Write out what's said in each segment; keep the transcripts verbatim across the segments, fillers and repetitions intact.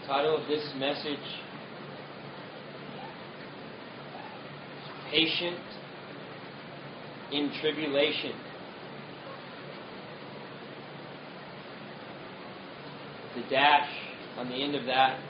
title of this message is Patient in Tribulation. The dash on the end of that.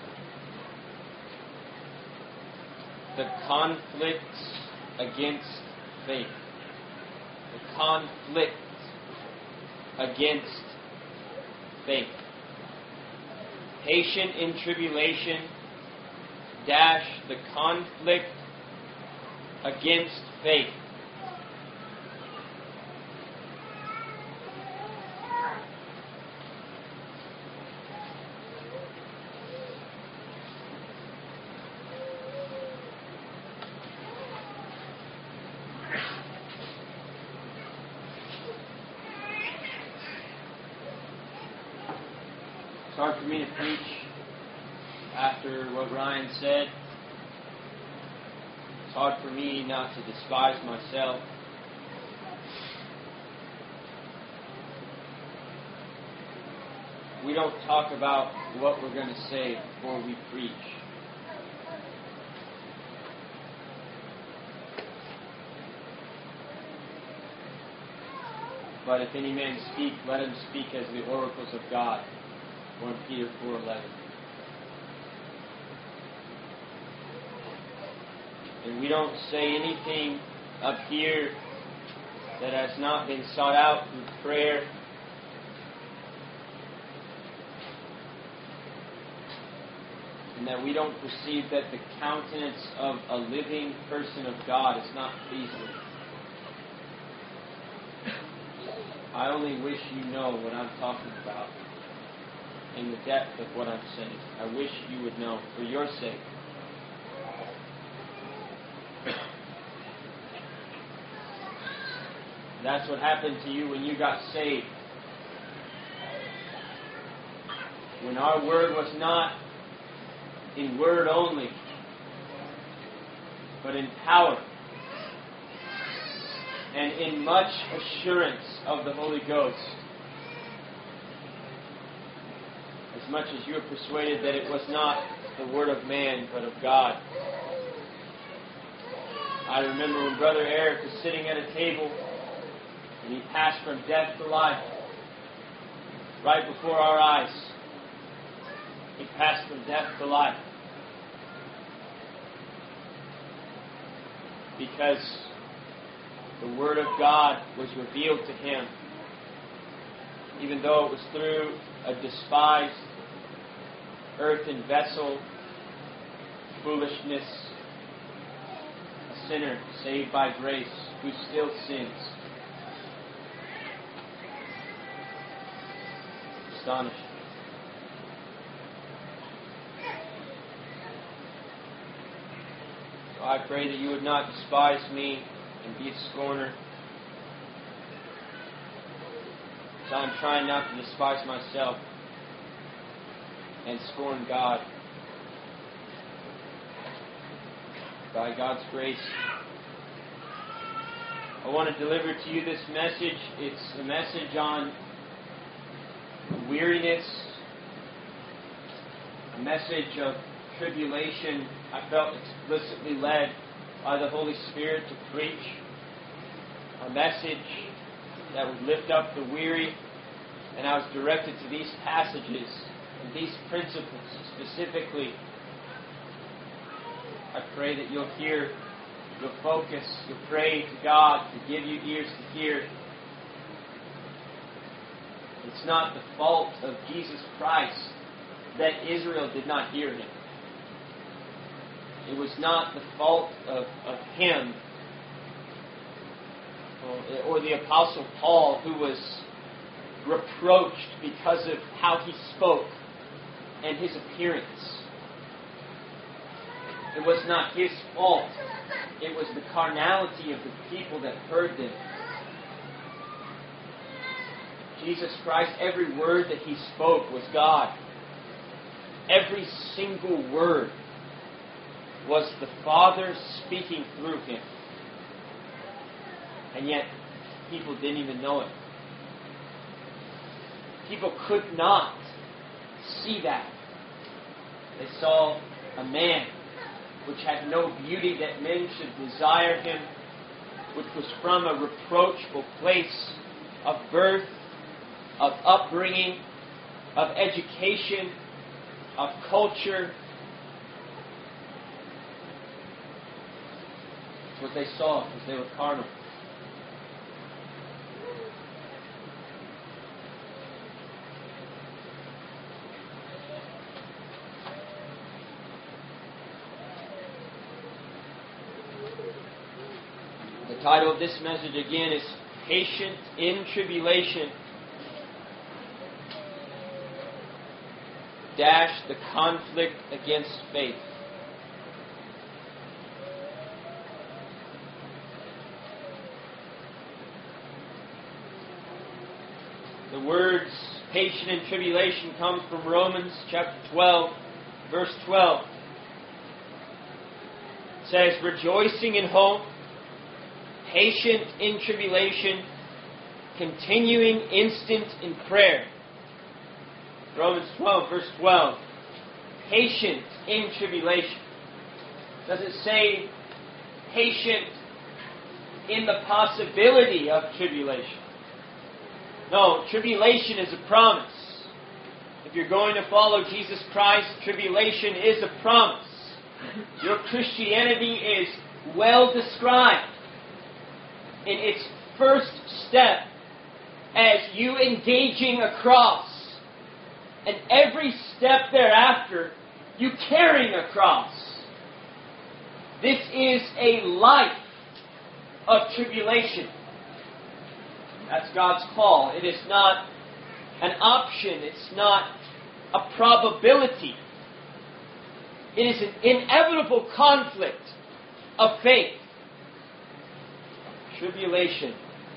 The conflict against faith. The conflict against faith. Patient in tribulation, dash, the conflict against faith. It's hard for me to preach after what Ryan said. It's hard for me not to despise myself. We don't talk about what we're going to say before we preach. But if any man speak, let him speak as the oracles of God. First Peter four eleven. And we don't say anything up here that has not been sought out through prayer. And that we don't perceive that the countenance of a living person of God is not pleased with. I only wish you know what I'm talking about in the depth of what I'm saying. I wish you would know for your sake. That's what happened to you when you got saved. When our word was not in word only, but in power and in much assurance of the Holy Ghost. As much as you are persuaded that it was not the word of man, but of God. I remember when Brother Eric was sitting at a table and he passed from death to life right before our eyes. He passed from death to life. Because the Word of God was revealed to him. Even though it was through a despised earthen vessel, foolishness, a sinner saved by grace who still sins. Astonishing. So I pray that you would not despise me and be a scorner. So I'm trying not to despise myself and scorn God. By God's grace, I want to deliver to you this message. It's a message on weariness, a message of tribulation. I felt explicitly led by the Holy Spirit to preach a message that would lift up the weary, and I was directed to these passages and these principles specifically. I pray that you'll hear, you'll focus, you'll pray to God to give you ears to hear. It's not the fault of Jesus Christ that Israel did not hear Him. It was not the fault of, of Him or, or the Apostle Paul, who was reproached because of how he spoke and his appearance. It was not his fault. It was the carnality of the people that heard them. Jesus Christ, every word that He spoke was God. Every single word was the Father speaking through Him. And yet, people didn't even know it. People could not see that. They saw a man which had no beauty that men should desire him, which was from a reproachful place of birth, of upbringing, of education, of culture. That's what they saw, because they were carnal. The title of this message again is Patient in Tribulation dash the conflict against faith. The words patient in tribulation come from Romans chapter twelve, verse twelve. It says, rejoicing in hope, patient in tribulation, continuing instant in prayer. Romans twelve, verse twelve. Patient in tribulation. Does it say patient in the possibility of tribulation? No, tribulation is a promise. If you're going to follow Jesus Christ, tribulation is a promise. Your Christianity is well described in its first step as you engaging a cross, and every step thereafter you carrying a cross. This is a life of tribulation. That's God's call. It is not an option. It's not a probability. It is an inevitable conflict of faith. Tribulation.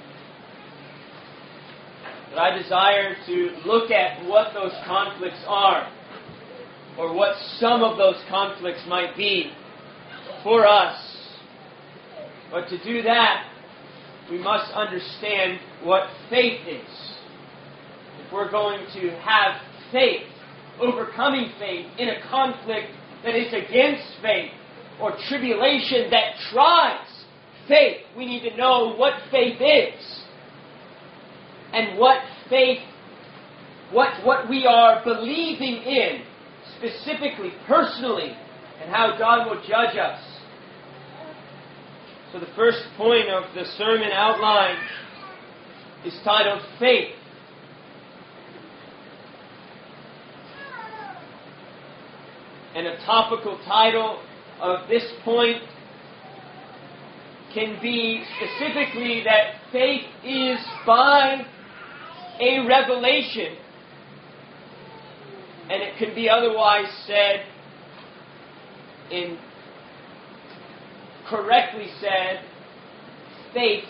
But I desire to look at what those conflicts are, or what some of those conflicts might be for us. But to do that, we must understand what faith is. If we're going to have faith, overcoming faith in a conflict that is against faith, or tribulation that tries faith, we need to know what faith is. And what faith, what, what we are believing in, specifically, personally, and how God will judge us. So the first point of the sermon outline is titled Faith. And a topical title of this point can be specifically that faith is by a revelation. And it can be otherwise said, in correctly said, faith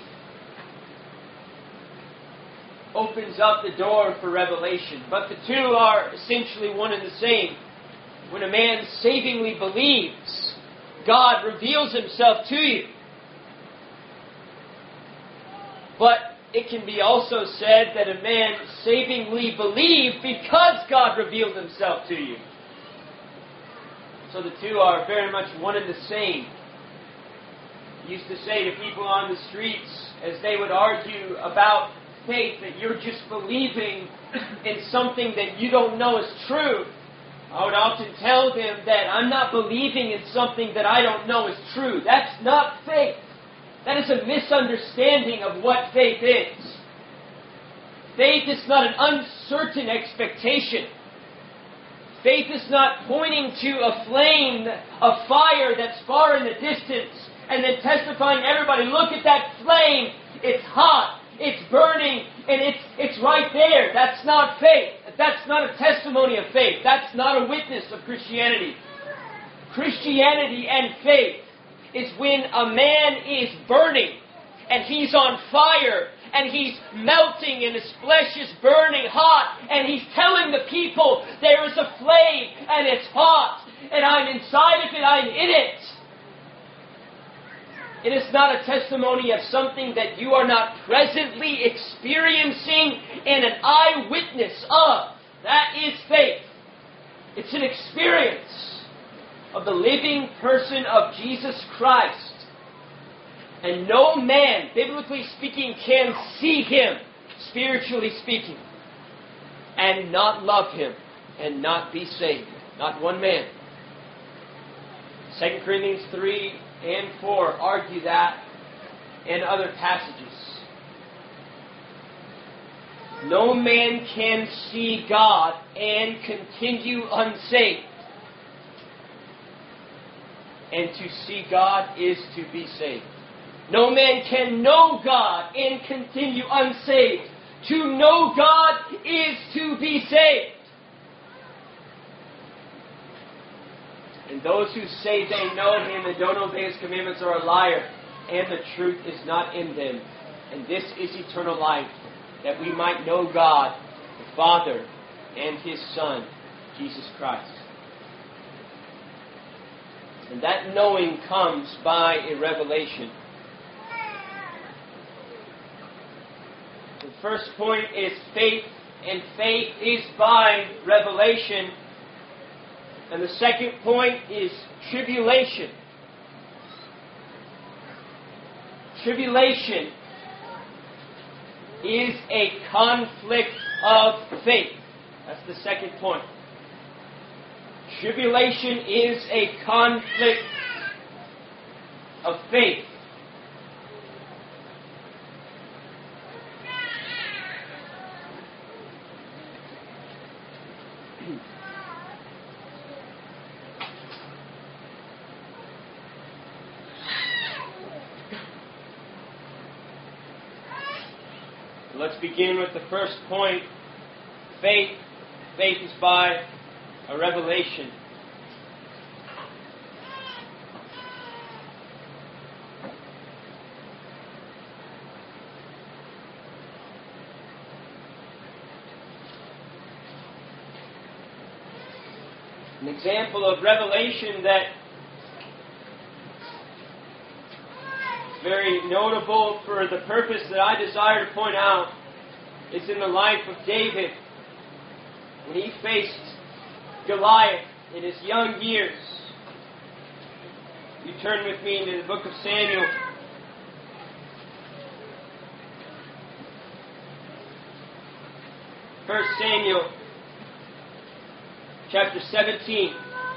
opens up the door for revelation. But the two are essentially one and the same. When a man savingly believes, God reveals Himself to you. But it can be also said that a man savingly believed because God revealed Himself to you. So the two are very much one and the same. I used to say to people on the streets, as they would argue about faith, that you're just believing in something that you don't know is true. I would often tell them that I'm not believing in something that I don't know is true. That's not faith. That is a misunderstanding of what faith is. Faith is not an uncertain expectation. Faith is not pointing to a flame, a fire that's far in the distance, and then testifying to everybody, look at that flame, it's hot, it's burning, and it's it's right there. That's not faith. That's not a testimony of faith. That's not a witness of Christianity. Christianity and faith is when a man is burning, and he's on fire, and he's melting, and his flesh is burning hot, and he's telling the people, there is a flame, and it's hot, and I'm inside of it, I'm in it. It is not a testimony of something that you are not presently experiencing and an eyewitness of. That is faith. It's an experience. of the living person of Jesus Christ. And no man, biblically speaking, can see Him, spiritually speaking, and not love Him and not be saved. Not one man. Second Corinthians three and four argue that, and other passages. No man can see God and continue unsaved. And to see God is to be saved. No man can know God and continue unsaved. To know God is to be saved. And those who say they know Him and don't obey His commandments are a liar, and the truth is not in them. And this is eternal life, that we might know God, the Father, and His Son, Jesus Christ. And that knowing comes by a revelation. The first point is faith, and faith is by revelation. And the second point is tribulation. Tribulation is a conflict of faith. That's the second point. Tribulation is a conflict of faith. Let's begin with the first point. Faith. Faith is by a revelation. An example of revelation that is very notable for the purpose that I desire to point out is in the life of David when he faced Goliath in his young years. You turn with me into the book of Samuel. First Samuel chapter seventeen.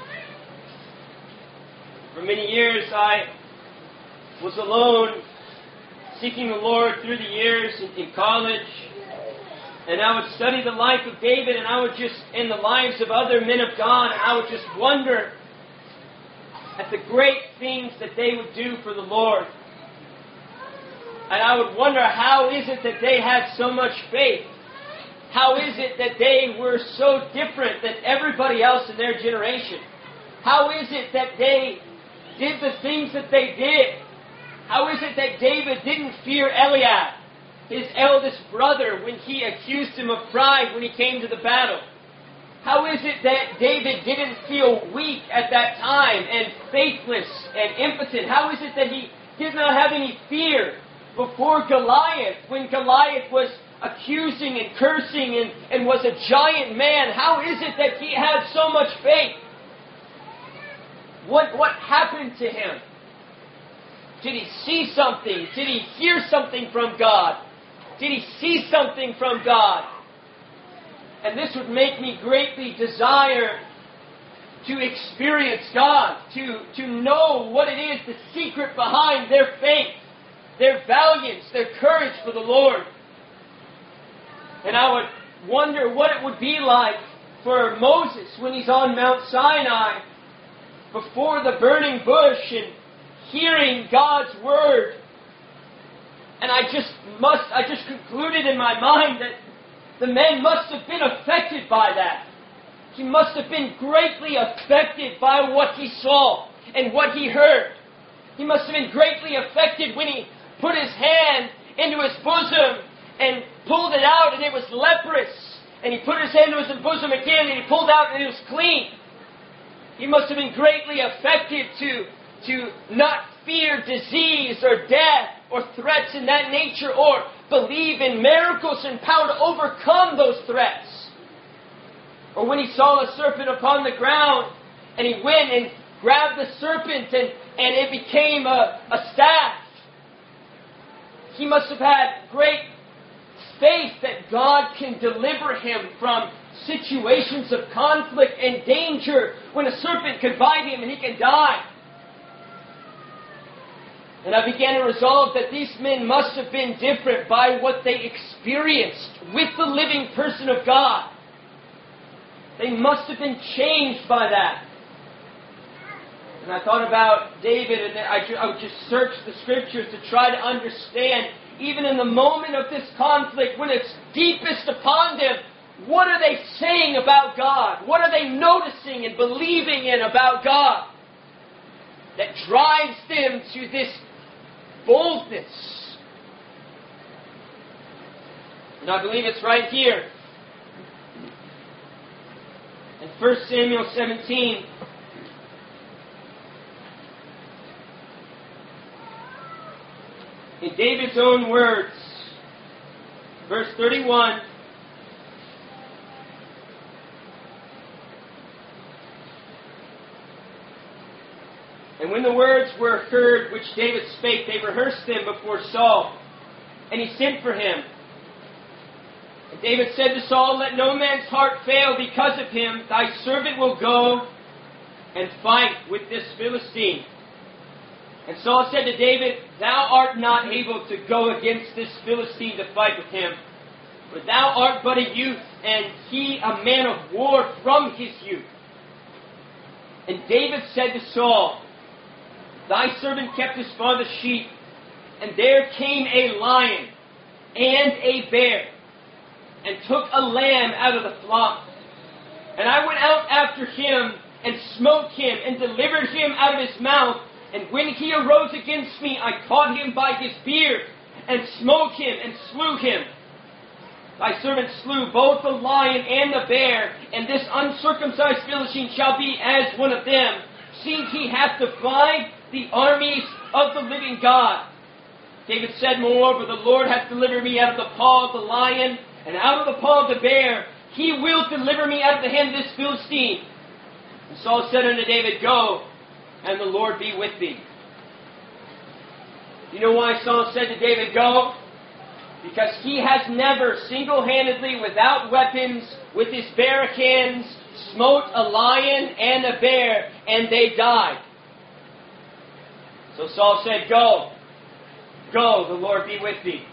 For many years I was alone, seeking the Lord through the years in, in college. And I would study the life of David, and I would just, in the lives of other men of God, and I would just wonder at the great things that they would do for the Lord. And I would wonder, how is it that they had so much faith? How is it that they were so different than everybody else in their generation? How is it that they did the things that they did? How is it that David didn't fear Eliab, his eldest brother, when he accused him of pride when he came to the battle? How is it that David didn't feel weak at that time and faithless and impotent? How is it that he did not have any fear before Goliath when Goliath was accusing and cursing and, and was a giant man? How is it that he had so much faith? What, what happened to him? Did he see something? Did he hear something from God? Did he see something from God? And this would make me greatly desire to experience God, to, to know what it is, the secret behind their faith, their valiance, their courage for the Lord. And I would wonder what it would be like for Moses when he's on Mount Sinai before the burning bush and hearing God's word. And I just must, I just concluded in my mind that the man must have been affected by that. He must have been greatly affected by what he saw and what he heard. He must have been greatly affected when he put his hand into his bosom and pulled it out and it was leprous. And he put his hand into his bosom again and he pulled out and it was clean. He must have been greatly affected to, to not fear disease or death or threats in that nature, or believe in miracles and power to overcome those threats. Or when he saw a serpent upon the ground and he went and grabbed the serpent and, and it became a, a staff. He must have had great faith that God can deliver him from situations of conflict and danger when a serpent could bite him and he can die. And I began to resolve that these men must have been different by what they experienced with the living person of God. They must have been changed by that. And I thought about David, and I, I would just search the Scriptures to try to understand, even in the moment of this conflict, when it's deepest upon them, what are they saying about God? What are they noticing and believing in about God that drives them to this boldness? And I believe it's right here in First Samuel seventeen. In David's own words, verse thirty-one, and when the words were heard which David spake, they rehearsed them before Saul, and he sent for him. And David said to Saul, let no man's heart fail because of him. Thy servant will go and fight with this Philistine. And Saul said to David, thou art not able to go against this Philistine to fight with him, for thou art but a youth, and he a man of war from his youth. And David said to Saul, thy servant kept his father's sheep, and there came a lion and a bear, and took a lamb out of the flock. And I went out after him, and smote him, and delivered him out of his mouth. And when he arose against me, I caught him by his beard, and smote him, and slew him. Thy servant slew both the lion and the bear, and this uncircumcised Philistine shall be as one of them, seeing he hath defied the armies of the living God. David said, moreover, the Lord hath delivered me out of the paw of the lion, and out of the paw of the bear. He will deliver me out of the hand of this Philistine. And Saul said unto David, go, and the Lord be with thee. You know why Saul said to David, go? Because he has never single-handedly, without weapons, with his bare hands, smote a lion and a bear, and they died. So Saul said, go, go, the Lord be with thee.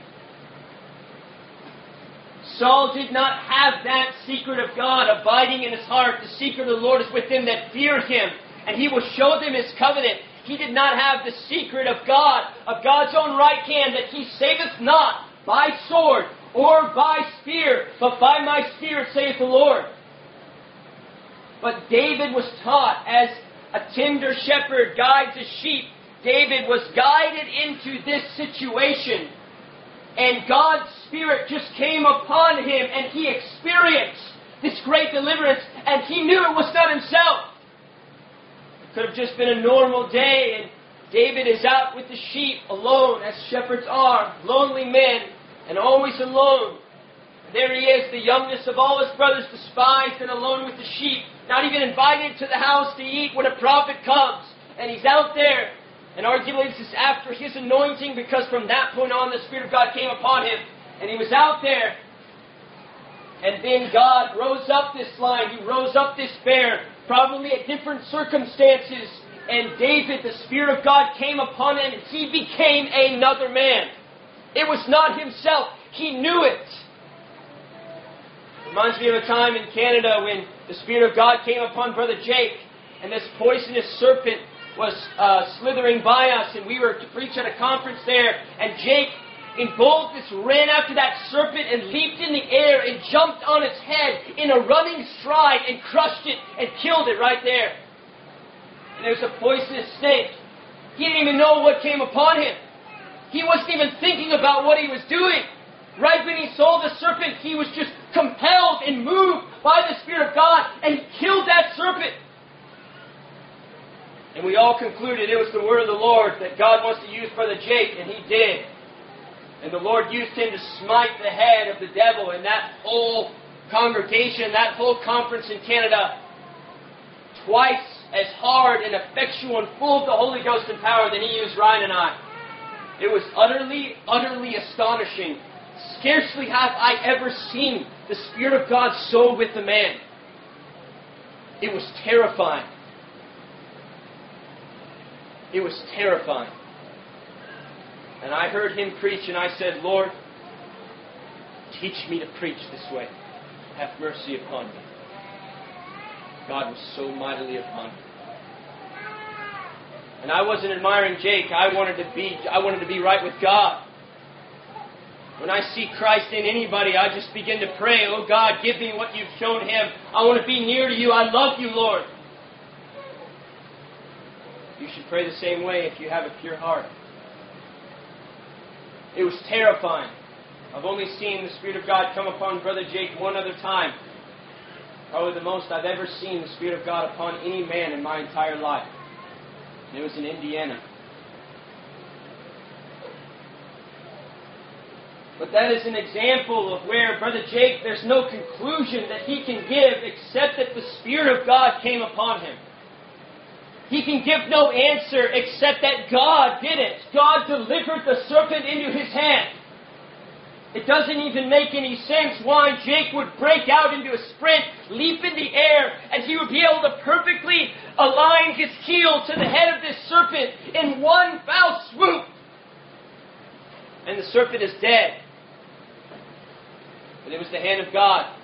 Saul did not have that secret of God abiding in his heart. The secret of the Lord is with them that fear him, and he will show them his covenant. He did not have the secret of God, of God's own right hand, that he saveth not by sword or by spear, but by my spirit, saith the Lord. But David was taught, as a tender shepherd guides his sheep, David was guided into this situation, and God's Spirit just came upon him, and he experienced this great deliverance, and he knew it was not himself. It could have just been a normal day, and David is out with the sheep alone, as shepherds are, lonely men, and always alone. And there he is, the youngest of all his brothers, despised and alone with the sheep, not even invited to the house to eat when a prophet comes. And he's out there, and arguably this is after his anointing, because from that point on the Spirit of God came upon him, and he was out there. And then God rose up this lion, he rose up this bear, probably at different circumstances, and David, the Spirit of God came upon him, and he became another man. It was not himself. He knew it. Reminds me of a time in Canada when the Spirit of God came upon Brother Jake, and this poisonous serpent was uh, slithering by us, and we were to preach at a conference there, and Jake, in boldness, ran after that serpent and leaped in the air and jumped on its head in a running stride and crushed it and killed it right there. And it was a poisonous snake. He didn't even know what came upon him. He wasn't even thinking about what he was doing. Right when he saw the serpent, he was just compelled and moved by the Spirit of God, and he killed that serpent. And we all concluded it was the word of the Lord that God wants to use Brother Jake, and he did. And the Lord used him to smite the head of the devil, and that whole congregation, that whole conference in Canada, twice as hard and effectual and full of the Holy Ghost and power than He used Ryan and I. It was utterly, utterly astonishing. Scarcely have I ever seen the Spirit of God so with a man. It was terrifying. It was terrifying. And I heard him preach, and I said, Lord, teach me to preach this way. Have mercy upon me. God was so mightily upon me. And I wasn't admiring Jake. I wanted to be, I wanted to be right with God. When I see Christ in anybody, I just begin to pray, oh God, give me what You've shown him. I want to be near to You. I love You, Lord. You should pray the same way if you have a pure heart. It was terrifying. I've only seen the Spirit of God come upon Brother Jake one other time. Probably the most I've ever seen the Spirit of God upon any man in my entire life. And it was in Indiana. But that is an example of where Brother Jake, there's no conclusion that he can give except that the Spirit of God came upon him. He can give no answer except that God did it. God delivered the serpent into his hand. It doesn't even make any sense why Jake would break out into a sprint, leap in the air, and he would be able to perfectly align his heel to the head of this serpent in one foul swoop. And the serpent is dead. But it was the hand of God.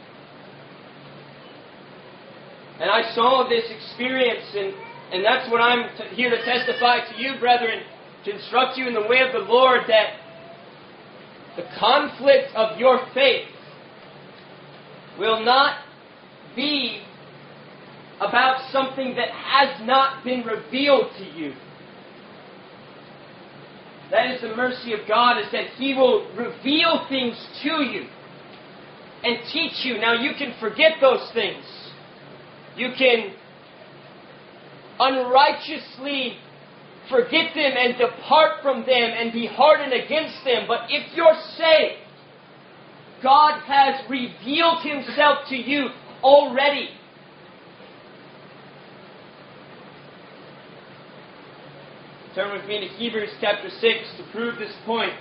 And I saw this experience, and, and that's what I'm t- here to testify to you, brethren, to instruct you in the way of the Lord, that the conflict of your faith will not be about something that has not been revealed to you. That is the mercy of God, is that He will reveal things to you and teach you. Now you can forget those things. You can unrighteously forget them and depart from them and be hardened against them. But if you're saved, God has revealed Himself to you already. Turn with me to Hebrews chapter six to prove this point.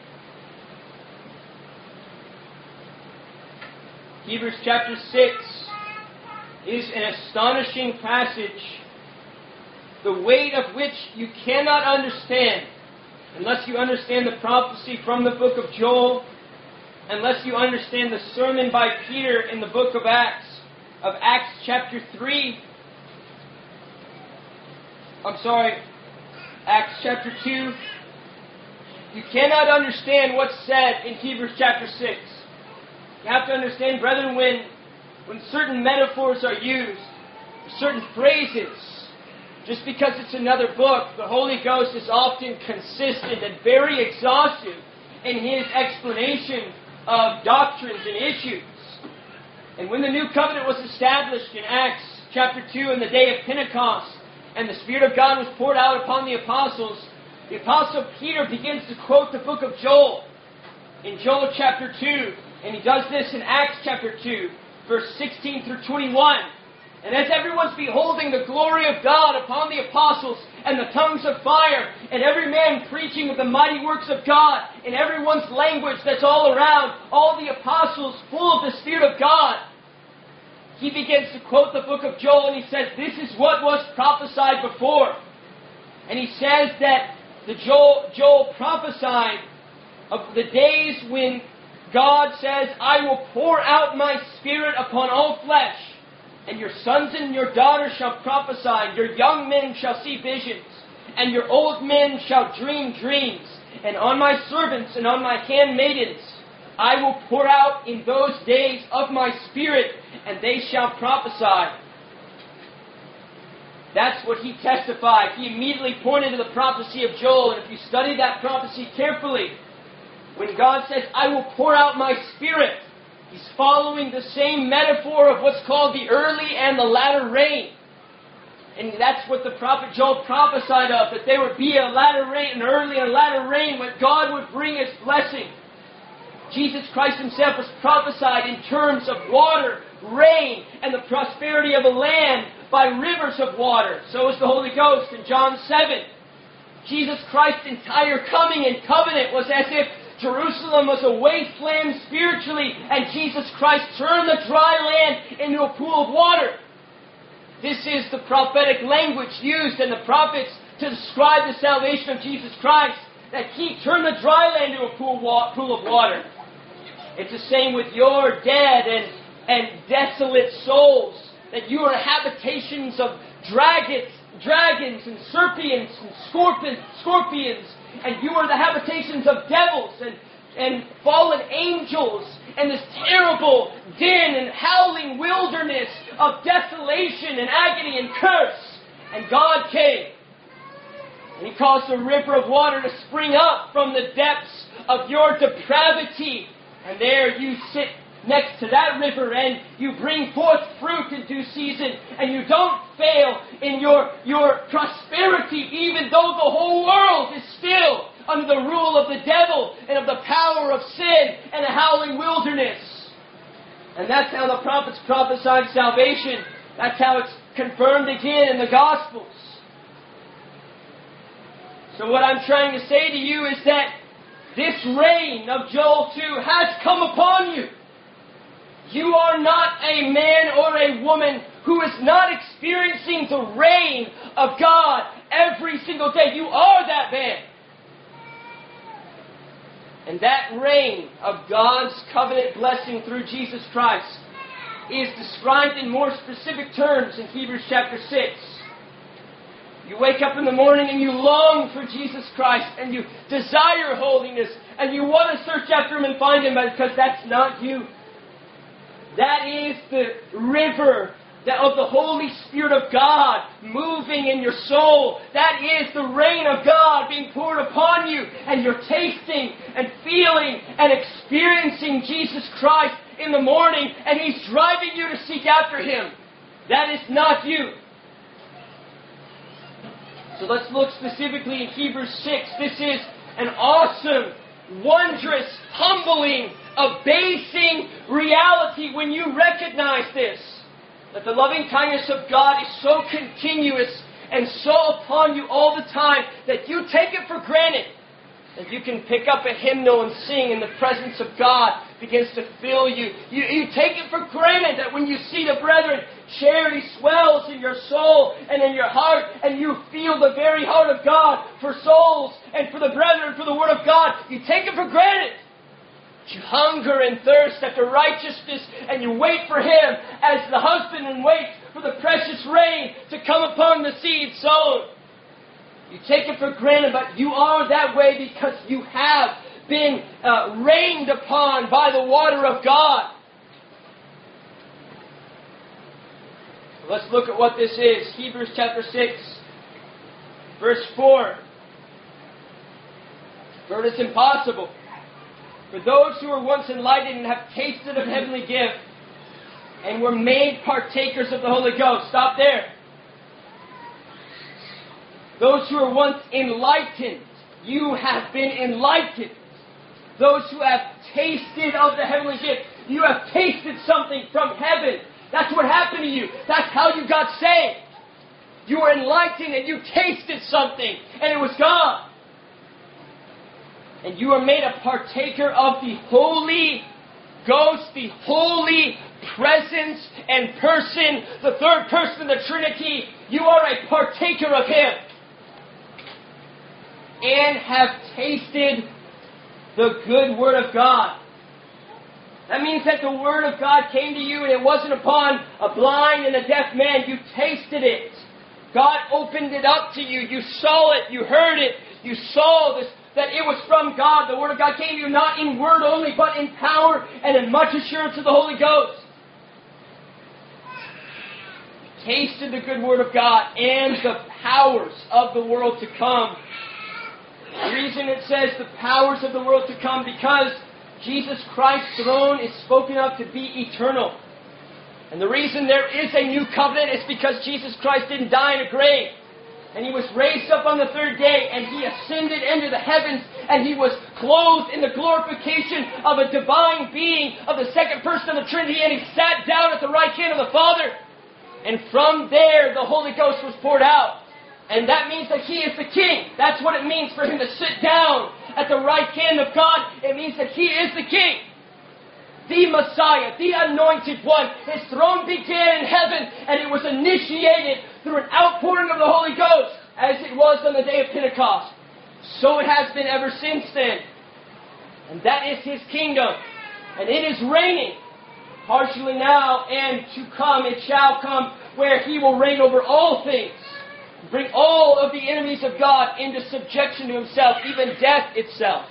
Hebrews chapter six is an astonishing passage, the weight of which you cannot understand unless you understand the prophecy from the book of Joel, unless you understand the sermon by Peter in the book of Acts, of Acts chapter three. I'm sorry, Acts chapter two. You cannot understand what's said in Hebrews chapter six. You have to understand, brethren, when, when certain metaphors are used, certain phrases, just because it's another book, the Holy Ghost is often consistent and very exhaustive in His explanation of doctrines and issues. And when the new covenant was established in Acts chapter two, in the day of Pentecost, and the Spirit of God was poured out upon the apostles, the Apostle Peter begins to quote the book of Joel in Joel chapter two. And he does this in Acts chapter two, verse sixteen through twenty-one. And as everyone's beholding the glory of God upon the apostles and the tongues of fire, and every man preaching of the mighty works of God in everyone's language that's all around, all the apostles full of the Spirit of God, he begins to quote the book of Joel, and he says, this is what was prophesied before. And he says that the Joel, Joel prophesied of the days when God says, I will pour out my Spirit upon all flesh, and your sons and your daughters shall prophesy, and your young men shall see visions, and your old men shall dream dreams. And on my servants and on my handmaidens I will pour out in those days of my Spirit, and they shall prophesy. That's what he testified. He immediately pointed to the prophecy of Joel, and if you study that prophecy carefully, when God says, I will pour out my Spirit, He's following the same metaphor of what's called the early and the latter rain. And that's what the prophet Joel prophesied of, that there would be a latter rain, an early and latter rain, when God would bring His blessing. Jesus Christ Himself was prophesied in terms of water, rain, and the prosperity of a land by rivers of water. So is the Holy Ghost in John seven. Jesus Christ's entire coming and covenant was as if Jerusalem was a wasteland spiritually, and Jesus Christ turned the dry land into a pool of water. This is the prophetic language used in the prophets to describe the salvation of Jesus Christ, that He turned the dry land into a pool of water. It's the same with your dead and, and desolate souls, that you are habitations of dragons, dragons and serpents and scorpions, scorpions, and you are the habitations of devils and, and fallen angels, and this terrible din and howling wilderness of desolation and agony and curse. And God came, and He caused a river of water to spring up from the depths of your depravity. And there you sit next to that river, and you bring forth fruit in due season, and you don't fail in your, your prosperity, even though the whole world is still under the rule of the devil and of the power of sin and a howling wilderness. And that's how the prophets prophesied salvation. That's how it's confirmed again in the Gospels. So what I'm trying to say to you is that this reign of Joel two has come upon you. You are not a man or a woman who is not experiencing the reign of God every single day. You are that man. And that reign of God's covenant blessing through Jesus Christ is described in more specific terms in Hebrews chapter six. You wake up in the morning and you long for Jesus Christ, and you desire holiness, and you want to search after Him and find Him, because that's not you. That is the river of the Holy Spirit of God moving in your soul. That is the reign of God being poured upon you, and you're tasting and feeling and experiencing Jesus Christ in the morning, and He's driving you to seek after Him. That is not you. So let's look specifically in Hebrews six. This is an awesome, wondrous, humbling, abasing reality when you recognize this. That the loving kindness of God is so continuous and so upon you all the time that you take it for granted. That you can pick up a hymnal and sing, and the presence of God begins to fill you. You, you take it for granted that when you see the brethren, charity swells in your soul and in your heart, and you feel the very heart of God for souls and for the brethren, for the Word of God. You take it for granted. You hunger and thirst after righteousness, and you wait for Him as the husbandman waits for the precious rain to come upon the seed sown. You take it for granted, but you are that way because you have been uh, rained upon by the water of God. Let's look at what this is. Hebrews chapter six, verse four. For it is impossible for those who were once enlightened and have tasted of heavenly gift and were made partakers of the Holy Ghost. Stop there. Those who were once enlightened, you have been enlightened. Those who have tasted of the heavenly gift, you have tasted something from heaven. That's what happened to you. That's how you got saved. You were enlightened and you tasted something, and it was God. And you are made a partaker of the Holy Ghost, the holy presence and person, the third person of the Trinity. You are a partaker of Him. And have tasted the good Word of God. That means that the Word of God came to you, and it wasn't upon a blind and a deaf man. You tasted it. God opened it up to you. You saw it. You heard it. You saw this, that it was from God. The Word of God came to you not in word only, but in power and in much assurance of the Holy Ghost. Tasted the good Word of God and the powers of the world to come. The reason it says the powers of the world to come, because Jesus Christ's throne is spoken of to be eternal. And the reason there is a new covenant is because Jesus Christ didn't die in a grave. And He was raised up on the third day, and He ascended into the heavens, and He was clothed in the glorification of a divine being of the second person of the Trinity, and He sat down at the right hand of the Father. And from there, the Holy Ghost was poured out. And that means that He is the King. That's what it means for Him to sit down at the right hand of God. It means that He is the King. The Messiah, the Anointed One. His throne began in heaven, and it was initiated through an outpouring of the Holy Ghost, as it was on the day of Pentecost. So it has been ever since then. And that is His kingdom. And it is reigning, partially now and to come. It shall come, where He will reign over all things. Bring all of the enemies of God into subjection to Himself, even death itself.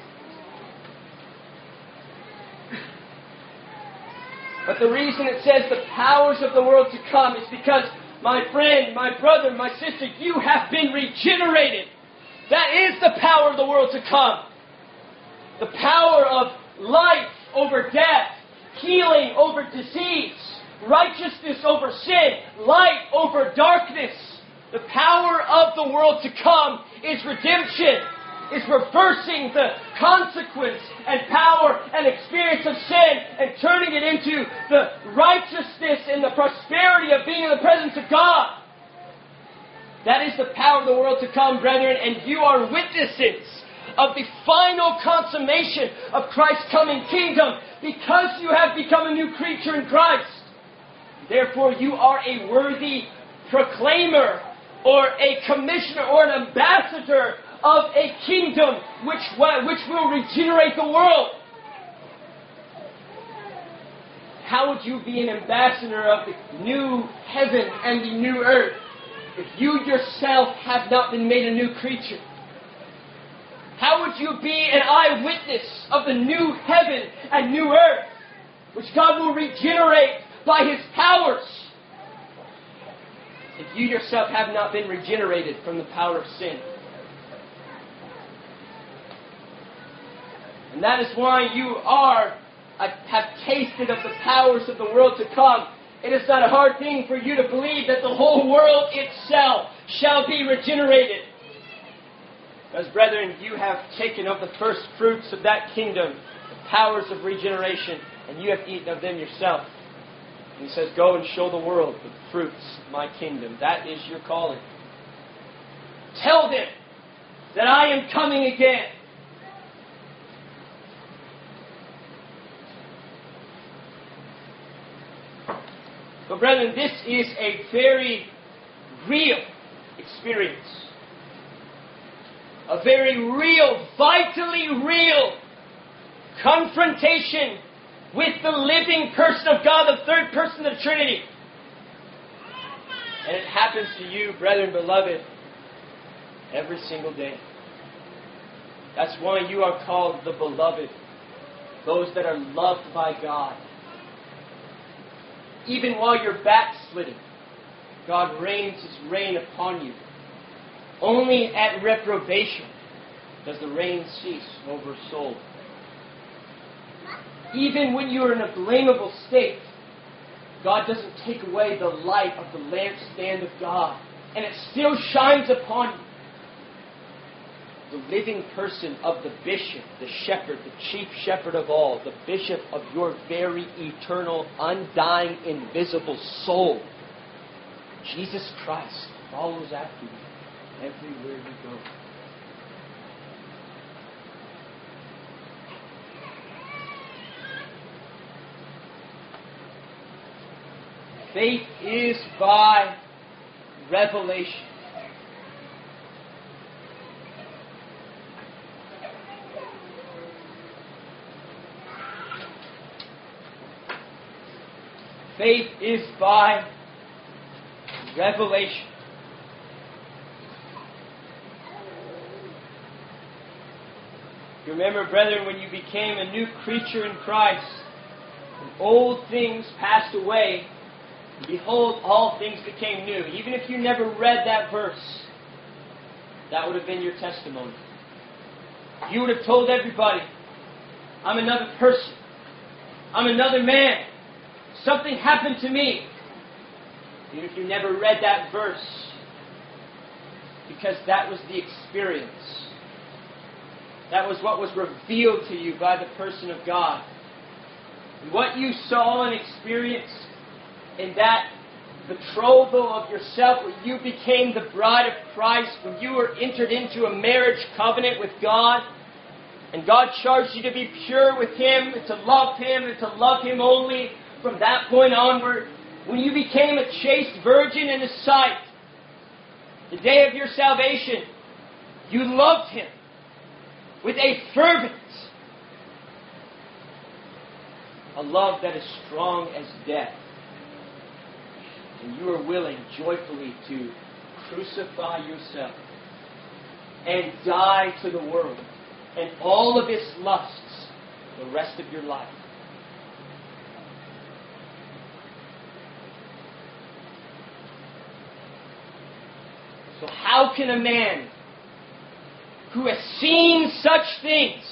But the reason it says the powers of the world to come is because, my friend, my brother, my sister, you have been regenerated. That is the power of the world to come. The power of life over death, healing over disease, righteousness over sin, light over darkness. The power of the world to come is redemption, is reversing the consequence and power and experience of sin and turning it into the righteousness and the prosperity of being in the presence of God. That is the power of the world to come, brethren, and you are witnesses of the final consummation of Christ's coming kingdom because you have become a new creature in Christ. Therefore, you are a worthy proclaimer or a commissioner or an ambassador of a kingdom which, which will regenerate the world. How would you be an ambassador of the new heaven and the new earth if you yourself have not been made a new creature? How would you be an eyewitness of the new heaven and new earth, which God will regenerate by His powers, if you yourself have not been regenerated from the power of sin? And that is why you are, have tasted of the powers of the world to come. It is not a hard thing for you to believe that the whole world itself shall be regenerated. Because, brethren, you have taken of the first fruits of that kingdom, the powers of regeneration, and you have eaten of them yourself. And He says, go and show the world the fruits of my kingdom. That is your calling. Tell them that I am coming again. But brethren, this is a very real experience. A very real, vitally real confrontation with the living person of God, the third person of the Trinity. And it happens to you, brethren, beloved, every single day. That's why you are called the beloved, those that are loved by God. Even while you're backsliding, God rains His rain upon you. Only at reprobation does the rain cease over a soul. Even when you are in a blamable state, God doesn't take away the light of the lampstand of God, and it still shines upon you. The living person of the bishop, the shepherd, the chief shepherd of all, the bishop of your very eternal, undying, invisible soul, Jesus Christ, follows after you everywhere you go. Faith is by revelation. Faith is by revelation. You remember, brethren, when you became a new creature in Christ, and old things passed away, and behold, all things became new. Even if you never read that verse, that would have been your testimony. You would have told everybody, I'm another person. I'm another man. Something happened to me. Even if you never read that verse, because that was the experience. That was what was revealed to you by the person of God. And what you saw and experienced in that betrothal of yourself, when you became the bride of Christ, when you were entered into a marriage covenant with God, and God charged you to be pure with Him, and to love Him, and to love Him only from that point onward, when you became a chaste virgin in His sight, the day of your salvation, you loved Him with a fervent, a love that is strong as death. And you are willing joyfully to crucify yourself and die to the world and all of its lusts the rest of your life. So how can a man who has seen such things,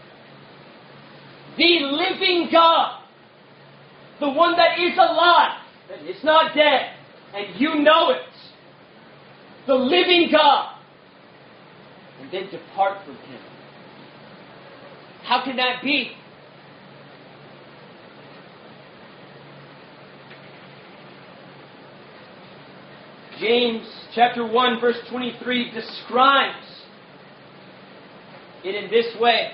the living God, the one that is alive, that is not dead, and you know it, the living God, and then depart from Him? How can that be? James chapter one verse twenty-three describes it in this way.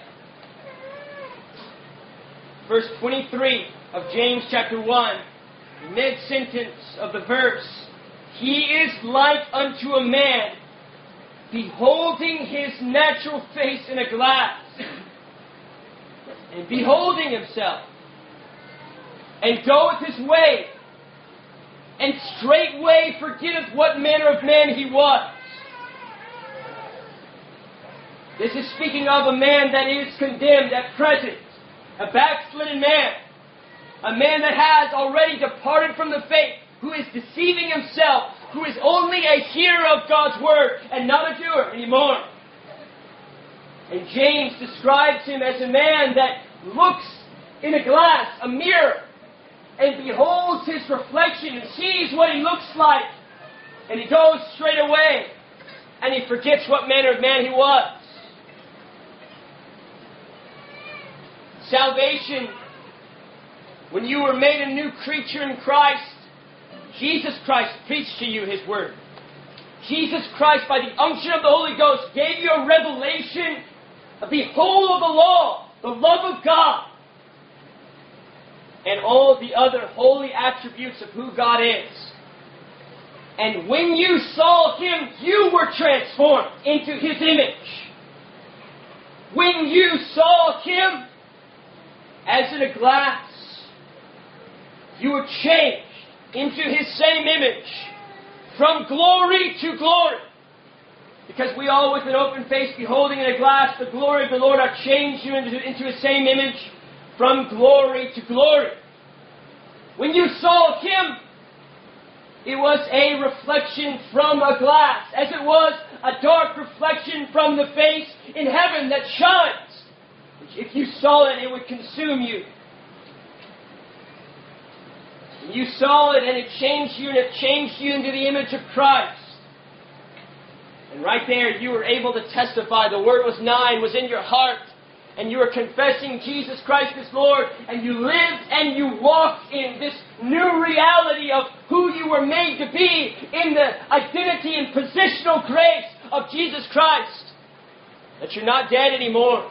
Verse twenty-three of James chapter one, mid-sentence of the verse, he is like unto a man beholding his natural face in a glass, and beholding himself, and goeth his way, and straightway forgetteth what manner of man he was. This is speaking of a man that is condemned at present, a backslidden man, a man that has already departed from the faith, who is deceiving himself, who is only a hearer of God's word and not a doer anymore. And James describes him as a man that looks in a glass, a mirror, and beholds his reflection and sees what he looks like, and he goes straight away, and he forgets what manner of man he was. Salvation, when you were made a new creature in Christ, Jesus Christ preached to you His Word. Jesus Christ, by the unction of the Holy Ghost, gave you a revelation of the whole of the law, the love of God, and all the other holy attributes of who God is. And when you saw Him, you were transformed into His image. When you saw Him, as in a glass, you were changed into His same image, from glory to glory. Because we all, with an open face, beholding in a glass the glory of the Lord, are changed you into, into His same image, from glory to glory. When you saw Him, it was a reflection from a glass, as it was a dark reflection from the face in heaven that shines. Which, if you saw it, it would consume you. And you saw it, and it changed you, and it changed you into the image of Christ. And right there, you were able to testify. The Word was nigh and was in your heart. And you were confessing Jesus Christ as Lord. And you lived and you walked in this new reality of who you were made to be in the identity and positional grace of Jesus Christ. That you're not dead anymore.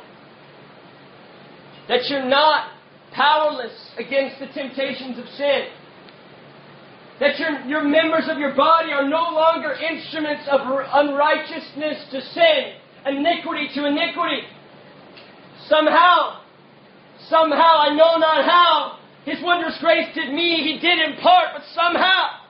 That you're not powerless against the temptations of sin. That your, your members of your body are no longer instruments of unrighteousness to sin, iniquity to iniquity. Somehow, somehow, I know not how, His wondrous grace did me, He did in part, but somehow,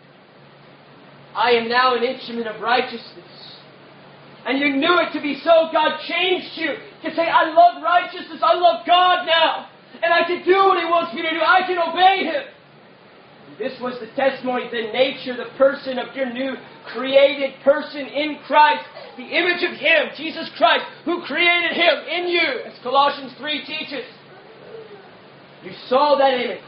I am now an instrument of righteousness. And you knew it to be so. God changed you. You can say, I love righteousness, I love God now, and I can do what He wants me to do, I can obey Him. This was the testimony, the nature, the person of your new created person in Christ, the image of Him, Jesus Christ, who created Him in you, as Colossians three teaches. You saw that image.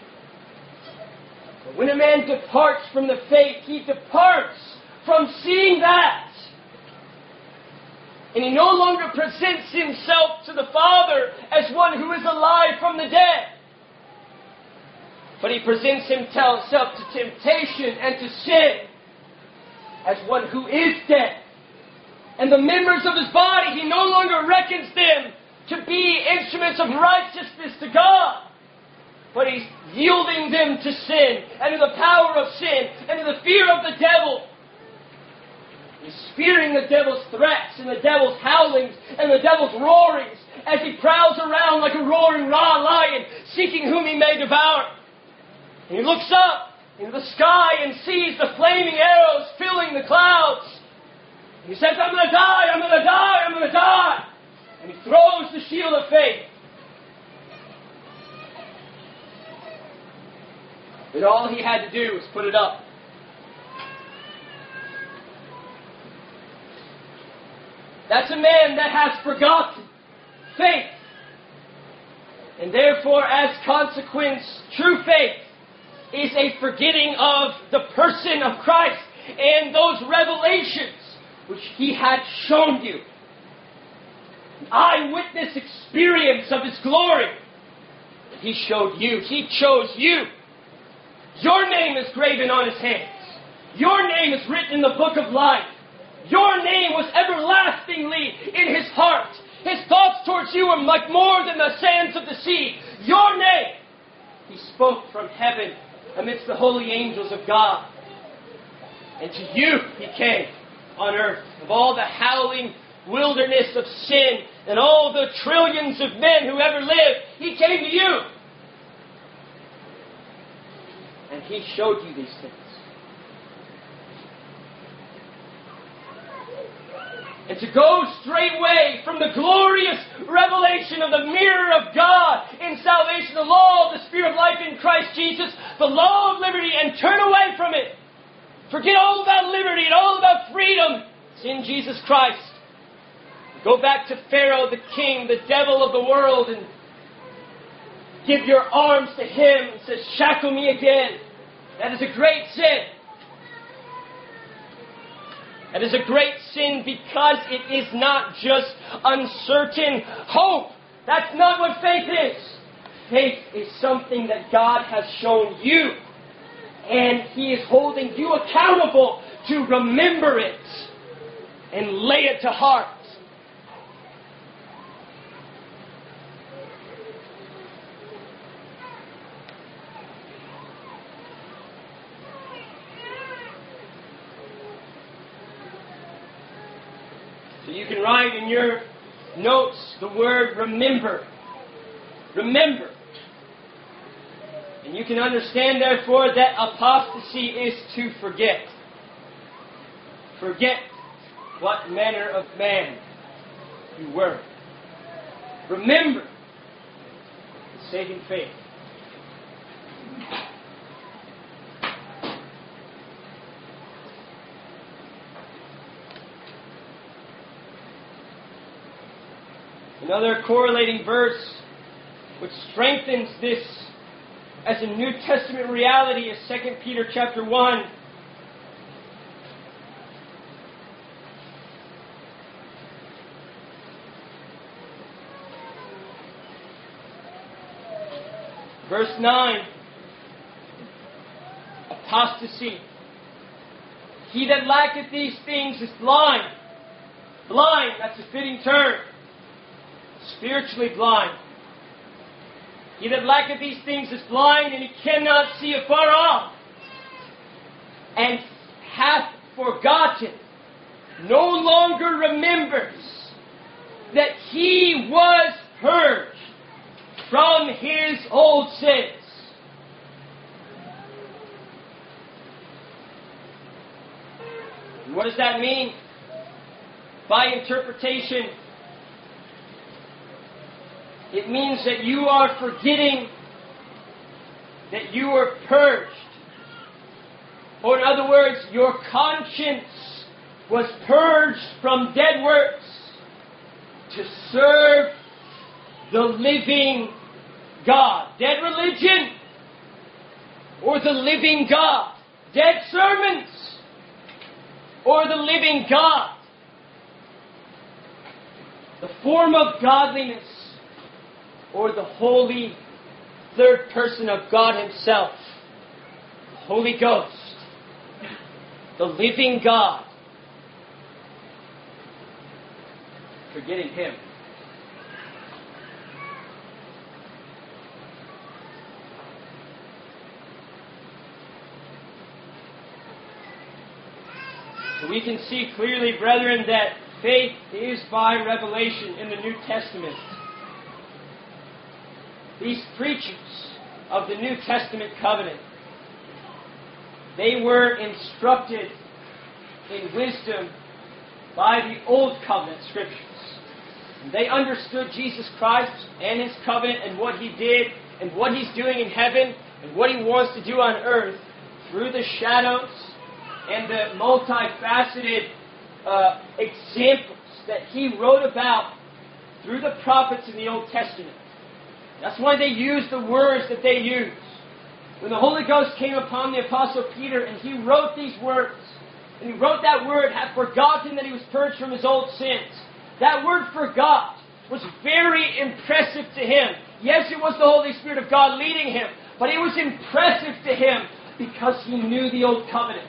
But when a man departs from the faith, he departs from seeing that. And he no longer presents himself to the Father as one who is alive from the dead. But he presents himself to temptation and to sin as one who is dead. And the members of his body, he no longer reckons them to be instruments of righteousness to God. But he's yielding them to sin, and to the power of sin, and to the fear of the devil. He's fearing the devil's threats, and the devil's howlings, and the devil's roarings, as he prowls around like a roaring raw lion, seeking whom he may devour. And he looks up into the sky and sees the flaming arrows filling the clouds. He says, I'm going to die, I'm going to die, I'm going to die. And he throws the shield of faith. But all he had to do was put it up. That's a man that has forgotten faith. And therefore, as consequence, true faith is a forgetting of the person of Christ and those revelations which he had shown you. An eyewitness experience of his glory. He showed you. He chose you. Your name is graven on his hands. Your name is written in the book of life. Your name was everlastingly in his heart. His thoughts towards you are like more than the sands of the sea. Your name he spoke from heaven amidst the holy angels of God. And to you he came on earth. Of all the howling wilderness of sin and all the trillions of men who ever lived, he came to you. And he showed you these things. And to go straightway from the glorious revelation of the mirror of God in salvation, the law of the Spirit of life in Christ Jesus, the law of liberty, and turn away from it. Forget all about liberty and all about freedom. It's in Jesus Christ. Go back to Pharaoh, the king, the devil of the world, and give your arms to him and say, shackle me again. That is a great sin. That is a great sin because it is not just uncertain hope. That's not what faith is. Faith is something that God has shown you. And He is holding you accountable to remember it and lay it to heart. So you can write in your notes the word remember. Remember. And you can understand, therefore, that apostasy is to forget. Forget what manner of man you were. Remember the saving faith. Another correlating verse which strengthens this as a New Testament reality is Second Peter chapter one. Verse nine. Apostasy. He that lacketh these things is blind. Blind, that's a fitting term. Spiritually blind. He that lacketh these things is blind, and he cannot see afar off, and hath forgotten, no longer remembers, that he was purged from his old sins. And what does that mean? By interpretation, it means that you are forgetting that you were purged. Or in other words, your conscience was purged from dead works to serve the living God. Dead religion or the living God. Dead sermons or the living God. The form of godliness or the holy third person of God Himself, the Holy Ghost, the living God. Forgetting Him. So we can see clearly, brethren, that faith is by revelation in the New Testament. These preachers of the New Testament covenant, they were instructed in wisdom by the Old Covenant Scriptures. And they understood Jesus Christ and His covenant and what He did and what He's doing in heaven and what He wants to do on earth through the shadows and the multifaceted uh, examples that He wrote about through the prophets in the Old Testament. That's why they used the words that they used. When the Holy Ghost came upon the Apostle Peter and he wrote these words, and he wrote that word, had forgotten that he was purged from his old sins. That word forgot was very impressive to him. Yes, it was the Holy Spirit of God leading him, but it was impressive to him because he knew the Old Covenant.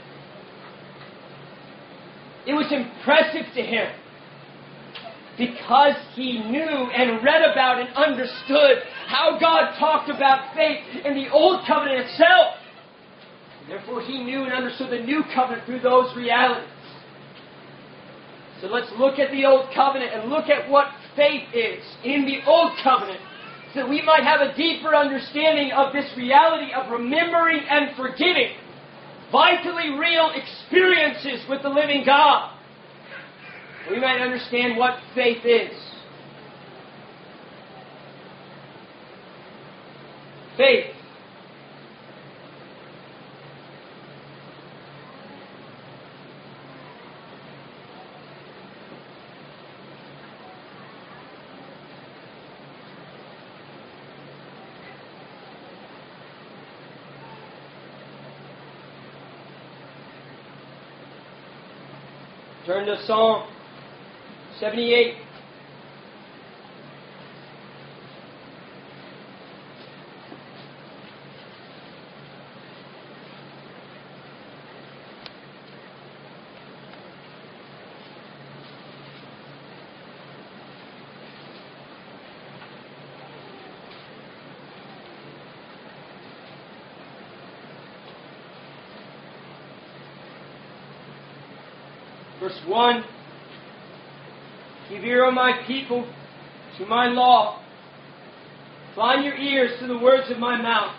It was impressive to him because he knew and read about and understood how God talked about faith in the Old Covenant itself. And therefore, he knew and understood the New Covenant through those realities. So let's look at the Old Covenant and look at what faith is in the Old Covenant, so that we might have a deeper understanding of this reality of remembering and forgetting vitally real experiences with the living God. We might understand what faith is. Faith. Turn to Psalm seventy-eight. Verse one, give ear, O my people, to my law. Incline your ears to the words of my mouth.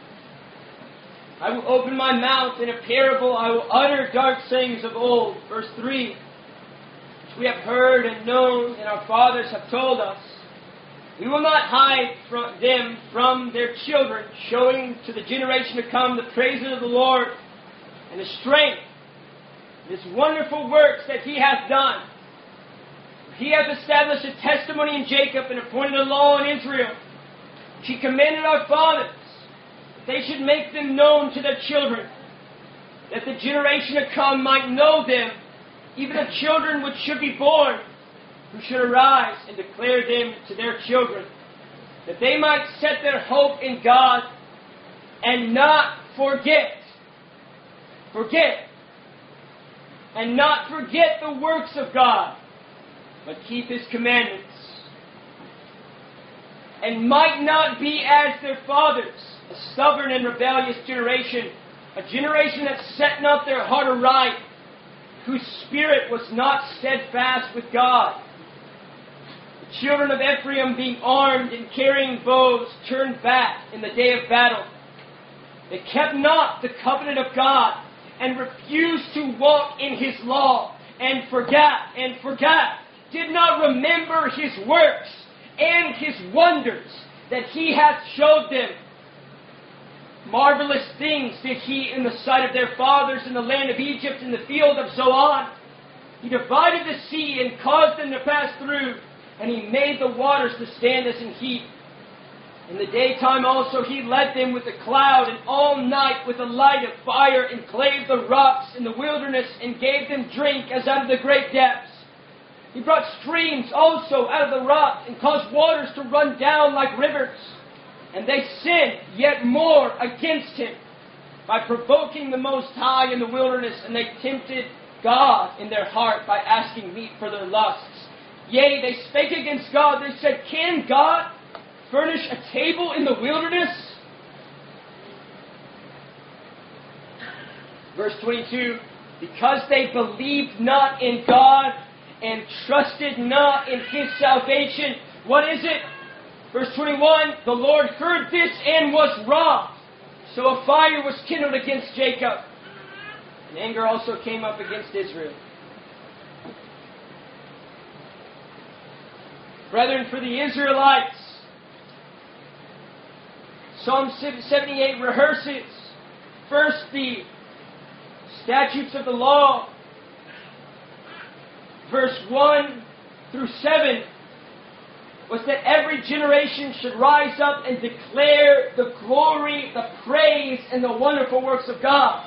I will open my mouth in a parable. I will utter dark sayings of old. Verse three, which we have heard and known, and our fathers have told us. We will not hide from them from their children, showing to the generation to come the praises of the Lord and His strength, His wonderful works that He hath done. He hath established a testimony in Jacob and appointed a law in Israel. He commanded our fathers that they should make them known to their children, that the generation to come might know them, even the children which should be born, who should arise and declare them to their children, that they might set their hope in God and not forget. Forget. And not forget the works of God, but keep His commandments. And might not be as their fathers, a stubborn and rebellious generation, a generation that set not their heart aright, whose spirit was not steadfast with God. The children of Ephraim, being armed and carrying bows, turned back in the day of battle. They kept not the covenant of God, and refused to walk in His law, and forgot, and forgot, did not remember His works, and His wonders that He hath showed them. Marvelous things did He in the sight of their fathers in the land of Egypt, in the field of Zoan. He divided the sea and caused them to pass through, and He made the waters to stand as in heap. In the daytime also He led them with a cloud, and all night with a light of fire, and clave the rocks in the wilderness, and gave them drink as out of the great depths. He brought streams also out of the rock, and caused waters to run down like rivers. And they sinned yet more against him by provoking the Most High in the wilderness, and they tempted God in their heart by asking meat for their lusts. Yea, they spake against God. They said, can God furnish a table in the wilderness? Verse twenty-two, because they believed not in God and trusted not in His salvation. What is it? Verse twenty-one, the Lord heard this and was wroth. So a fire was kindled against Jacob, and anger also came up against Israel. Brethren, for the Israelites, Psalm seventy-eight rehearses first the statutes of the law, verse one through seven, was that every generation should rise up and declare the glory, the praise, and the wonderful works of God.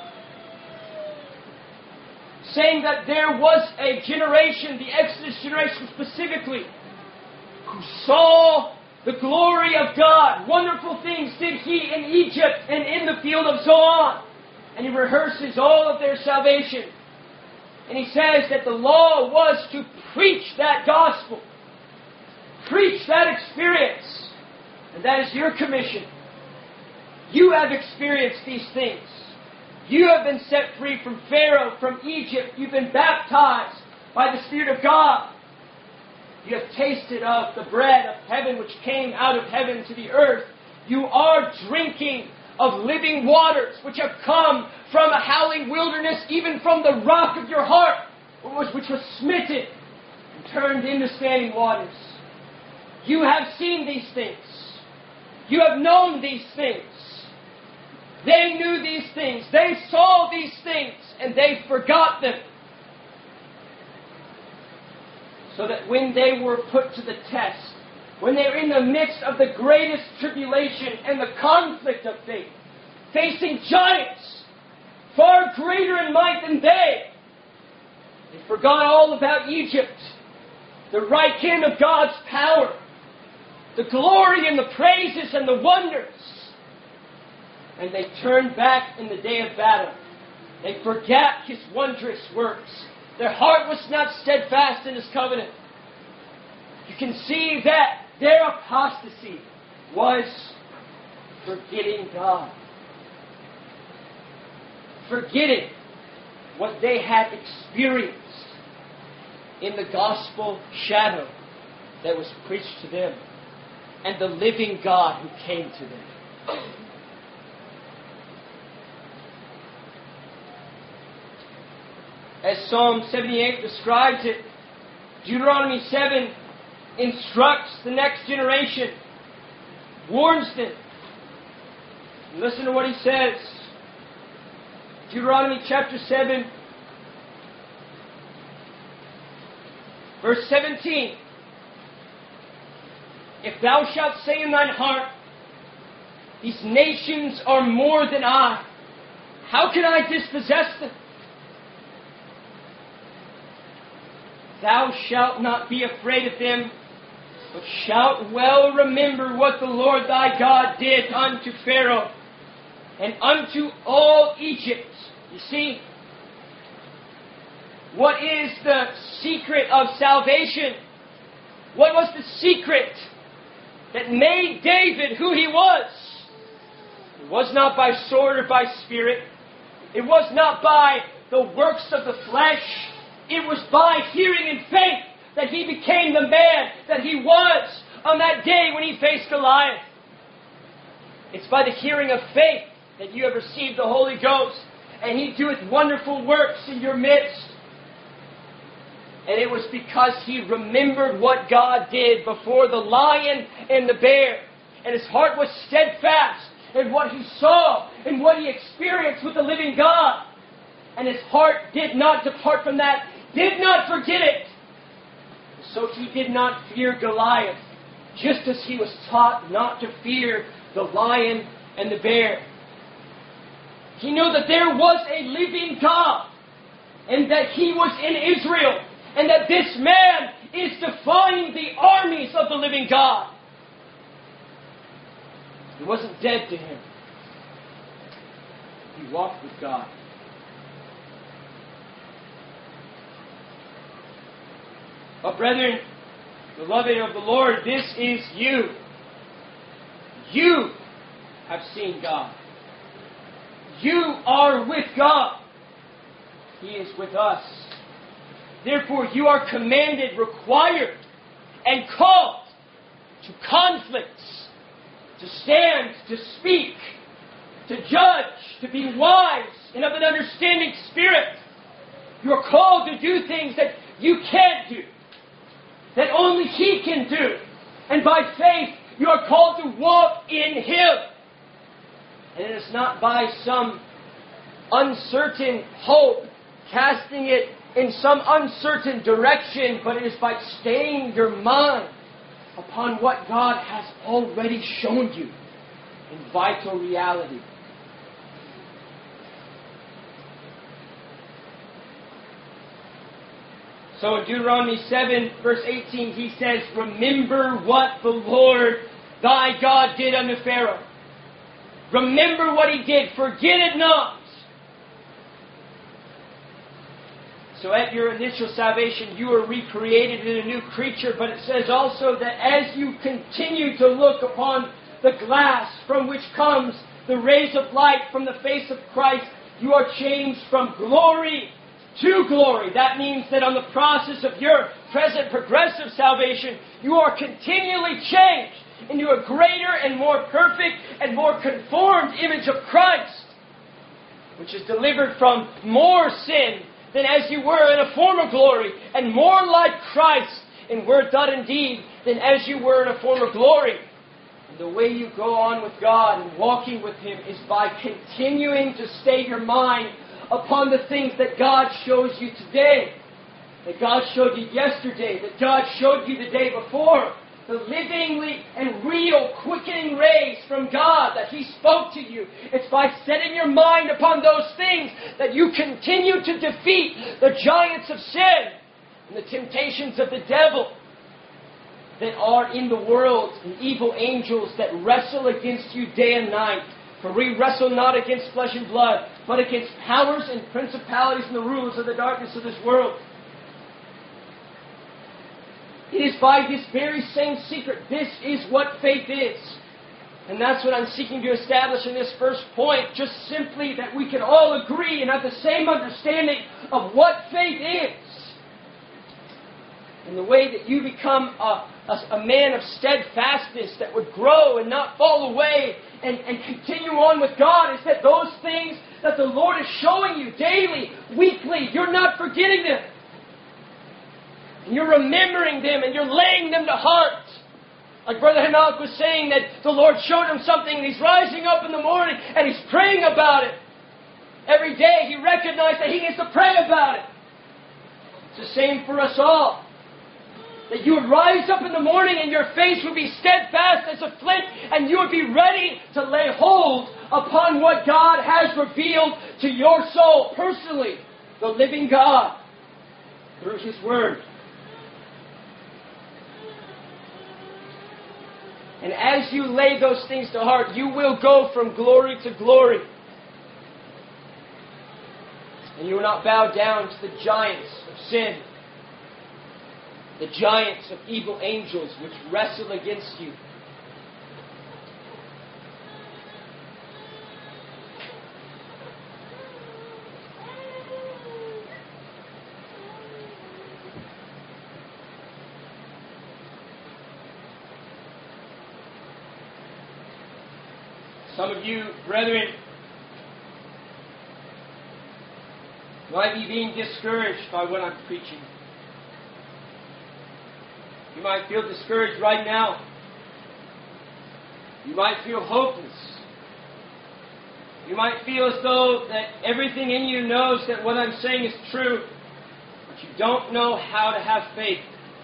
Saying that there was a generation, the Exodus generation specifically, who saw the glory of God. Wonderful things did He in Egypt and in the field of Zoan. And He rehearses all of their salvation. And He says that the law was to preach that gospel. Preach that experience. And that is your commission. You have experienced these things. You have been set free from Pharaoh, from Egypt. You've been baptized by the Spirit of God. You have tasted of the bread of heaven which came out of heaven to the earth. You are drinking of living waters which have come from a howling wilderness, even from the rock of your heart, which was smitten and turned into standing waters. You have seen these things. You have known these things. They knew these things. They saw these things, and they forgot them. So that when they were put to the test, when they were in the midst of the greatest tribulation and the conflict of faith, facing giants far greater in might than they, they forgot all about Egypt, the right hand of God's power, the glory and the praises and the wonders. And they turned back in the day of battle. They forgot His wondrous works. Their heart was not steadfast in His covenant. You can see that their apostasy was forgetting God. Forgetting what they had experienced in the gospel shadow that was preached to them, and the living God who came to them. As Psalm seventy-eight describes it, Deuteronomy seven instructs the next generation, warns them. Listen to what he says. Deuteronomy chapter seven, verse seventeen. If thou shalt say in thine heart, these nations are more than I, how can I dispossess them? Thou shalt not be afraid of them, but shalt well remember what the Lord thy God did unto Pharaoh and unto all Egypt. You see, what is the secret of salvation? What was the secret that made David who he was? It was not by sword or by spirit. It was not by the works of the flesh. It was by hearing and faith that he became the man that he was on that day when he faced Goliath. It's by the hearing of faith that you have received the Holy Ghost, and He doeth wonderful works in your midst. And it was because he remembered what God did before the lion and the bear, and his heart was steadfast in what he saw and what he experienced with the living God. And his heart did not depart from that, did not forget it. So he did not fear Goliath, just as he was taught not to fear the lion and the bear. He knew that there was a living God, and that He was in Israel, and that this man is defying the armies of the living God. He wasn't dead to him. He walked with God. But brethren, beloved of the Lord, this is you. You have seen God. You are with God. He is with us. Therefore, you are commanded, required, and called to conflicts, to stand, to speak, to judge, to be wise and of an understanding spirit. You are called to do things that you can't do, that only He can do. And by faith, you are called to walk in Him. And it is not by some uncertain hope, casting it in some uncertain direction, but it is by staying your mind upon what God has already shown you in vital reality. So in Deuteronomy seven, verse eighteen, he says, remember what the Lord thy God did unto Pharaoh. Remember what He did. Forget it not. So at your initial salvation, you are recreated in a new creature, but it says also that as you continue to look upon the glass from which comes the rays of light from the face of Christ, you are changed from glory to glory. That means that on the process of your present progressive salvation, you are continually changed into a greater and more perfect and more conformed image of Christ, which is delivered from more sin than as you were in a former glory, and more like Christ in word, thought, and deed than as you were in a former glory. And the way you go on with God and walking with Him is by continuing to stay your mind upon the things that God shows you today, that God showed you yesterday, that God showed you the day before. The livingly and real quickening rays from God that He spoke to you. It's by setting your mind upon those things that you continue to defeat the giants of sin and the temptations of the devil that are in the world, and evil angels that wrestle against you day and night. For we wrestle not against flesh and blood, but against powers and principalities and the rulers of the darkness of this world. It is by this very same secret. This is what faith is. And that's what I'm seeking to establish in this first point. Just simply that we can all agree and have the same understanding of what faith is. And the way that you become a, a, a man of steadfastness that would grow and not fall away and, and continue on with God is that those things that the Lord is showing you daily, weekly, you're not forgetting them. And you're remembering them and you're laying them to heart. Like Brother Hanok was saying that the Lord showed him something and he's rising up in the morning and he's praying about it. Every day he recognized that he needs to pray about it. It's the same for us all. That you would rise up in the morning and your face would be steadfast as a flint and you would be ready to lay hold upon what God has revealed to your soul personally. The living God through His Word. And as you lay those things to heart, you will go from glory to glory. And you will not bow down to the giants of sin, the giants of evil angels which wrestle against you. Some of you, brethren, might be being discouraged by what I'm preaching. You might feel discouraged right now. You might feel hopeless. You might feel as though that everything in you knows that what I'm saying is true, but you don't know how to have faith.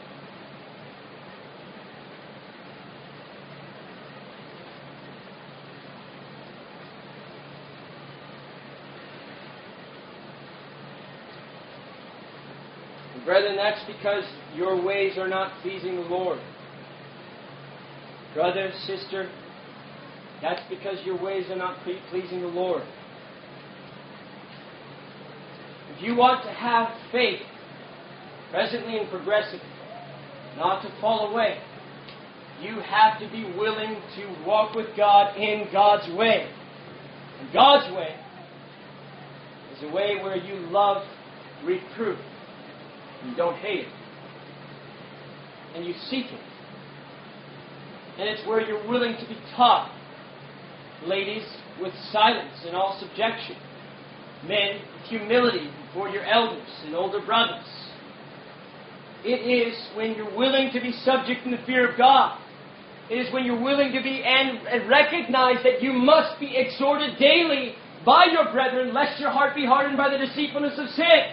Brethren, that's because your ways are not pleasing the Lord. Brother, sister, That's because your ways are not pleasing the Lord. If you want to have faith, presently and progressively, not to fall away, you have to be willing to walk with God in God's way. And God's way is a way where you love reproof. You don't hate it. And you seek it. And it's where you're willing to be taught. Ladies, with silence and all subjection. Men, with humility before your elders and older brothers. It is when you're willing to be subject in the fear of God. It is when you're willing to be and, and recognize that you must be exhorted daily by your brethren, lest your heart be hardened by the deceitfulness of sin.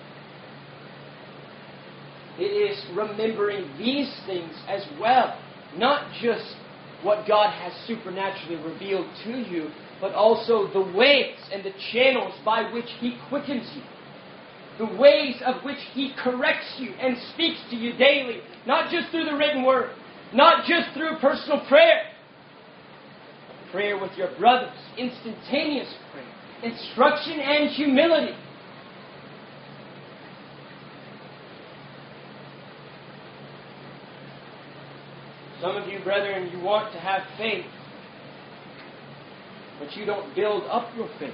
It is remembering these things as well. Not just what God has supernaturally revealed to you, but also the ways and the channels by which He quickens you. The ways of which He corrects you and speaks to you daily. Not just through the written word. Not just through personal prayer. Prayer with your brothers. Instantaneous prayer. Instruction and humility. Some of you, brethren, you want to have faith, but you don't build up your faith.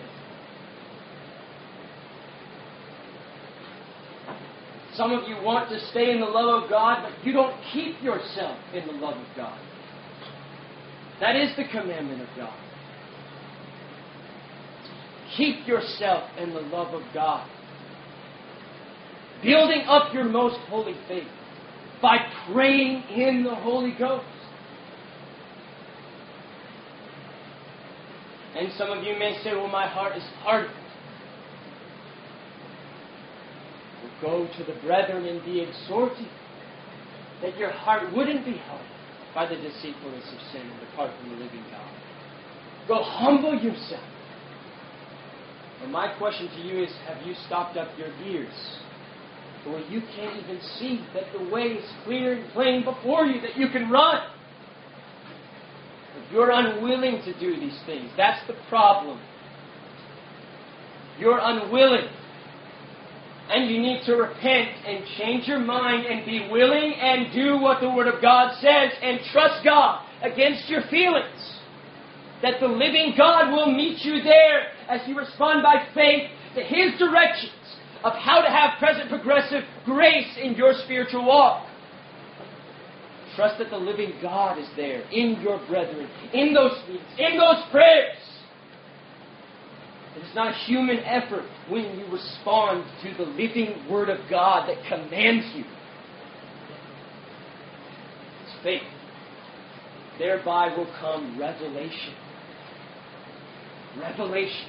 Some of you want to stay in the love of God, but you don't keep yourself in the love of God. That is the commandment of God. Keep yourself in the love of God. Building up your most holy faith by praying in the Holy Ghost. And some of you may say, well, my heart is hardened. Well, go to the brethren and be exhorted that your heart wouldn't be hardened by the deceitfulness of sin and depart from the living God. Go humble yourself. And my question to you is, have you stopped up your ears? Or you can't even see that the way is clear and plain before you, that you can run. If you're unwilling to do these things, that's the problem. You're unwilling. And you need to repent and change your mind and be willing and do what the Word of God says and trust God against your feelings. That the living God will meet you there as you respond by faith to His directions of how to have present progressive grace in your spiritual walk. Trust that the living God is there in your brethren, in those meetings, in those prayers. It is not human effort when you respond to the living Word of God that commands you. It's faith. Thereby will come revelation. Revelation.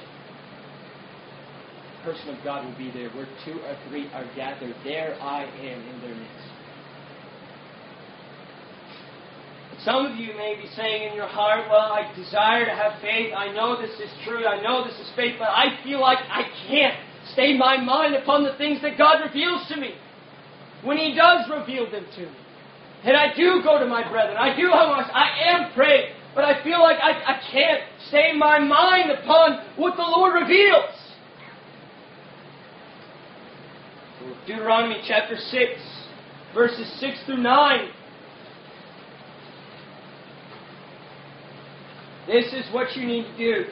The person of God will be there. Where two or three are gathered, there I am in their midst. Some of you may be saying in your heart, well, I desire to have faith. I know this is true. I know this is faith. But I feel like I can't stay my mind upon the things that God reveals to me. When He does reveal them to me. And I do go to my brethren. I do have my, I am praying. But I feel like I, I can't stay my mind upon what the Lord reveals. Deuteronomy chapter six, verses six through nine. This is what you need to do.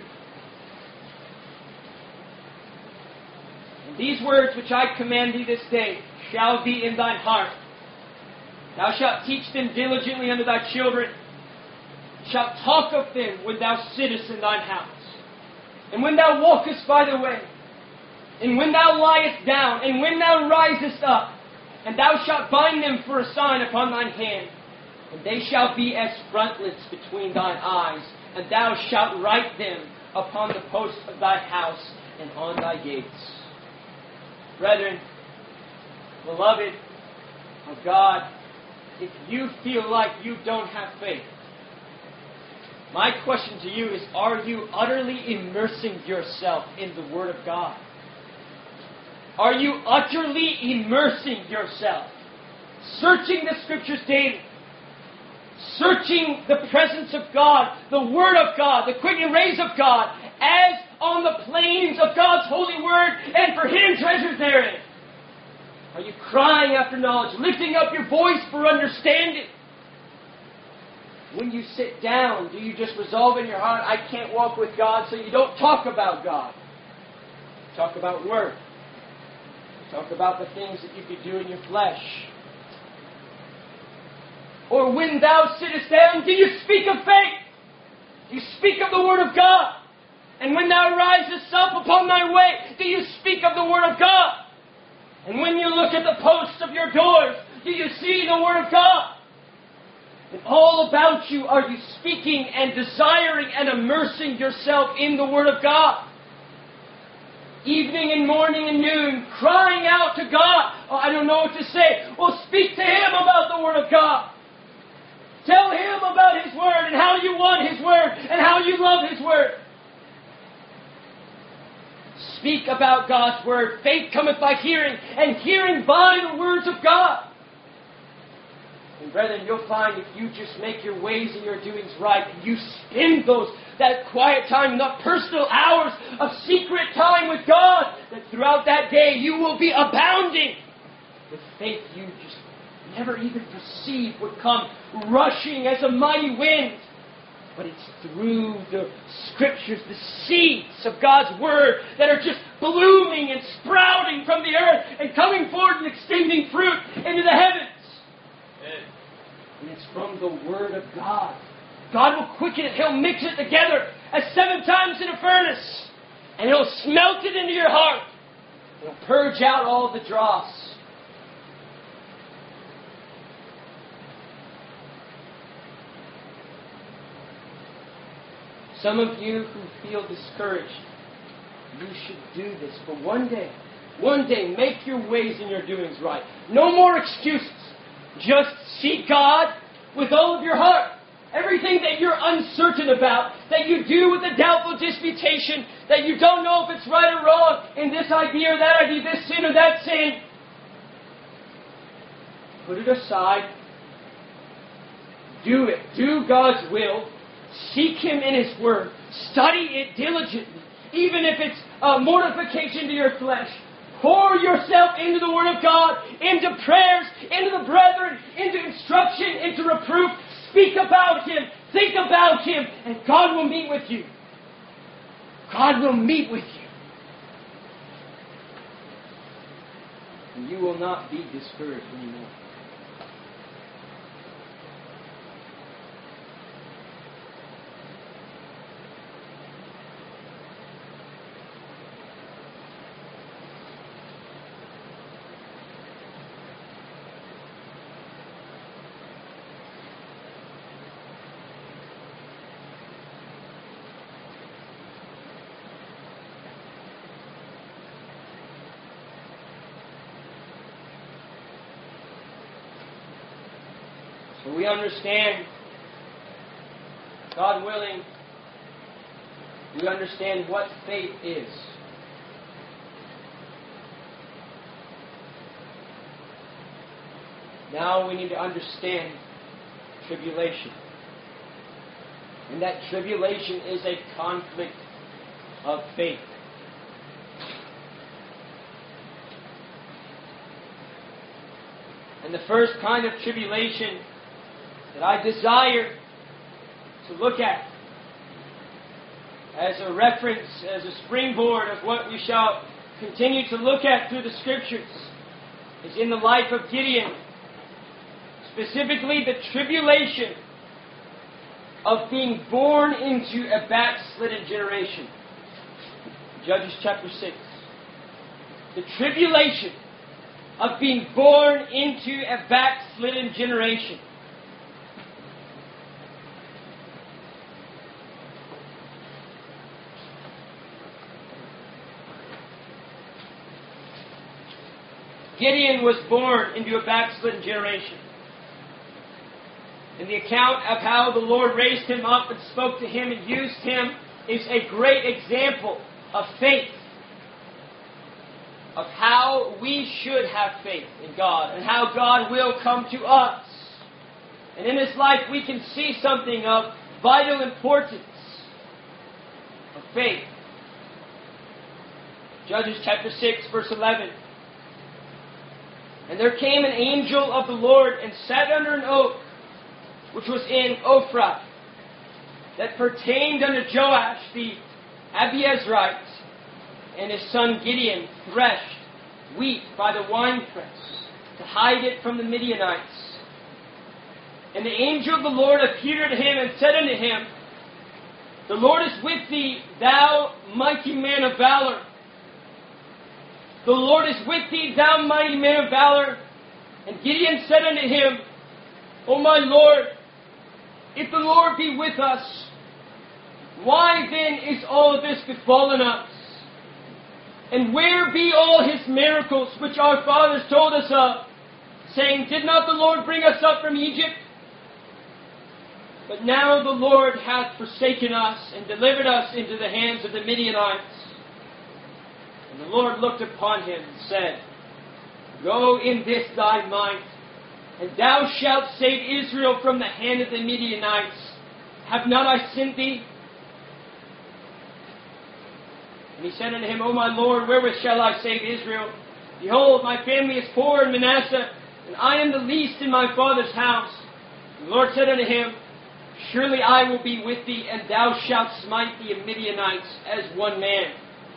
And these words which I command thee this day shall be in thine heart. Thou shalt teach them diligently unto thy children. Shalt talk of them when thou sittest in thine house. And when thou walkest by the way. And when thou liest down. And when thou risest up. And thou shalt bind them for a sign upon thine hand. And they shall be as frontlets between thine eyes. And thou shalt write them upon the posts of thy house and on thy gates. Brethren, beloved of God, if you feel like you don't have faith, my question to you is, are you utterly immersing yourself in the Word of God? Are you utterly immersing yourself? Searching the Scriptures daily. searching the presence of God, the Word of God, the quickening rays of God, as on the plains of God's holy Word and for hidden treasures therein? Are you crying after knowledge, lifting up your voice for understanding? When you sit down, do you just resolve in your heart, I can't walk with God, so you don't talk about God? Talk about work. Talk about the things that you could do in your flesh. Or when thou sittest down, do you speak of faith? Do you speak of the Word of God? And when thou risest up upon thy way, do you speak of the Word of God? And when you look at the posts of your doors, do you see the Word of God? And all about you, are you speaking and desiring and immersing yourself in the Word of God? Evening and morning and noon, crying out to God. Oh, I don't know what to say. Well, speak to Him about the Word of God. Tell Him about His Word and how you want His Word and how you love His Word. Speak about God's Word. Faith cometh by hearing, and hearing by the words of God. And brethren, you'll find if you just make your ways and your doings right, and you spend those, that quiet time, the personal hours of secret time with God, that throughout that day you will be abounding with faith you just never even perceived would come rushing as a mighty wind. But it's through the Scriptures, the seeds of God's Word that are just blooming and sprouting from the earth and coming forth and extending fruit into the heavens. And it's from the Word of God. God will quicken it. He'll mix it together as seven times in a furnace. And He'll smelt it into your heart. He'll purge out all the dross. Some of you who feel discouraged, you should do this. But one day, one day, make your ways and your doings right. No more excuses. Just seek God with all of your heart. Everything that you're uncertain about, that you do with a doubtful disputation, that you don't know if it's right or wrong, in this idea or that idea, this sin or that sin, put it aside. Do it. Do God's will. Seek Him in His Word. Study it diligently. Even if it's a mortification to your flesh. Pour yourself into the Word of God, into prayers, into the brethren, into instruction, into reproof. Speak about Him. Think about Him. And God will meet with you. God will meet with you. And you will not be discouraged anymore. So we understand, God willing, we understand what faith is. Now we need to understand tribulation. And that tribulation is a conflict of faith. And the first kind of tribulation that I desire to look at as a reference, as a springboard of what we shall continue to look at through the Scriptures, is in the life of Gideon. Specifically, the tribulation of being born into a backslidden generation. Judges chapter six. The tribulation of being born into a backslidden generation. Gideon was born into a backslidden generation. And the account of how the Lord raised him up and spoke to him and used him is a great example of faith. Of how we should have faith in God and how God will come to us. And in his life we can see something of vital importance of faith. Judges chapter six, verse eleven. And there came an angel of the Lord and sat under an oak, which was in Ophrah, that pertained unto Joash the Abiezrite, and his son Gideon threshed wheat by the winepress, to hide it from the Midianites. And the angel of the Lord appeared unto him and said unto him, The Lord is with thee, thou mighty man of valor. The Lord is with thee, thou mighty man of valor. And Gideon said unto him, O my Lord, if the Lord be with us, why then is all this befallen us? And where be all his miracles which our fathers told us of, saying, Did not the Lord bring us up from Egypt? But now the Lord hath forsaken us and delivered us into the hands of the Midianites. And the Lord looked upon him and said, Go in this thy might, and thou shalt save Israel from the hand of the Midianites. Have not I sent thee? And he said unto him, O my Lord, wherewith shall I save Israel? Behold, my family is poor in Manasseh, and I am the least in my father's house. And the Lord said unto him, Surely I will be with thee, and thou shalt smite the Midianites as one man.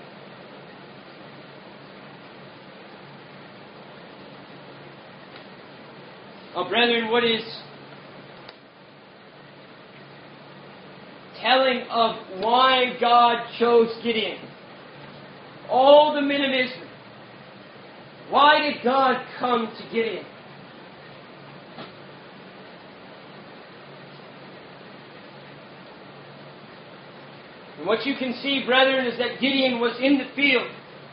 Now, brethren, what is telling of why God chose Gideon? All the men of Israel. Why did God come to Gideon? And what you can see, brethren, is that Gideon was in the field.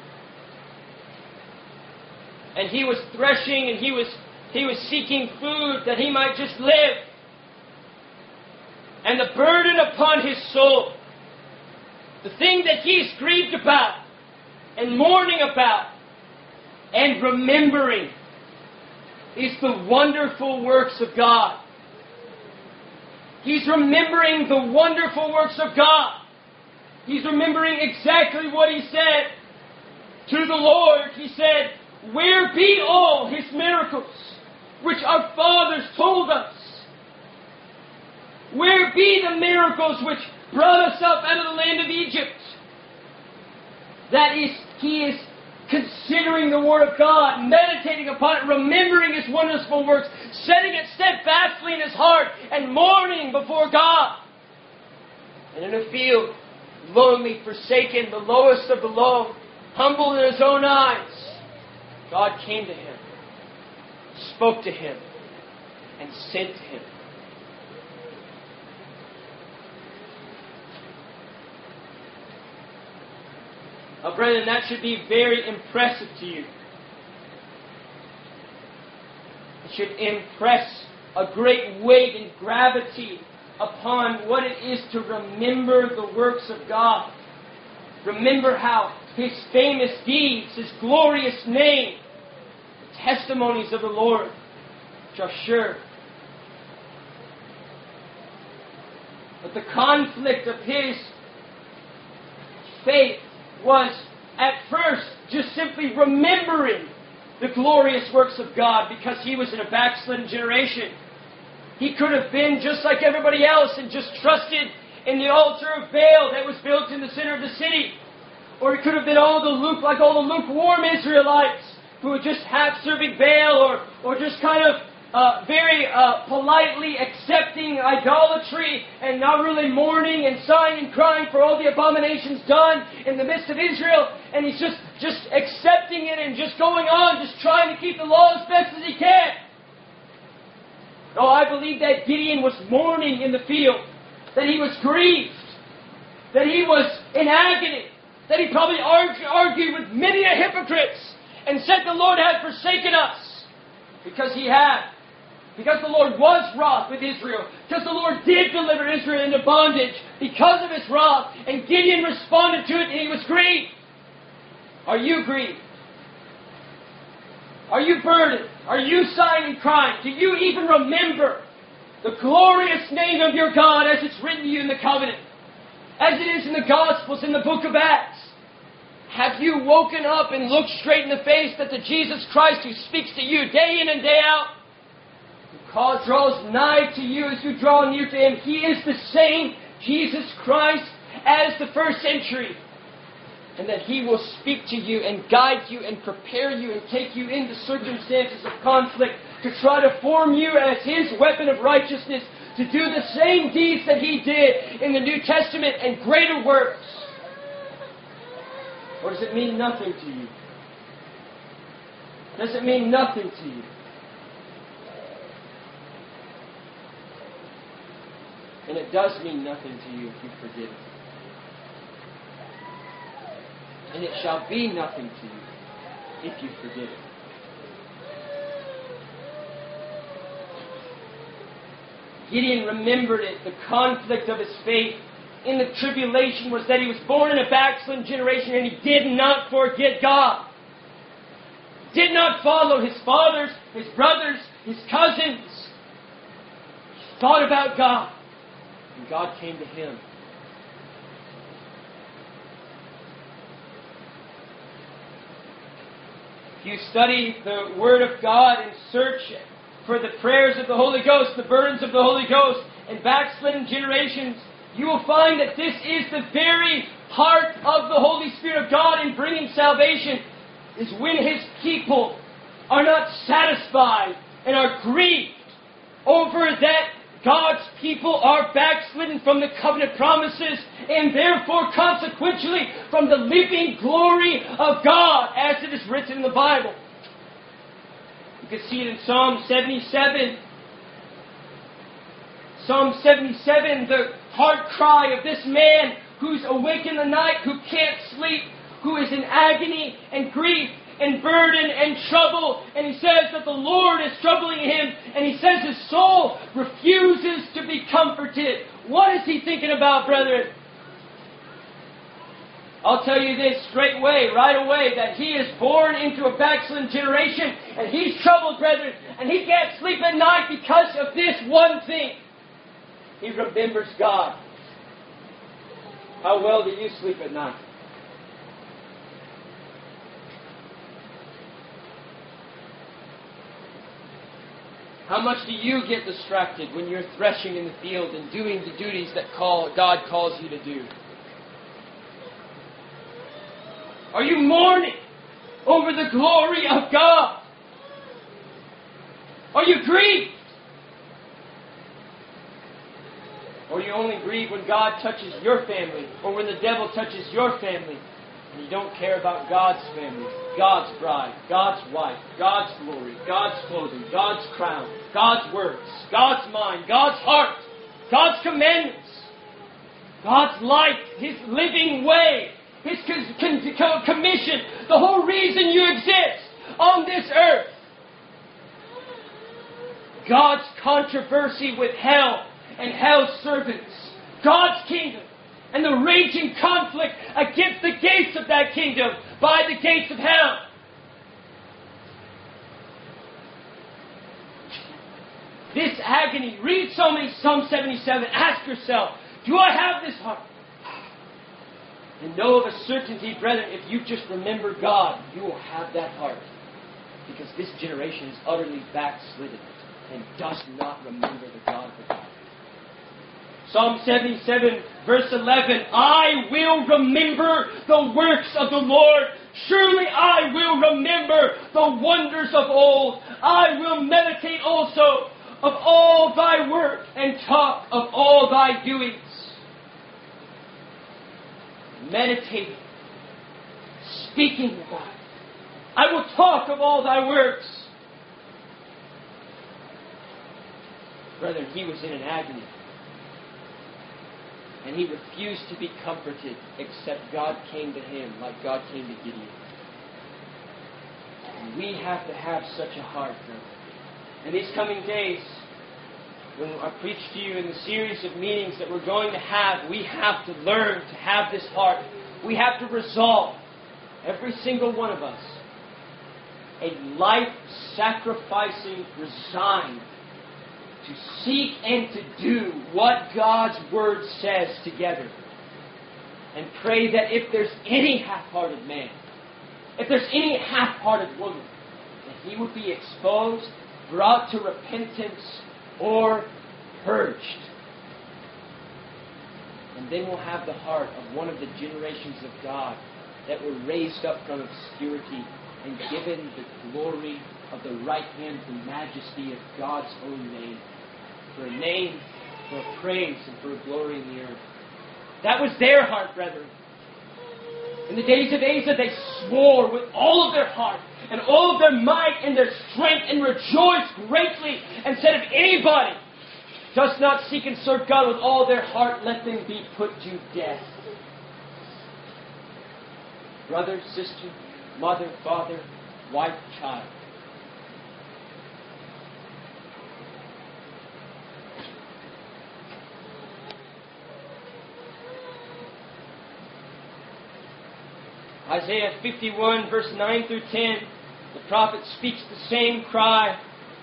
And he was threshing, and he was he was seeking food that he might just live. And the burden upon his soul, the thing that he is grieved about, and mourning about, and remembering, is the wonderful works of God. He's remembering the wonderful works of God. He's remembering exactly what he said to the Lord. He said, Where be all his miracles, which our fathers told us? Where be the miracles which brought us up out of the land of Egypt? That is, he is considering the Word of God, meditating upon it, remembering His wonderful works, setting it steadfastly in his heart, and mourning before God. And in a field, lonely, forsaken, the lowest of the low, humble in his own eyes, God came to him, spoke to him, and sent him. Now, brethren, that should be very impressive to you. It should impress a great weight and gravity upon what it is to remember the works of God. Remember how His famous deeds, His glorious name, the testimonies of the Lord, which are sure. But the conflict of his faith was at first just simply remembering the glorious works of God, because he was in a backslidden generation. He could have been just like everybody else and just trusted in the altar of Baal that was built in the center of the city. Or he could have been all the luke, like all the lukewarm Israelites who were just half serving Baal, or, or just kind of uh, very uh, politely accepting idolatry and not really mourning and sighing and crying for all the abominations done in the midst of Israel. And he's just, just accepting it and just going on, just trying to keep the law as best as he can. No, I believe that Gideon was mourning in the field, that he was grieved, that he was in agony, that he probably argued, argued with many a hypocrites and said the Lord had forsaken us, because he had. Because the Lord was wroth with Israel. Because the Lord did deliver Israel into bondage because of His wrath. And Gideon responded to it and he was grieved. Are you grieved? Are you burdened? Are you sighing and crying? Do you even remember the glorious name of your God as it's written to you in the covenant, as it is in the Gospels, in the book of Acts? Have you woken up and looked straight in the face that the Jesus Christ who speaks to you day in and day out, who calls, draws nigh to you as you draw near to Him, He is the same Jesus Christ as the first century? And that He will speak to you and guide you and prepare you and take you into circumstances of conflict to try to form you as His weapon of righteousness to do the same deeds that He did in the New Testament and greater works? Or does it mean nothing to you? Does it mean nothing to you? And it does mean nothing to you if you forget it. And it shall be nothing to you if you forget it. Gideon remembered it, the conflict of his faith in the tribulation was that he was born in a backslidden generation and he did not forget God. Did not follow his fathers, his brothers, his cousins. He thought about God. And God came to him. If you study the Word of God and search for the prayers of the Holy Ghost, the burdens of the Holy Ghost, and backslidden generations, you will find that this is the very heart of the Holy Spirit of God in bringing salvation, is when His people are not satisfied and are grieved over that God's people are backslidden from the covenant promises and therefore consequentially from the living glory of God as it is written in the Bible. You can see it in Psalm seventy-seven. Psalm seventy-seven, the heart cry of this man who's awake in the night, who can't sleep, who is in agony and grief and burden and trouble. And he says that the Lord is troubling him. And he says his soul refuses to be comforted. What is he thinking about, brethren? I'll tell you this straightway, right away, that he is born into a backslidden generation. And he's troubled, brethren. And he can't sleep at night because of this one thing. He remembers God. How well do you sleep at night? How much do you get distracted when you're threshing in the field and doing the duties that call, God calls you to do? Are you mourning over the glory of God? Are you grieved? Or you only grieve when God touches your family, or when the devil touches your family, and you don't care about God's family, God's bride, God's wife, God's glory, God's clothing, God's crown, God's words, God's mind, God's heart, God's commandments, God's life, His living way, His con- con- commission, the whole reason you exist on this earth. God's controversy with hell and hell's servants, God's kingdom, and the raging conflict against the gates of that kingdom by the gates of hell. This agony, read Psalm seventy-seven, ask yourself, do I have this heart? And know of a certainty, brethren, if you just remember God, you will have that heart. Because this generation is utterly backslidden and does not remember the God of the Bible. Psalm seventy-seven, verse eleven, I will remember the works of the Lord. Surely I will remember the wonders of old. I will meditate also of all thy work and talk of all thy doings. Meditating, speaking about it. I will talk of all thy works. Brethren, he was in an agony. And he refused to be comforted except God came to him like God came to Gideon. And we have to have such a heart, brethren. In these coming days, when I preach to you in the series of meetings that we're going to have, we have to learn to have this heart. We have to resolve, every single one of us, a life-sacrificing, resigned to seek and to do what God's Word says together. And pray that if there's any half-hearted man, if there's any half-hearted woman, that he would be exposed, brought to repentance, or purged. And then we'll have the heart of one of the generations of God that were raised up from obscurity and given the glory of the right hand and majesty of God's own name. For a name, for a praise, and for a glory in the earth. That was their heart, brethren. In the days of Asa, they swore with all of their heart and all of their might and their strength and rejoiced greatly and said, if anybody does not seek and serve God with all their heart, let them be put to death. Brother, sister, mother, father, wife, child. Isaiah fifty-one, verse nine through ten, the prophet speaks the same cry.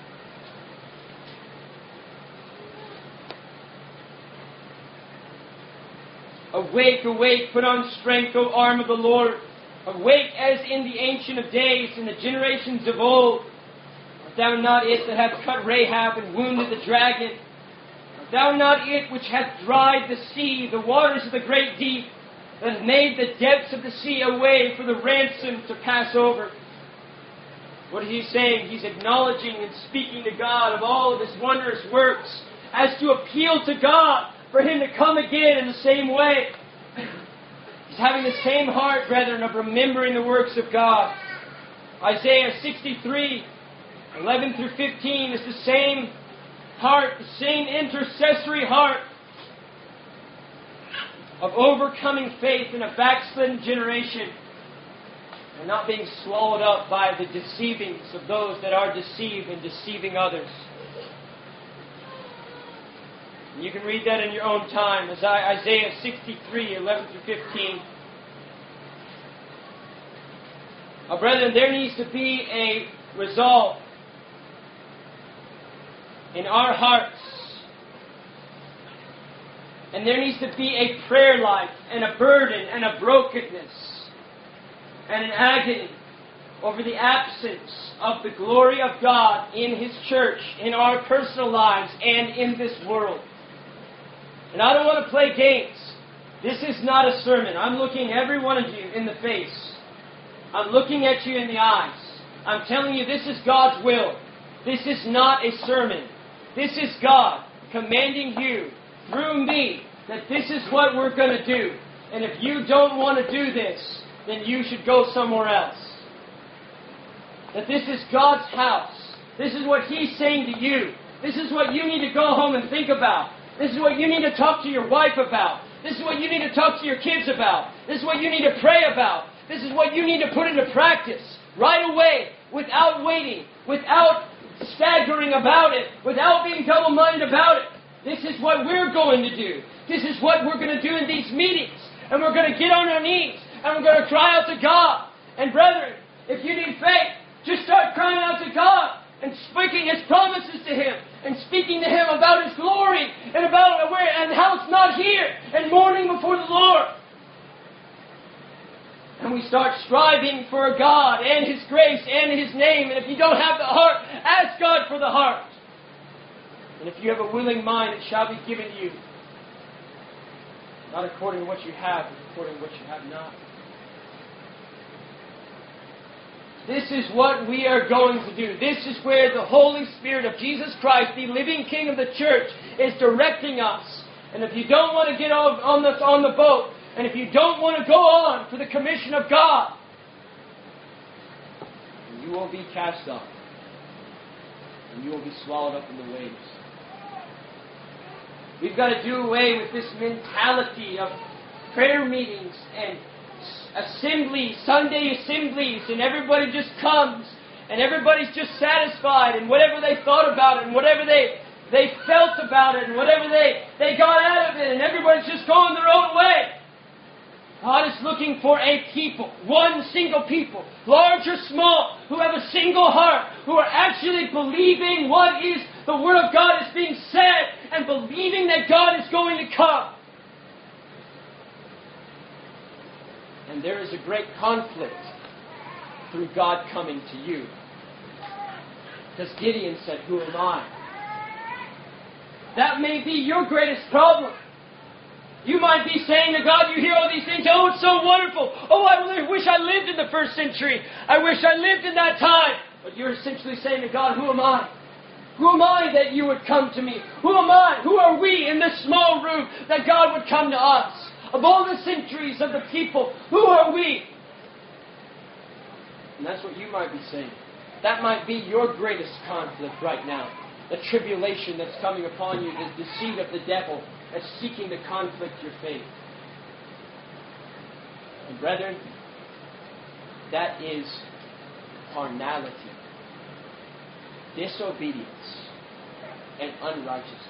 Awake, awake, put on strength, O arm of the Lord. Awake as in the Ancient of Days, in the generations of old. Art thou not it that hath cut Rahab and wounded the dragon? Art thou not it which hath dried the sea, the waters of the great deep, that hath made the depths of the sea a way for the ransom to pass over? What is he saying? He's acknowledging and speaking to God of all of His wondrous works, as to appeal to God for Him to come again in the same way. He's having the same heart, brethren, of remembering the works of God. Isaiah sixty-three, eleven through fifteen is the same heart, the same intercessory heart of overcoming faith in a backslidden generation and not being swallowed up by the deceivings of those that are deceived and deceiving others. And you can read that in your own time. As Isaiah sixty-three, eleven through fifteen. Now, brethren, there needs to be a resolve in our hearts. And there needs to be a prayer life and a burden and a brokenness and an agony over the absence of the glory of God in His church, in our personal lives, and in this world. And I don't want to play games. This is not a sermon. I'm looking every one of you in the face. I'm looking at you in the eyes. I'm telling you this is God's will. This is not a sermon. This is God commanding you through me that this is what we're going to do. And if you don't want to do this, then you should go somewhere else. That this is God's house. This is what He's saying to you. This is what you need to go home and think about. This is what you need to talk to your wife about. This is what you need to talk to your kids about. This is what you need to pray about. This is what you need to put into practice right away, without waiting, without staggering about it, without being double-minded about it. This is what we're going to do. This is what we're going to do in these meetings. And we're going to get on our knees and we're going to cry out to God. And brethren, if you need faith, just start crying out to God and speaking His promises to Him and speaking to Him about His glory and about where and how it's not here and mourning before the Lord. And we start striving for God and His grace and His name. And if you don't have the heart, ask God for the heart. And if you have a willing mind, it shall be given you. Not according to what you have, but according to what you have not. This is what we are going to do. This is where the Holy Spirit of Jesus Christ, the living King of the church, is directing us. And if you don't want to get on, on, the, on the boat, and if you don't want to go on for the commission of God, you will be cast off. And you will be swallowed up in the waves. We've got to do away with this mentality of prayer meetings and assemblies, Sunday assemblies, and everybody just comes, and everybody's just satisfied, and whatever they thought about it, and whatever they, they felt about it, and whatever they, they got out of it, and everybody's just going their own way. God is looking for a people, one single people, large or small, who have a single heart, who are actually believing what is The Word of God is being said and believing that God is going to come. And there is a great conflict through God coming to you. Because Gideon said, "Who am I?" That may be your greatest problem. You might be saying to God, you hear all these things, "Oh, it's so wonderful. Oh, I wish I lived in the first century. I wish I lived in that time." But you're essentially saying to God, "Who am I? Who am I that you would come to me? Who am I? Who are we in this small room that God would come to us? Of all the centuries of the people, who are we?" And that's what you might be saying. That might be your greatest conflict right now. The tribulation that's coming upon you, the deceit of the devil that's seeking to conflict your faith. And brethren, that is carnality, disobedience, and unrighteousness.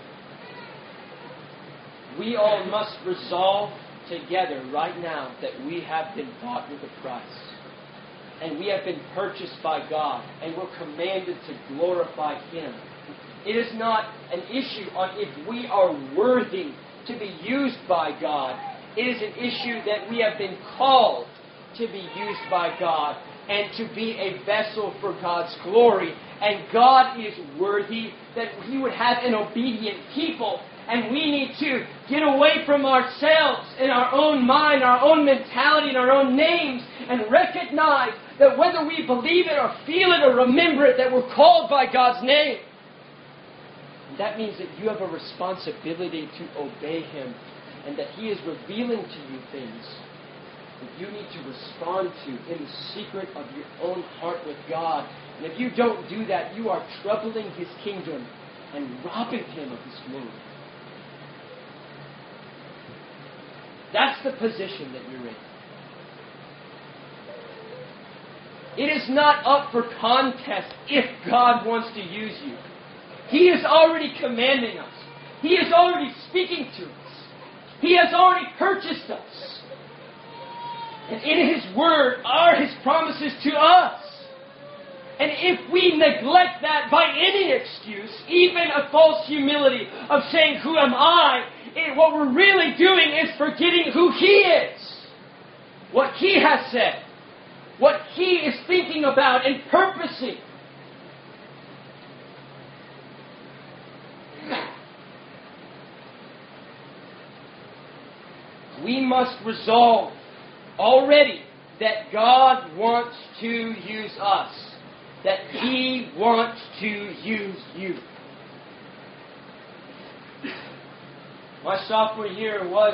We all must resolve together right now that we have been bought with a price. And we have been purchased by God. And we're commanded to glorify Him. It is not an issue on if we are worthy to be used by God. It is an issue that we have been called to be used by God and to be a vessel for God's glory. And God is worthy that He would have an obedient people. And we need to get away from ourselves and our own mind, our own mentality, and our own names, and recognize that whether we believe it or feel it or remember it, that we're called by God's name. And that means that you have a responsibility to obey Him, and that He is revealing to you things that you need to respond to in the secret of your own heart with God. And if you don't do that, you are troubling His kingdom and robbing Him of His glory. That's the position that you're in. It is not up for contest if God wants to use you. He is already commanding us. He is already speaking to us. He has already purchased us. And in His Word are His promises to us. And if we neglect that by any excuse, even a false humility of saying, "Who am I?" It, what we're really doing is forgetting who He is. What He has said. What He is thinking about and purposing. We must resolve already that God wants to use us. That He wants to use you. My sophomore year was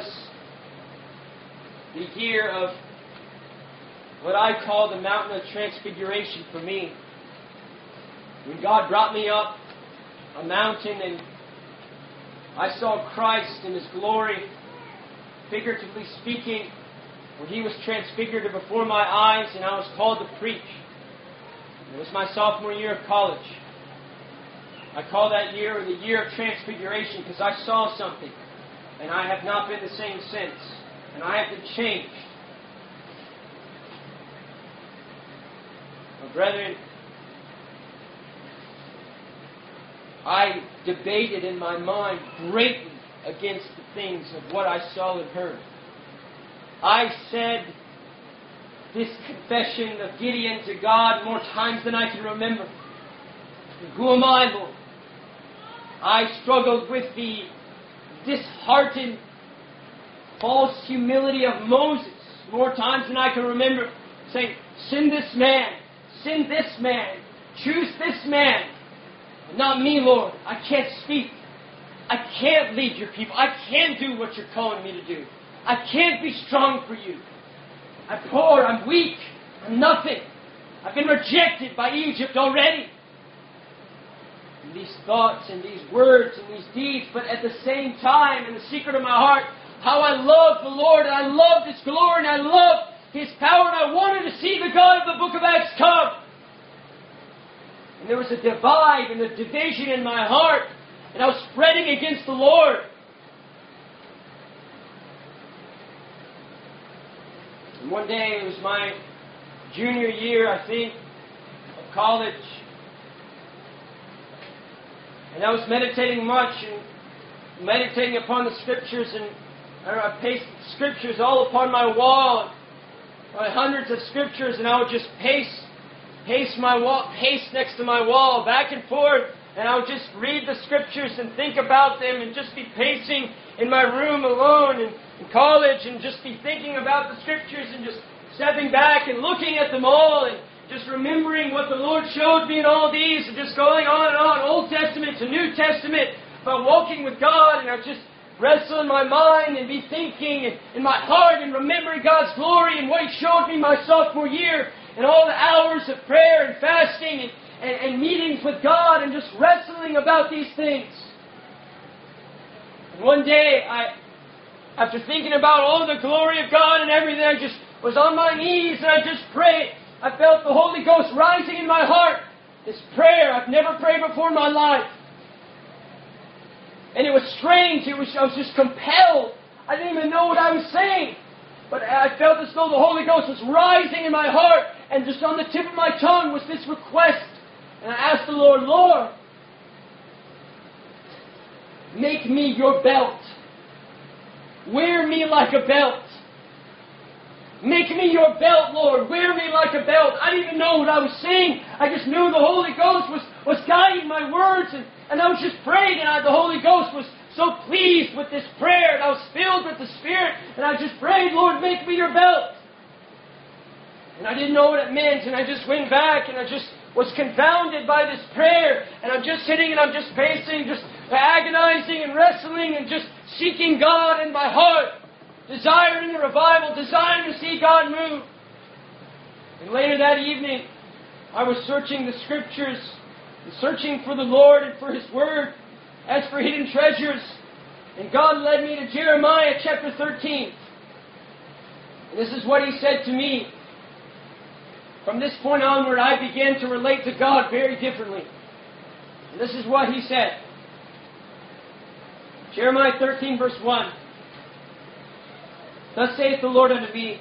the year of what I call the mountain of transfiguration for me. When God brought me up a mountain and I saw Christ in His glory, figuratively speaking, when He was transfigured before my eyes and I was called to preach. It was my sophomore year of college. I call that year the year of transfiguration because I saw something. And I have not been the same since. And I have been changed. Well, brethren, I debated in my mind greatly against the things of what I saw and heard. I said this confession of Gideon to God more times than I can remember. Who am I, Lord? I struggled with the disheartened, false humility of Moses more times than I can remember, saying, "Send this man, send this man, choose this man." Not me, Lord. I can't speak. I can't lead your people. I can't do what you're calling me to do. I can't be strong for you. I'm poor. I'm weak. I'm nothing. I've been rejected by Egypt already. And these thoughts and these words and these deeds, but at the same time, in the secret of my heart, how I love the Lord, and I loved His glory, and I loved His power, and I wanted to see the God of the book of Acts come. And there was a divide and a division in my heart, and I was spreading against the Lord. And one day, it was my junior year, I think, of college. And I was meditating much and meditating upon the Scriptures, and I pasted Scriptures all upon my wall, uh, hundreds of Scriptures, and I would just pace, pace my wall, pace next to my wall, back and forth, and I would just read the Scriptures and think about them, and just be pacing in my room alone in, in college, and just be thinking about the Scriptures, and just stepping back and looking at them all, and just remembering what the Lord showed me in all these, and just going on and on, Old Testament to New Testament, about walking with God, and I just wrestle in my mind and be thinking and in my heart and remembering God's glory and what He showed me my sophomore year, and all the hours of prayer and fasting and, and, and meetings with God, and just wrestling about these things. And one day, I, after thinking about all the glory of God and everything, I just was on my knees and I just prayed. I felt the Holy Ghost rising in my heart. This prayer I've never prayed before in my life. And it was strange. It was, I was just compelled. I didn't even know what I was saying. But I felt as though the Holy Ghost was rising in my heart. And just on the tip of my tongue was this request. And I asked the Lord, Lord, make me your belt. Wear me like a belt. Make me your belt, Lord. Wear me like a belt. I didn't even know what I was saying. I just knew the Holy Ghost was, was guiding my words. And, and I was just praying. And I, the Holy Ghost was so pleased with this prayer. And I was filled with the Spirit. And I just prayed, Lord, make me your belt. And I didn't know what it meant. And I just went back. And I just was confounded by this prayer. And I'm just sitting and I'm just pacing, just agonizing and wrestling and just seeking God in my heart. Desiring a revival, desiring to see God move. And later that evening, I was searching the Scriptures, and searching for the Lord and for His Word, as for hidden treasures. And God led me to Jeremiah chapter thirteen. And this is what He said to me. From this point onward, I began to relate to God very differently. And this is what He said. Jeremiah thirteen, verse one. Thus saith the Lord unto me,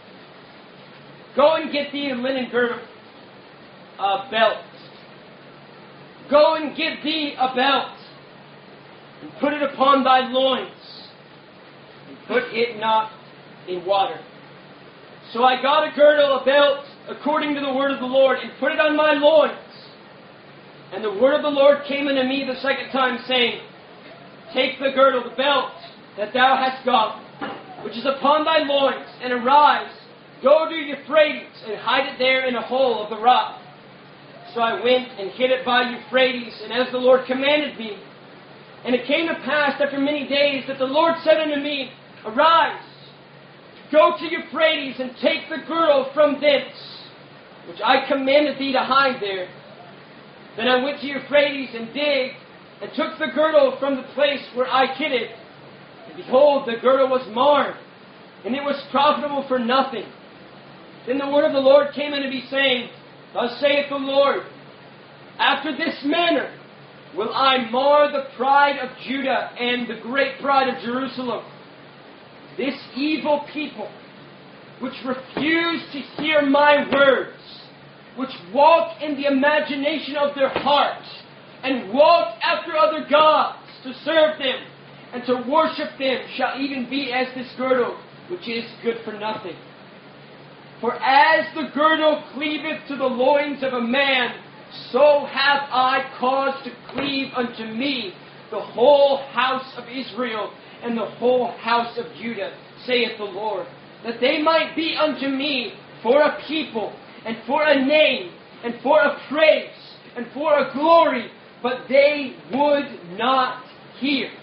Go and get thee a linen girdle, a belt. Go and get thee a belt, and put it upon thy loins, and put it not in water. So I got a girdle, a belt, according to the word of the Lord, and put it on my loins. And the word of the Lord came unto me the second time, saying, Take the girdle, the belt, that thou hast got, which is upon thy loins, and arise, go to Euphrates, and hide it there in a hole of the rock. So I went and hid it by Euphrates, and as the Lord commanded me. And it came to pass after many days that the Lord said unto me, Arise, go to Euphrates, and take the girdle from thence, which I commanded thee to hide there. Then I went to Euphrates, and digged, and took the girdle from the place where I hid it. And behold, the girdle was marred, and it was profitable for nothing. Then the word of the Lord came unto me, saying, Thus saith the Lord, After this manner will I mar the pride of Judah and the great pride of Jerusalem. This evil people, which refuse to hear my words, which walk in the imagination of their heart, and walk after other gods to serve them, and to worship them, shall even be as this girdle, which is good for nothing. For as the girdle cleaveth to the loins of a man, so have I caused to cleave unto me the whole house of Israel, and the whole house of Judah, saith the Lord, that they might be unto me for a people, and for a name, and for a praise, and for a glory, but they would not hear.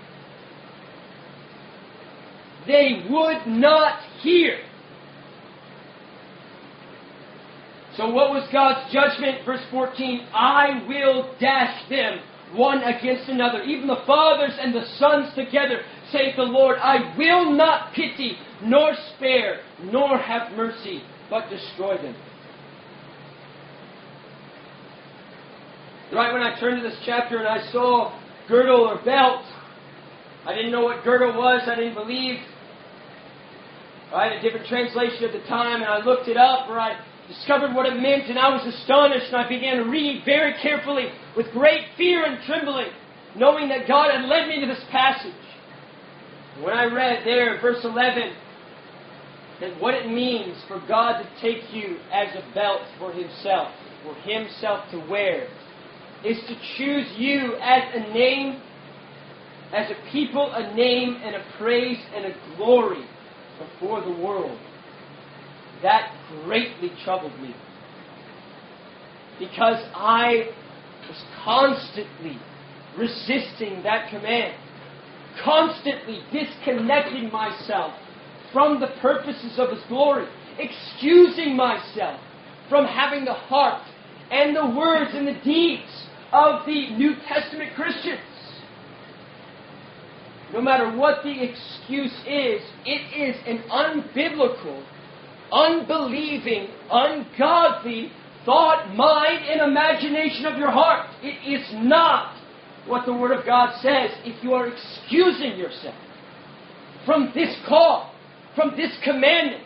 They would not hear. So what was God's judgment? Verse fourteen, I will dash them one against another, even the fathers and the sons together, saith the Lord. I will not pity, nor spare, nor have mercy, but destroy them. Right when I turned to this chapter and I saw girdle or belt, I didn't know what girdle was. I didn't believe. Right, a different translation at the time, and I looked it up, or I discovered what it meant, and I was astonished, and I began to read very carefully with great fear and trembling. knowing that God had led me to this passage. When I read there, verse eleven, that what it means for God to take you as a belt for Himself, for Himself to wear, is to choose you as a name, as a people, a name and a praise and a glory before the world. That greatly troubled me. Because I was constantly resisting that command. Constantly disconnecting myself from the purposes of His glory. Excusing myself from having the heart and the words and the deeds of the New Testament Christians. No matter what the excuse is, it is an unbiblical, unbelieving, ungodly thought, mind, and imagination of your heart. It is not what the Word of God says if you are excusing yourself from this call, from this commandment.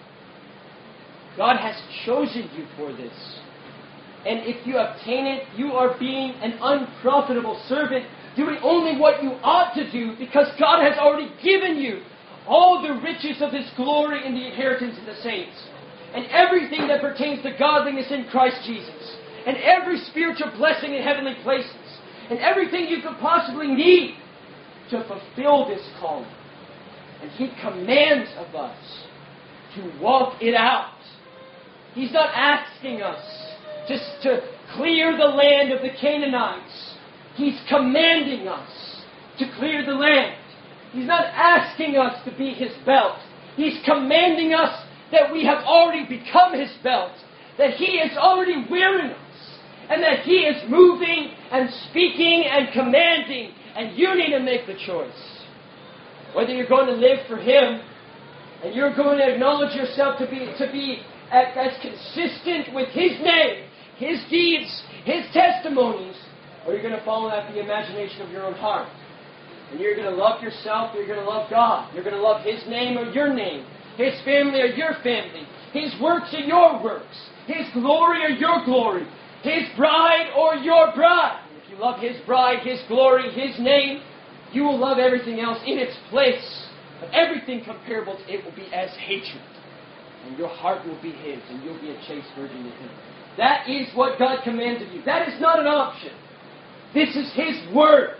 God has chosen you for this. And if you obtain it, you are being an unprofitable servant, doing only what you ought to do, because God has already given you all the riches of His glory in the inheritance of the saints, and everything that pertains to godliness in Christ Jesus, and every spiritual blessing in heavenly places, and everything you could possibly need to fulfill this calling. And He commands of us to walk it out. He's not asking us just to clear the land of the Canaanites. He's commanding us to clear the land. He's not asking us to be His belt. He's commanding us that we have already become His belt, that He is already wearing us, and that He is moving and speaking and commanding, and you need to make the choice. Whether you're going to live for Him, and you're going to acknowledge yourself to be, to be as, as consistent with His name, His deeds, His testimonies, or you're going to follow after the imagination of your own heart. And you're going to love yourself, or you're going to love God. You're going to love His name or your name, His family or your family, His works or your works, His glory or your glory, His bride or your bride. And if you love His bride, His glory, His name, you will love everything else in its place. But everything comparable to it will be as hatred. And your heart will be His, and you'll be a chaste virgin with Him. That is what God commands of you. That is not an option. This is His Word.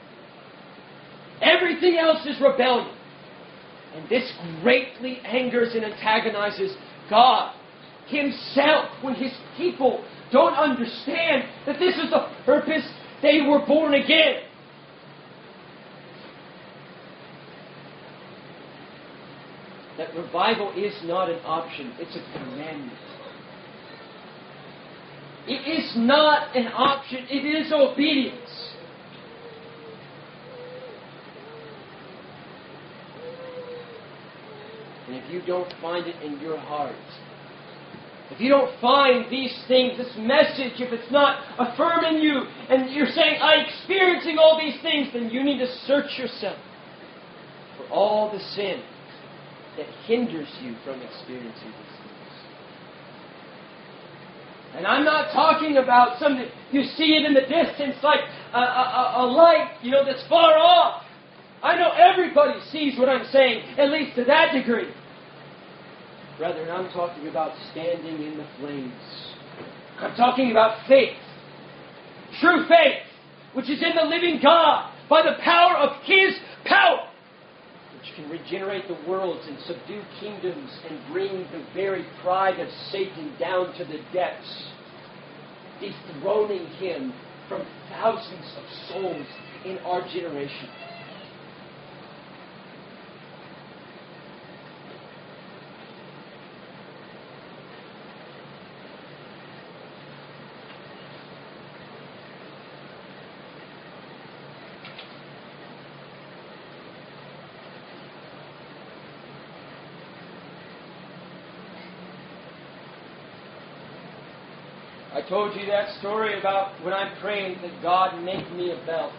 Everything else is rebellion. And this greatly angers and antagonizes God Himself when His people don't understand that this is the purpose they were born again. That revival is not an option, it's a commandment. It is not an option, it is obedience. And if you don't find it in your heart, if you don't find these things, this message, if it's not affirming you, and you're saying, I'm experiencing all these things, then you need to search yourself for all the sin that hinders you from experiencing these things. And I'm not talking about something, you see it in the distance like a, a, a light, you know, that's far off. I know everybody sees what I'm saying, at least to that degree. Brethren, I'm talking about standing in the flames. I'm talking about faith. True faith, which is in the living God, by the power of His power, which can regenerate the worlds and subdue kingdoms and bring the very pride of Satan down to the depths, dethroning him from thousands of souls in our generation. I told you that story about when I'm praying that God make me a belt.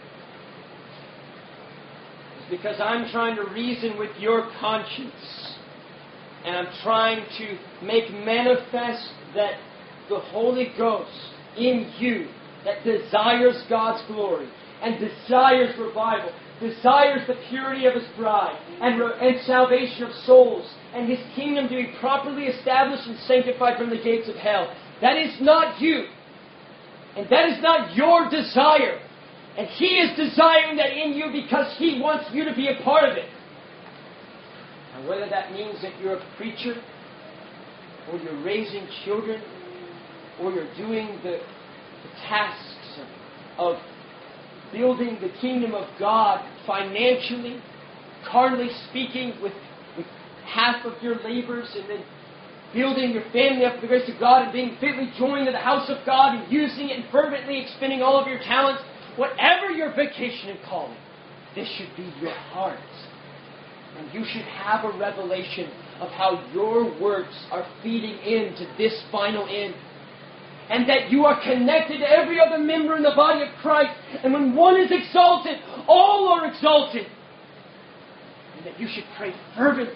It's because I'm trying to reason with your conscience. And I'm trying to make manifest that the Holy Ghost in you that desires God's glory and desires revival, desires the purity of His bride, and, re- and salvation of souls, and His kingdom to be properly established and sanctified from the gates of hell. That is not you. And that is not your desire. And He is desiring that in you because He wants you to be a part of it. And whether that means that you're a preacher, or you're raising children, or you're doing the, the tasks of, of building the kingdom of God financially, carnally speaking, with, with half of your labors, and then building your family up for the grace of God, and being fitly joined to the house of God, and using it and fervently expending all of your talents, whatever your vocation and calling, this should be your heart. And you should have a revelation of how your works are feeding into this final end. And that you are connected to every other member in the body of Christ. And when one is exalted, all are exalted. And that you should pray fervently.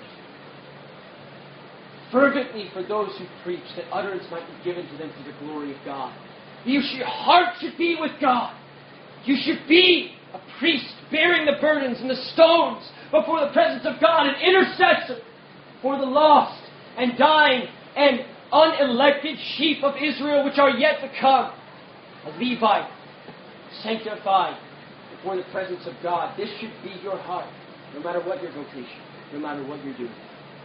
Fervently for those who preach, that utterance might be given to them for the glory of God. You should, your heart should be with God. You should be a priest bearing the burdens and the stones before the presence of God, an intercessor for the lost and dying and unelected sheep of Israel which are yet to come. A Levite, sanctified before the presence of God. This should be your heart, no matter what your vocation, no matter what you're doing.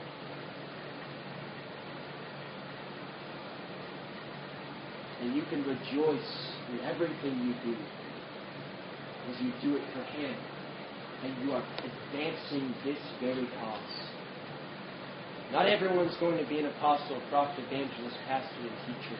And you can rejoice in everything you do as you do it for Him. And you are advancing this very cause. Not everyone's going to be an apostle, prophet, evangelist, pastor, and teacher.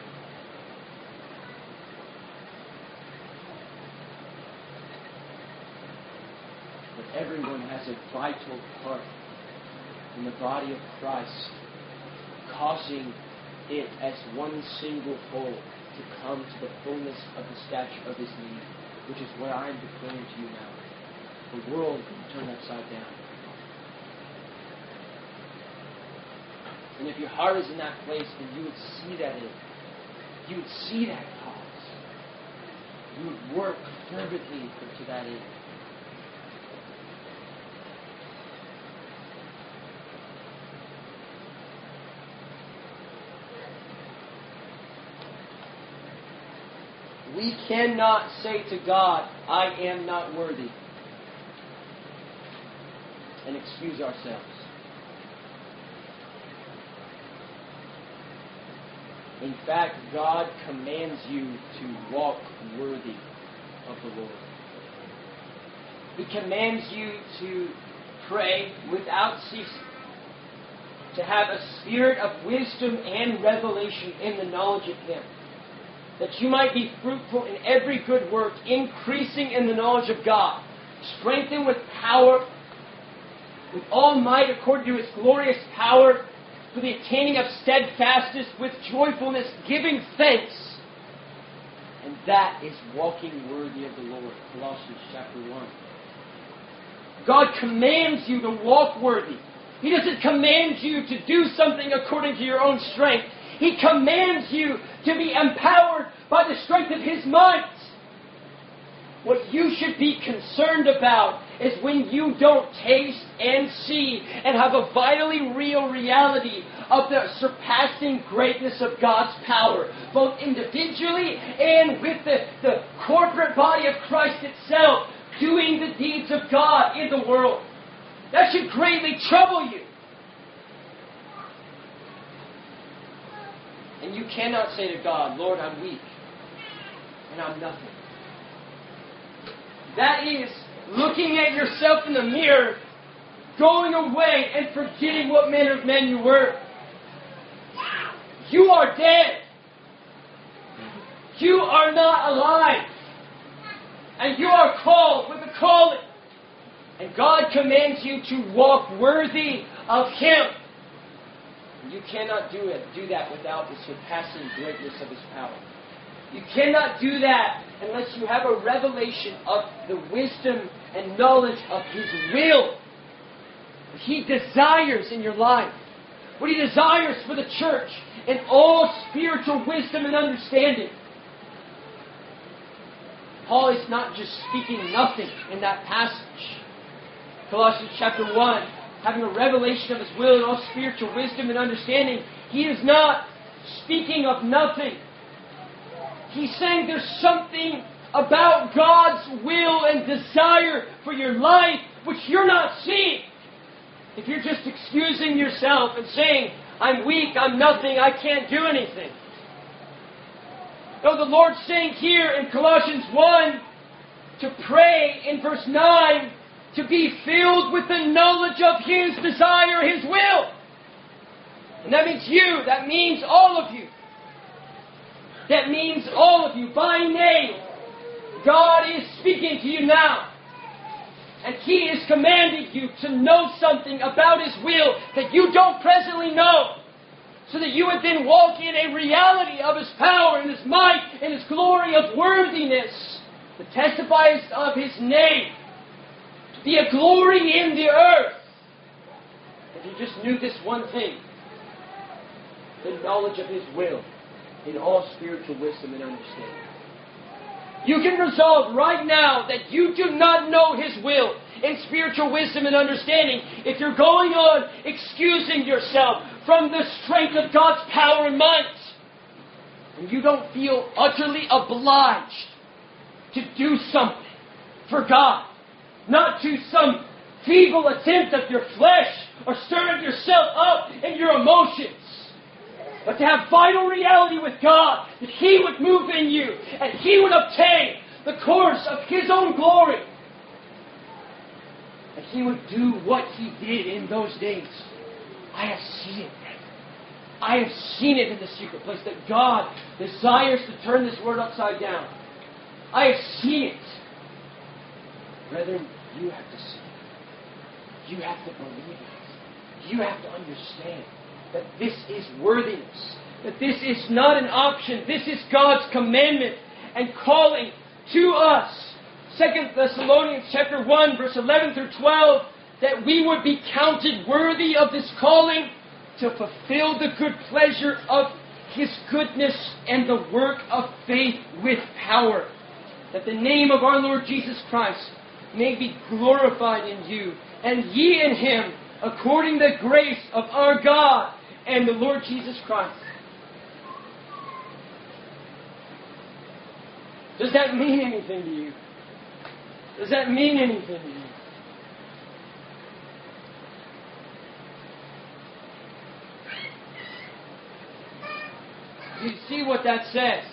But everyone has a vital part in the body of Christ, causing it as one single whole to come to the fullness of the stature of His need, which is what I am declaring to you now. The world will turn upside down. And if your heart is in that place, then you would see that in. You would see that cause. You would work fervently to that end. We cannot say to God, I am not worthy, and excuse ourselves. In fact, God commands you to walk worthy of the Lord. He commands you to pray without ceasing, to have a spirit of wisdom and revelation in the knowledge of Him, that you might be fruitful in every good work, increasing in the knowledge of God, strengthened with power, with all might according to His glorious power, for the attaining of steadfastness with joyfulness, giving thanks. And that is walking worthy of the Lord. Colossians chapter one. God commands you to walk worthy. He doesn't command you to do something according to your own strength. He commands you to be empowered by the strength of His might. What you should be concerned about is when you don't taste and see and have a vitally real reality of the surpassing greatness of God's power, both individually and with the, the corporate body of Christ itself, doing the deeds of God in the world. That should greatly trouble you. And you cannot say to God, Lord, I'm weak, and I'm nothing. That is looking at yourself in the mirror, going away and forgetting what manner of man you were. You are dead. You are not alive. And you are called with a calling. And God commands you to walk worthy of Him. You cannot do it, do that without the surpassing greatness of His power. You cannot do that unless you have a revelation of the wisdom and knowledge of His will. What He desires in your life. What He desires for the church in all spiritual wisdom and understanding. Paul is not just speaking nothing in that passage. Colossians chapter one, having a revelation of His will and all spiritual wisdom and understanding, he is not speaking of nothing. He's saying there's something about God's will and desire for your life which you're not seeing. If you're just excusing yourself and saying, I'm weak, I'm nothing, I can't do anything. No, the Lord's saying here in Colossians one to pray in verse nine to be filled with the knowledge of His desire, His will. And that means you. That means all of you. That means all of you. By name, God is speaking to you now. And He is commanding you to know something about His will that you don't presently know. So that you would then walk in a reality of His power and His might and His glory of worthiness that testifies of His name. To be a glory in the earth. If you just knew this one thing, the knowledge of His will in all spiritual wisdom and understanding. You can resolve right now that you do not know His will in spiritual wisdom and understanding if you're going on excusing yourself from the strength of God's power and might. And you don't feel utterly obliged to do something for God. Not to some feeble attempt of your flesh or stirring yourself up in your emotions. But to have vital reality with God, that He would move in you, and He would obtain the course of His own glory. And He would do what He did in those days. I have seen it. I have seen it in the secret place, that God desires to turn this word upside down. I have seen it. Brethren, you have to see it. You have to believe it. You have to understand that this is worthiness. That this is not an option. This is God's commandment and calling to us. Second Thessalonians chapter one, verse eleven through twelve, that we would be counted worthy of this calling to fulfill the good pleasure of His goodness and the work of faith with power. That the name of our Lord Jesus Christ may be glorified in you, and ye in Him, according to the grace of our God and the Lord Jesus Christ. Does that mean anything to you? Does that mean anything to you? You see what that says?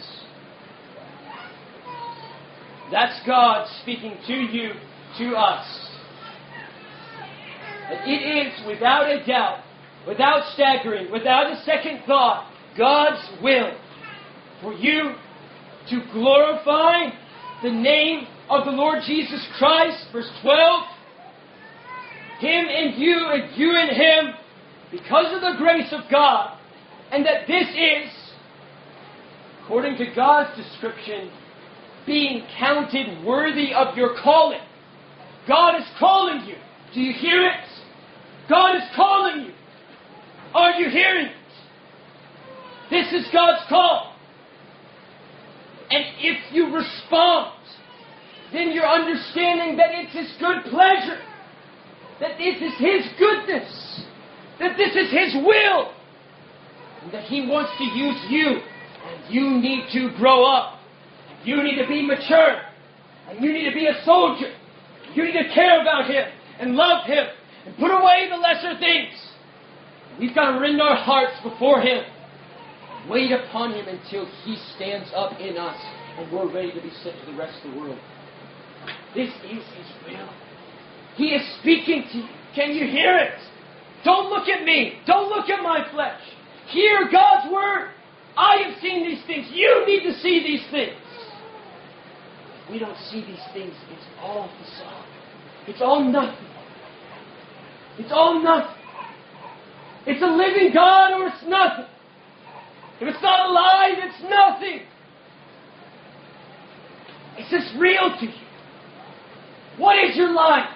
That's God speaking to you, to us. That it is, without a doubt, without staggering, without a second thought, God's will for you to glorify the name of the Lord Jesus Christ. Verse twelve. Him and you, and you and Him, because of the grace of God. And that this is, according to God's description, being counted worthy of your calling. God is calling you. Do you hear it? God is calling you. Are you hearing it? This is God's call. And if you respond, then you're understanding that it's His good pleasure. That this is His goodness. That this is His will. And that He wants to use you. And you need to grow up. You need to be mature. And you need to be a soldier. You need to care about Him and love Him and put away the lesser things. We've got to rend our hearts before Him. Wait upon Him until He stands up in us and we're ready to be sent to the rest of the world. This is His will. He is speaking to you. Can you hear it? Don't look at me. Don't look at my flesh. Hear God's word. I have seen these things. You need to see these things. If we don't see these things, it's all facade. It's all nothing. It's all nothing. It's a living God or it's nothing. If it's not alive, it's nothing. Is this real to you? What is your life?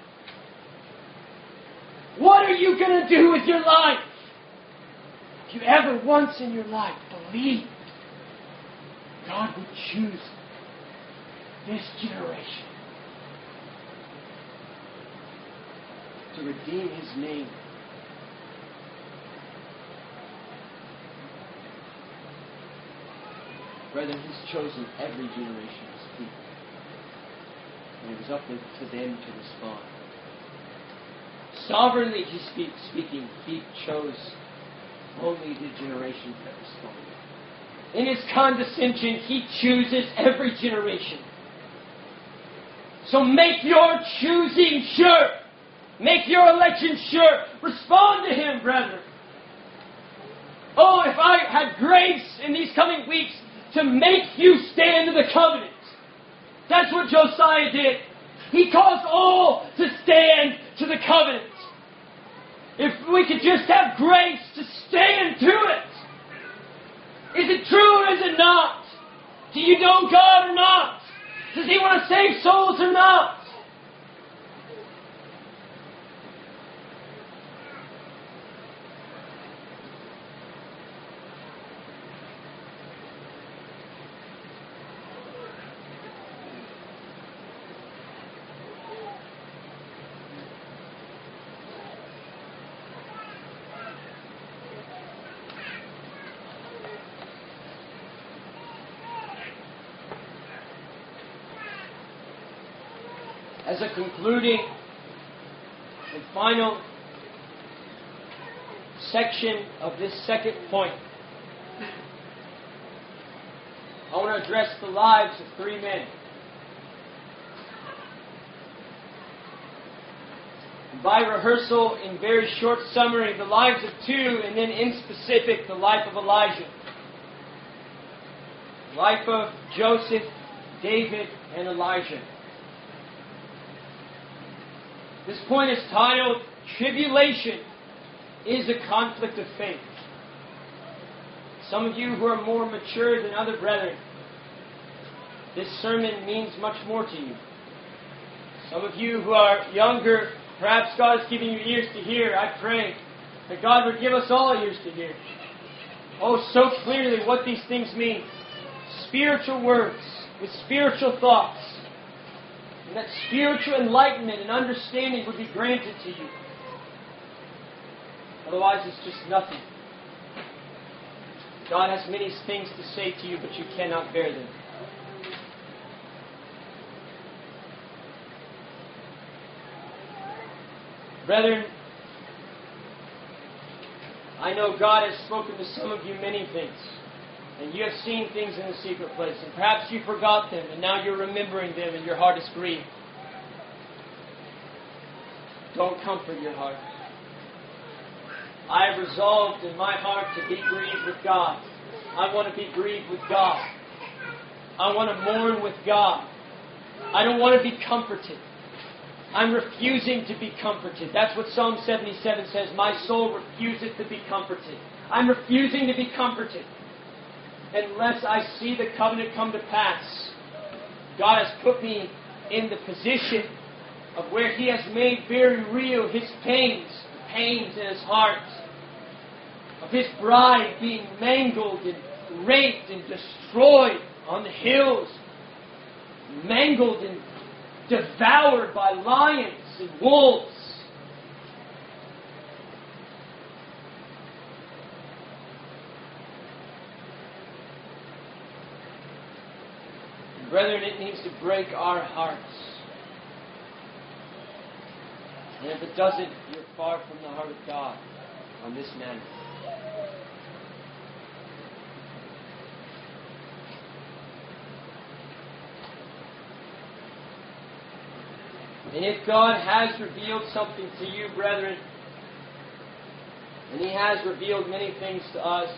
What are you going to do with your life? If you ever once in your life believed God would choose you, this generation to redeem His name. Brethren, He's chosen every generation to speak. And it was up to them to respond. Sovereignly He speaks, speaking, He chose only the generations that responded. In His condescension, He chooses every generation. So make your choosing sure. Make your election sure. Respond to Him, brethren. Oh, if I had grace in these coming weeks to make you stand to the covenant. That's what Josiah did. He caused all to stand to the covenant. If we could just have grace to stand to it. Is it true or is it not? Do you know God or not? Does He want to save souls or not? As a concluding and final section of this second point, I want to address the lives of three men. By rehearsal, in very short summary, the lives of two, and then in specific, the life of Elijah. The life of Joseph, David, and Elijah. This point is titled, Tribulation is a Conflict of Faith. Some of you who are more mature than other brethren, this sermon means much more to you. Some of you who are younger, perhaps God is giving you ears to hear. I pray that God would give us all ears to hear. Oh, so clearly what these things mean. Spiritual words with spiritual thoughts. And that spiritual enlightenment and understanding would be granted to you. Otherwise, it's just nothing. God has many things to say to you, but you cannot bear them. Brethren, I know God has spoken to some of you many things. And you have seen things in the secret place. And perhaps you forgot them, and now you're remembering them, and your heart is grieved. Don't comfort your heart. I have resolved in my heart to be grieved with God. I want to be grieved with God. I want to mourn with God. I don't want to be comforted. I'm refusing to be comforted. That's what Psalm seventy-seven says. My soul refuseth to be comforted. I'm refusing to be comforted unless I see the covenant come to pass. God has put me in the position of where He has made very real His pains, the pains in His heart, of His bride being mangled and raped and destroyed on the hills, mangled and devoured by lions and wolves. Brethren, it needs to break our hearts. And if it doesn't, you're far from the heart of God on this matter. And if God has revealed something to you, brethren, and He has revealed many things to us,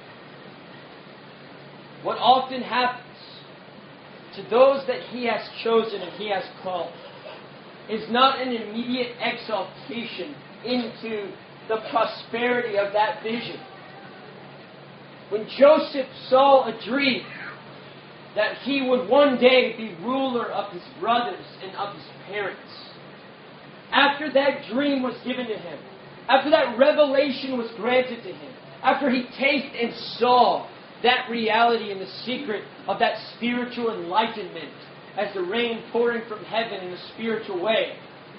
what often happens to those that He has chosen and He has called is not an immediate exaltation into the prosperity of that vision. When Joseph saw a dream that he would one day be ruler of his brothers and of his parents, after that dream was given to him, after that revelation was granted to him, after he tasted and saw that reality and the secret of that spiritual enlightenment, as the rain pouring from heaven in a spiritual way.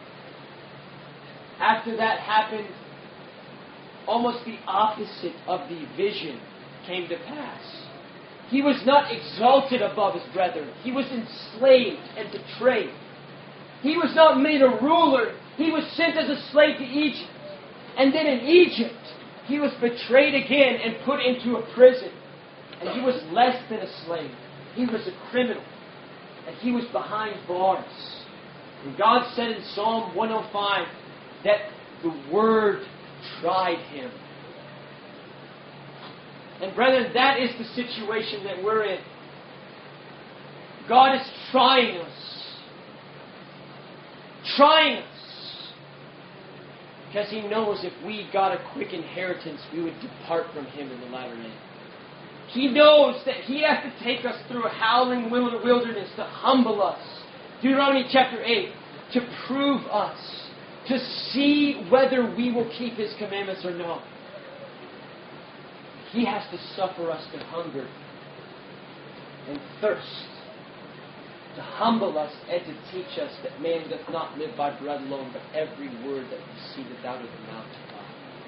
After that happened, almost the opposite of the vision came to pass. He was not exalted above his brethren. He was enslaved and betrayed. He was not made a ruler. He was sent as a slave to Egypt. And then in Egypt, he was betrayed again and put into a prison. And he was less than a slave. He was a criminal. And he was behind bars. And God said in Psalm one oh five that the Word tried him. And brethren, that is the situation that we're in. God is trying us. Trying us. Because He knows if we got a quick inheritance, we would depart from Him in the latter end. He knows that He has to take us through a howling wilderness to humble us. Deuteronomy chapter eight. To prove us. To see whether we will keep His commandments or not. He has to suffer us to hunger and thirst. To humble us and to teach us that man doth not live by bread alone, but every word that proceedeth out of the mouth of God.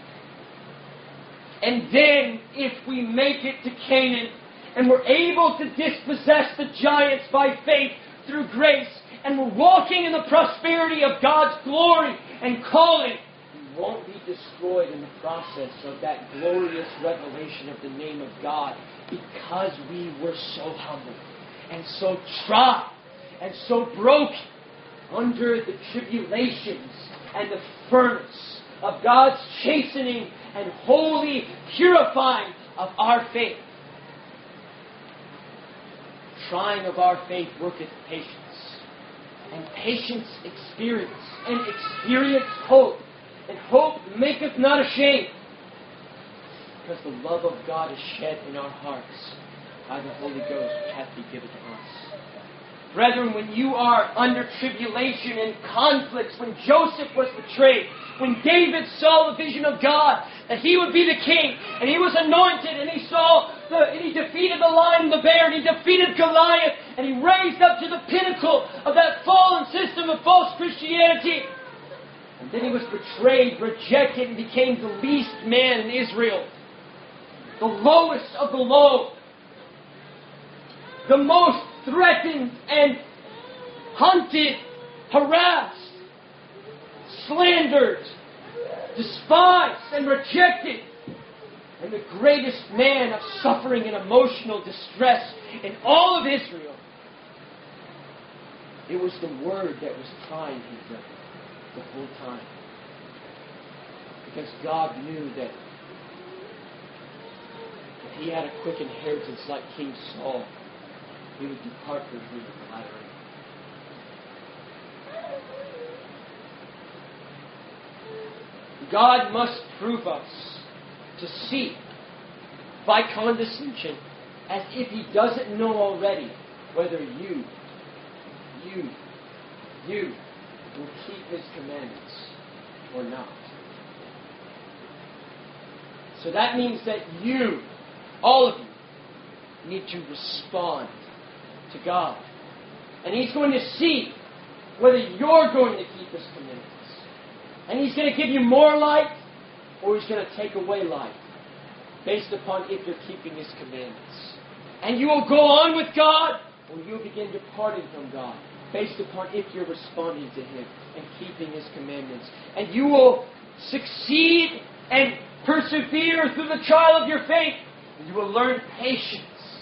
And then, if we make it to Canaan, and we're able to dispossess the giants by faith through grace, and we're walking in the prosperity of God's glory and calling, we won't be destroyed in the process of that glorious revelation of the name of God, because we were so humble and so tried and so broken under the tribulations and the furnace of God's chastening and holy purifying of our faith. Trying of our faith worketh patience, and patience experience, and experience hope, and hope maketh not ashamed, because the love of God is shed in our hearts by the Holy Ghost which hath been given to us. Brethren, when you are under tribulation and conflicts, when Joseph was betrayed, when David saw the vision of God, that he would be the king, and he was anointed, and he saw, the, and he defeated the lion and the bear, and he defeated Goliath, and he raised up to the pinnacle of that fallen system of false Christianity. And then he was betrayed, rejected, and became the least man in Israel. The lowest of the low. The most threatened and hunted, harassed, slandered, despised, and rejected. And the greatest man of suffering and emotional distress in all of Israel. It was the Word that was trying him the whole time. Because God knew that if he had a quick inheritance like King Saul, he would depart from him in the latter end. God must prove us to see by condescension, as if He doesn't know already, whether you, you, you will keep His commandments or not. So that means that you, all of you, need to respond to God. And He's going to see whether you're going to keep His commandments. And He's going to give you more light, or He's going to take away light, based upon if you're keeping His commandments. And you will go on with God, or you'll begin departing from God, based upon if you're responding to Him and keeping His commandments. And you will succeed and persevere through the trial of your faith. And you will learn patience,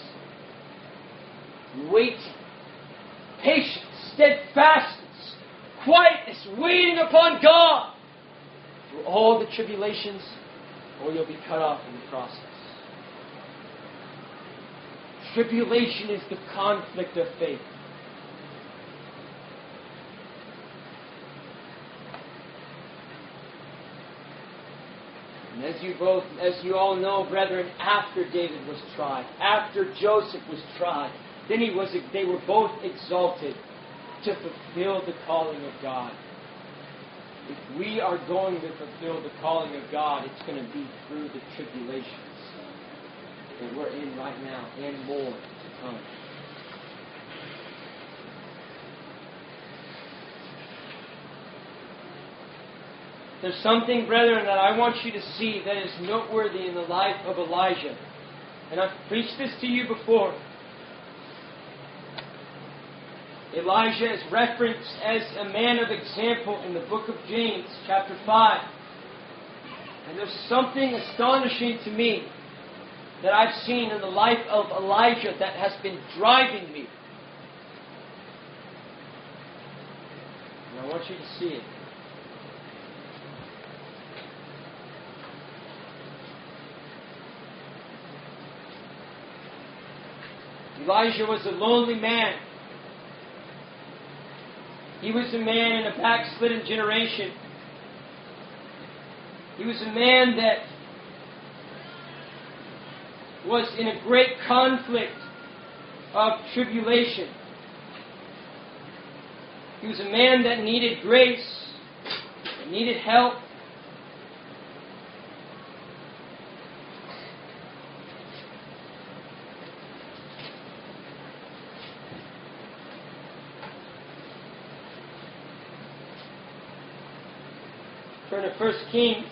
waiting, patience, steadfastness, quietness, waiting upon God through all the tribulations, or you'll be cut off in the process. Tribulation is the conflict of faith. And as you both, as you all know, brethren, after David was tried, after Joseph was tried, then he was, they were both exalted to fulfill the calling of God. If we are going to fulfill the calling of God, it's going to be through the tribulations that we're in right now, and more to come. There's something, brethren, that I want you to see that is noteworthy in the life of Elijah. And I've preached this to you before. Elijah is referenced as a man of example in the book of James, chapter five. And there's something astonishing to me that I've seen in the life of Elijah that has been driving me. And I want you to see it. Elijah was a lonely man. He was a man in a backslidden generation. He was a man that was in a great conflict of tribulation. He was a man that needed grace, that needed help. Turn to First Kings.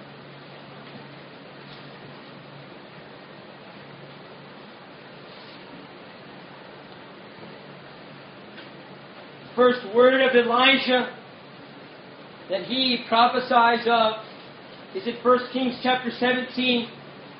First word of Elijah that he prophesies of is in First Kings chapter seventeen.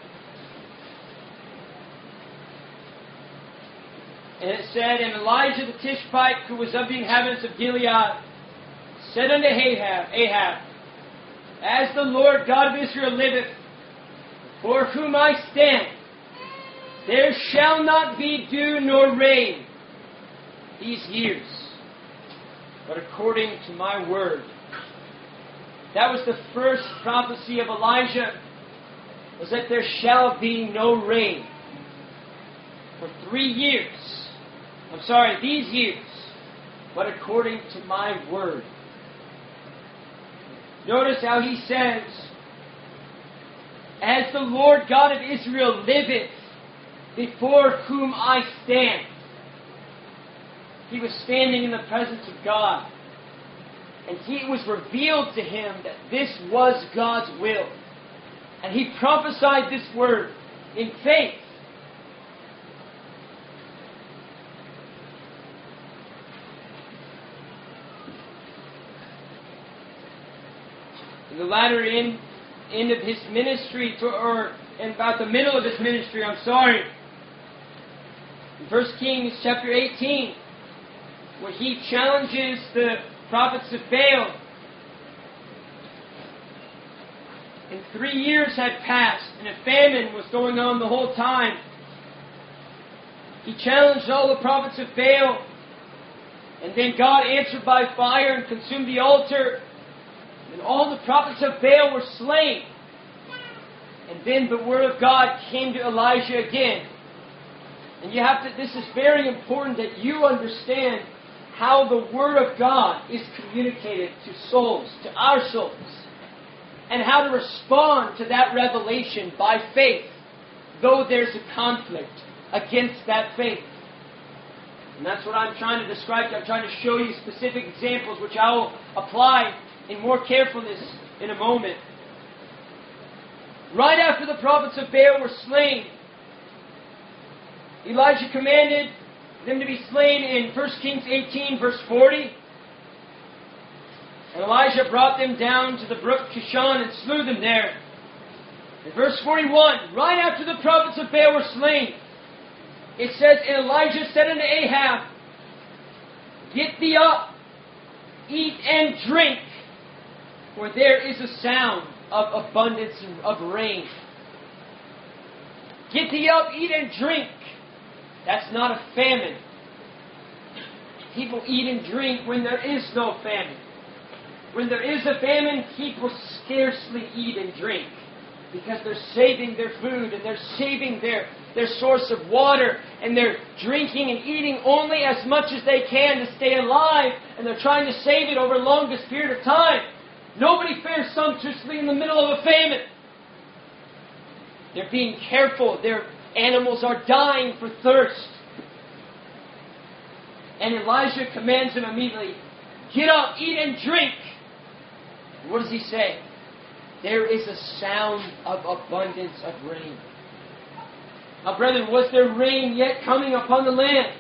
And it said, And Elijah the Tishbite, who was of the inhabitants of Gilead, said unto Ahab, Ahab, As the Lord God of Israel liveth, for whom I stand, there shall not be dew nor rain these years, but according to my word. That was the first prophecy of Elijah, was that there shall be no rain for three years. I'm sorry, these years, but according to my word. Notice how he says, As the Lord God of Israel liveth, before whom I stand. He was standing in the presence of God. And it was revealed to him that this was God's will. And he prophesied this word in faith. In the latter end, end of his ministry, to, or in about the middle of his ministry, I'm sorry, in First Kings chapter eighteen, where he challenges the prophets of Baal. And three years had passed, and a famine was going on the whole time. He challenged all the prophets of Baal, and then God answered by fire and consumed the altar, and all the prophets of Baal were slain. And then the word of God came to Elijah again. And you have to, this is very important that you understand how the Word of God is communicated to souls, to our souls, and how to respond to that revelation by faith, though there's a conflict against that faith. And that's what I'm trying to describe. I'm trying to show you specific examples which I will apply in more carefulness in a moment. Right after the prophets of Baal were slain, Elijah commanded them to be slain in First Kings eighteen, verse forty. And Elijah brought them down to the brook Kishon and slew them there. In verse forty-one, right after the prophets of Baal were slain, it says, And Elijah said unto Ahab, Get thee up, eat and drink, for there is a sound of abundance of rain. Get thee up, eat and drink. That's not a famine. People eat and drink when there is no famine. When there is a famine, people scarcely eat and drink, because they're saving their food and they're saving their, their source of water, and they're drinking and eating only as much as they can to stay alive, and they're trying to save it over the longest period of time. Nobody fares sumptuously in the middle of a famine. They're being careful. Their animals are dying for thirst. And Elijah commands them immediately, Get up, eat and drink. What does he say? There is a sound of abundance of rain. Now, brethren, was there rain yet coming upon the land?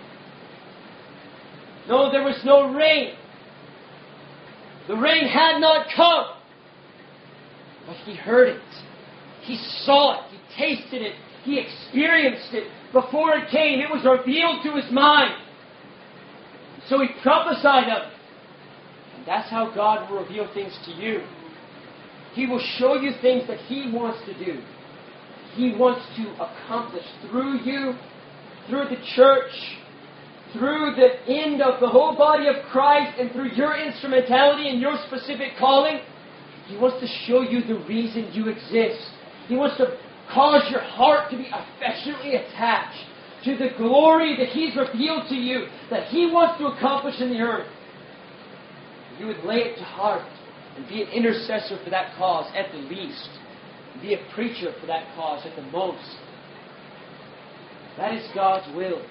No, there was no rain. The rain had not come. But he heard it. He saw it. He tasted it. He experienced it. Before it came, it was revealed to his mind. So he prophesied of it. And that's how God will reveal things to you. He will show you things that He wants to do. He wants to accomplish through you, through the church, through the end of the whole body of Christ, and through your instrumentality and your specific calling. He wants to show you the reason you exist. He wants to cause your heart to be affectionately attached to the glory that He's revealed to you, that He wants to accomplish in the earth. You would lay it to heart and be an intercessor for that cause at the least. Be a preacher for that cause at the most. That is God's will.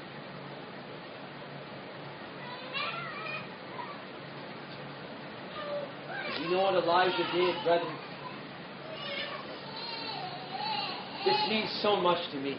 You know what Elijah did, brethren? This means so much to me.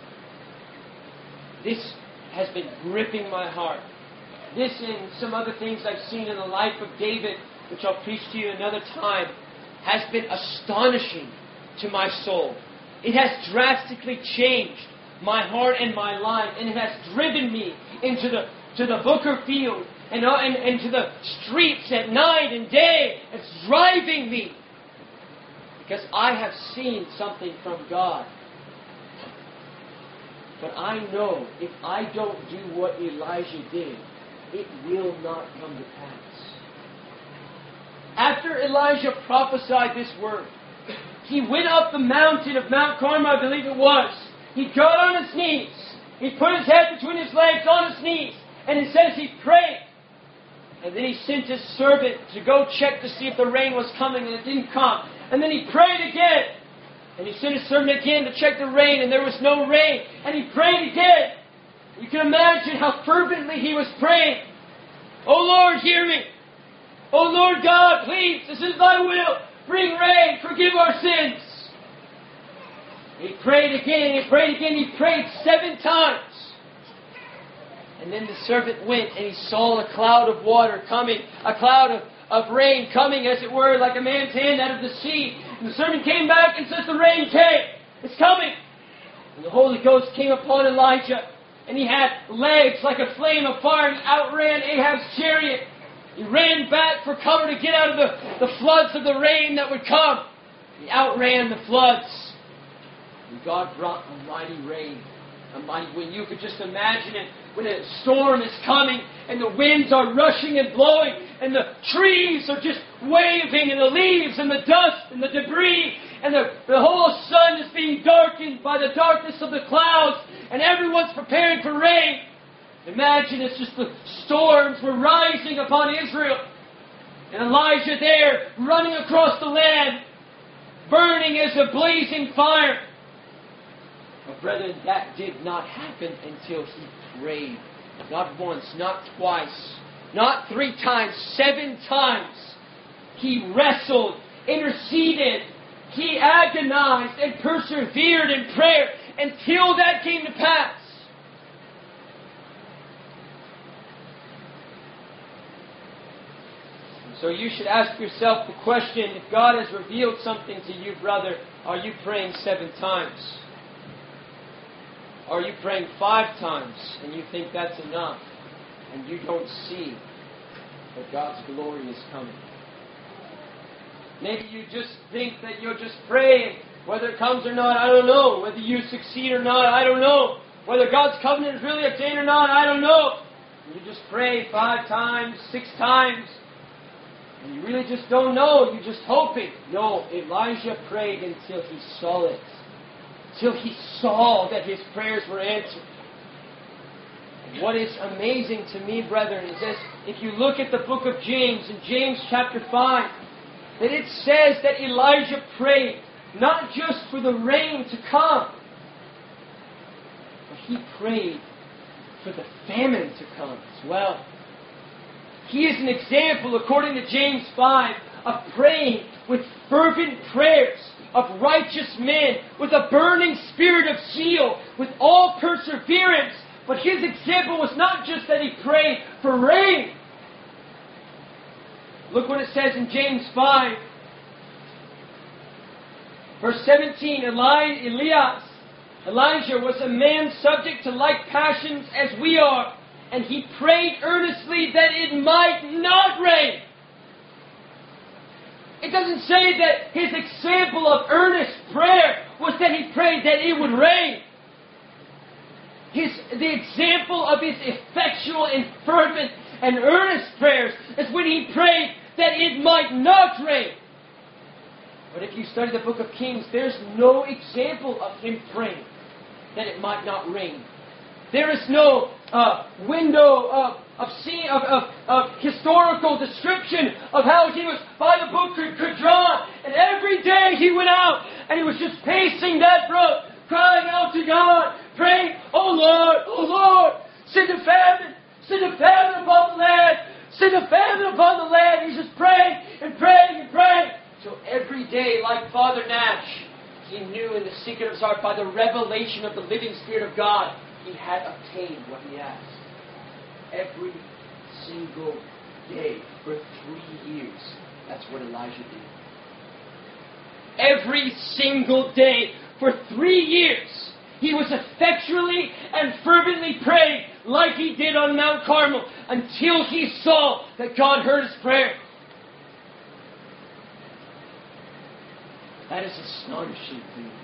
This has been gripping my heart. This and some other things I've seen in the life of David, which I'll preach to you another time, has been astonishing to my soul. It has drastically changed my heart and my life, and it has driven me into the to the Booker field and, uh, and, and to the streets at night and day. It's driving me because I have seen something from God. But I know if I don't do what Elijah did, it will not come to pass. After Elijah prophesied this word, he went up the mountain of Mount Carmel, I believe it was. He got on his knees. He put his head between his legs on his knees. And it says he prayed. And then he sent his servant to go check to see if the rain was coming, and it didn't come. And then he prayed again. And he sent his servant again to check the rain, and there was no rain. And he prayed again. You can imagine how fervently he was praying. Oh Lord, hear me. Oh Lord God, please, this is thy will. Bring rain, forgive our sins. He prayed again, he prayed again, he prayed seven times. And then the servant went and he saw a cloud of water coming, a cloud of, of rain coming, as it were, like a man's hand out of the sea. And the servant came back and says, the rain came. It's coming. And the Holy Ghost came upon Elijah. And he had legs like a flame of fire, and he outran Ahab's chariot. He ran back for cover to get out of the, the floods of the rain that would come. He outran the floods. And God brought a mighty rain. A mighty wind. You could just imagine it when a storm is coming and the winds are rushing and blowing and the trees are just waving and the leaves and the dust and the debris and the, the whole sun is being darkened by the darkness of the clouds and everyone's preparing for rain. Imagine it's just the storms were rising upon Israel. And Elijah there, running across the land, burning as a blazing fire. But brethren, that did not happen until he prayed. Not once, not twice, not three times, seven times. He wrestled, interceded, he agonized and persevered in prayer until that came to pass. So you should ask yourself the question, if God has revealed something to you, brother, are you praying seven times? Are you praying five times and you think that's enough and you don't see that God's glory is coming? Maybe you just think that you'll just pray and whether it comes or not, I don't know. Whether you succeed or not, I don't know. Whether God's covenant is really obtained or not, I don't know. You just pray five times, six times. And you really just don't know. You're just hoping. No, Elijah prayed until he saw it. Till he saw that his prayers were answered. And what is amazing to me, brethren, is this. If you look at the book of James, in James chapter five, that it says that Elijah prayed not just for the rain to come, but he prayed for the famine to come as well. He is an example, according to James five, of praying with fervent prayers of righteous men, with a burning spirit of zeal, with all perseverance. But his example was not just that he prayed for rain. Look what it says in James five. Verse seventeen, Eli- Elias, Elijah was a man subject to like passions as we are, and he prayed earnestly that it might not rain. It doesn't say that his example of earnest prayer was that he prayed that it would rain. His, the example of his effectual and fervent and earnest prayers is when he prayed that it might not rain. But if you study the book of Kings, there's no example of him praying that it might not rain. There is no uh, window of of, scene, of, of of historical description of how he was by the brook Kidron, and every day he went out and he was just pacing that brook, crying out to God, praying, "Oh Lord, oh Lord, send a famine, send a famine upon the land, send a famine upon the land." He's just praying and praying and praying. So every day, like Father Nash, he knew in the secret of his heart, by the revelation of the living Spirit of God, he had obtained what he asked. Every single day for three years. That's what Elijah did. Every single day for three years, he was effectually and fervently praying like he did on Mount Carmel until he saw that God heard his prayer. That is astonishing to me.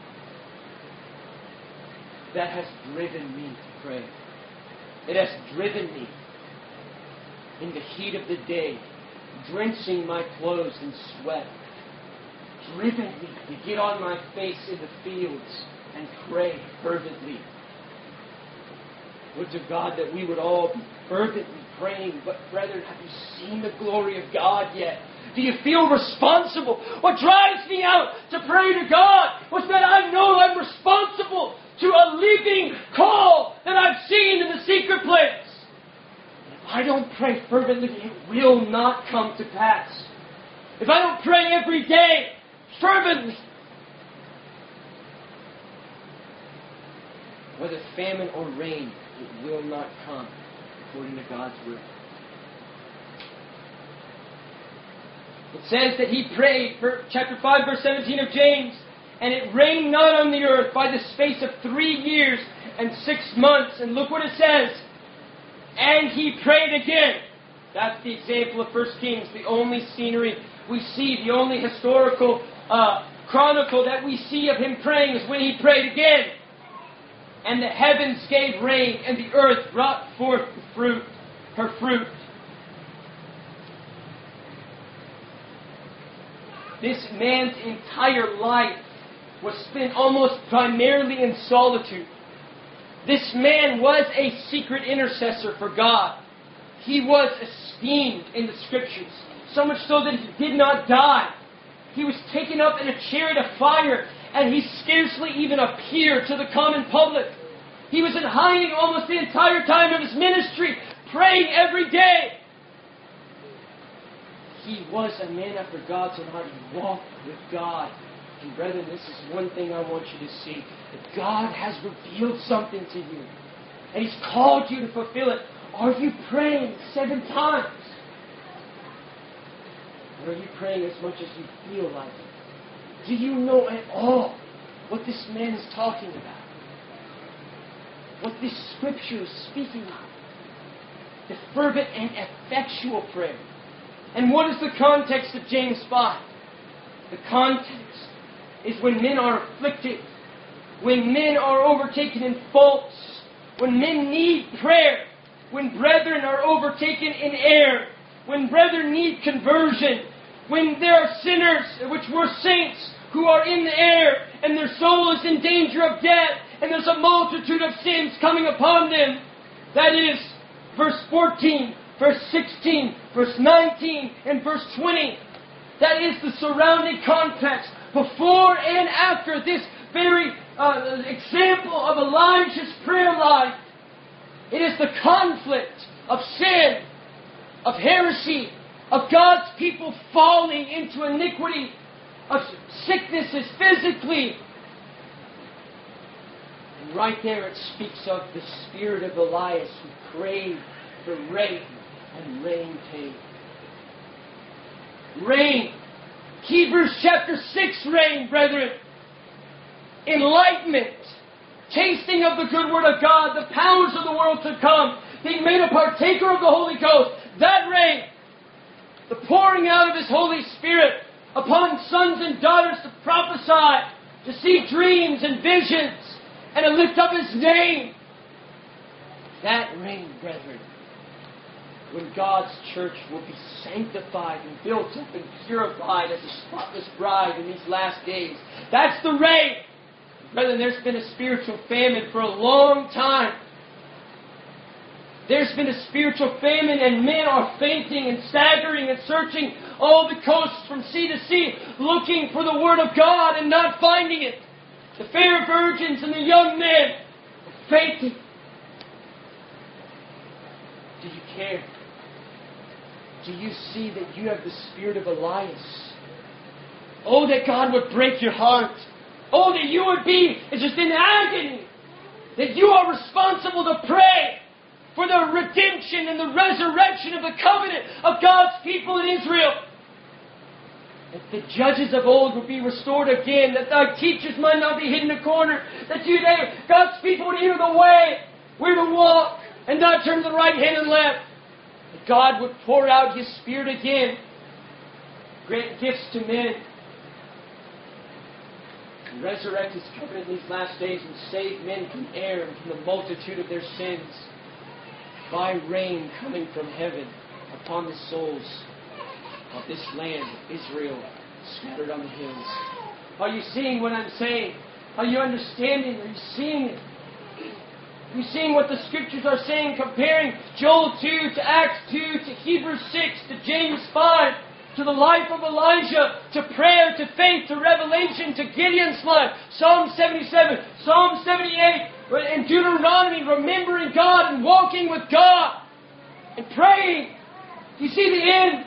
That has driven me to pray. It has driven me in the heat of the day, drenching my clothes in sweat, driven me to get on my face in the fields and pray fervently. Would to God that we would all be fervently praying, but brethren, have you seen the glory of God yet? Do you feel responsible? What drives me out to pray to God was that I know I'm responsible to a living call that I've seen in the secret place. And if I don't pray fervently, it will not come to pass. If I don't pray every day fervently, whether famine or rain, it will not come according to God's will. It says that he prayed, chapter five, verse seventeen of James, "And it rained not on the earth by the space of three years and six months." And look what it says. "And he prayed again." That's the example of First Kings, the only scenery we see, the only historical uh, chronicle that we see of him praying is when he prayed again. "And the heavens gave rain, and the earth brought forth the fruit, her fruit." This man's entire life was spent almost primarily in solitude. This man was a secret intercessor for God. He was esteemed in the Scriptures, so much so that he did not die. He was taken up in a chariot of fire, and he scarcely even appeared to the common public. He was in hiding almost the entire time of his ministry, praying every day. He was a man after God's own heart. He walked with God. And brethren, this is one thing I want you to see. That God has revealed something to you. And He's called you to fulfill it. Are you praying seven times? Or are you praying as much as you feel like it? Do you know at all what this man is talking about? What this Scripture is speaking of? The fervent and effectual prayer. And what is the context of James five? The context is when men are afflicted, when men are overtaken in faults, when men need prayer, when brethren are overtaken in error, when brethren need conversion, when there are sinners, which were saints, who are in the air, and their soul is in danger of death, and there's a multitude of sins coming upon them. That is, verse fourteen, verse sixteen, verse nineteen, and verse twenty. That is the surrounding context before and after this very uh, example of Elijah's prayer life. It is the conflict of sin, of heresy, of God's people falling into iniquity, of sicknesses physically. And right there it speaks of the spirit of Elias who prayed for rain, and rain came. Rain. Hebrews chapter six rain, brethren. Enlightenment. Tasting of the good word of God, the powers of the world to come, being made a partaker of the Holy Ghost. That rain. The pouring out of His Holy Spirit upon sons and daughters to prophesy, to see dreams and visions, and to lift up His name. That rain, brethren, when God's church will be sanctified and built up and purified as a spotless bride in these last days. That's the rain. Brethren, there's been a spiritual famine for a long time. There's been a spiritual famine, and men are fainting and staggering and searching all the coasts from sea to sea, looking for the Word of God and not finding it. The fair virgins and the young men are fainting. Do you care? Do you see that you have the spirit of Elias? Oh, that God would break your heart. Oh, that you would be just in agony. That you are responsible to pray for the redemption and the resurrection of the covenant of God's people in Israel. That the judges of old would be restored again. That thy teachers might not be hidden in a corner. That you, they, God's people would hear the way, where to walk, and not turn to the right hand and left. That God would pour out His Spirit again. Grant gifts to men. And resurrect His covenant in these last days and save men from error and from the multitude of their sins. By rain coming from heaven upon the souls of this land of Israel scattered on the hills. Are you seeing what I'm saying? Are you understanding? Are you seeing it? Are you seeing what the Scriptures are saying, comparing Joel two to Acts two to Hebrews six to James five to the life of Elijah, to prayer, to faith, to revelation, to Gideon's life, Psalm seventy-seven, Psalm seventy-eight, and Deuteronomy, remembering God and walking with God and praying. Do you see the end?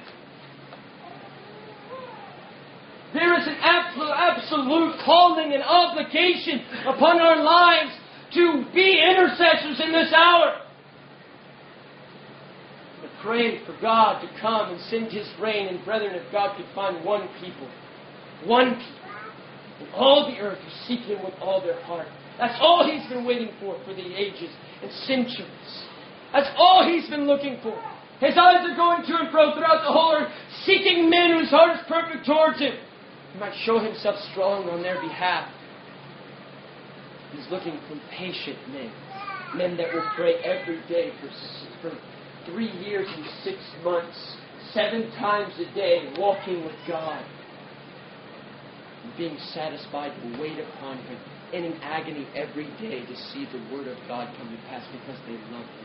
There is an absolute, absolute calling and obligation upon our lives to be intercessors in this hour. We're praying for God to come and send His rain. And brethren, if God could find one people, one people in all the earth who seek Him with all their heart, that's all He's been waiting for for the ages and centuries. That's all He's been looking for. His eyes are going to and fro throughout the whole earth, seeking men whose heart is perfect towards Him. He might show Himself strong on their behalf. He's looking for patient men. Men that will pray every day for, for three years and six months, seven times a day, walking with God. And being satisfied to wait upon Him, and in agony every day to see the Word of God come to pass because they love Him.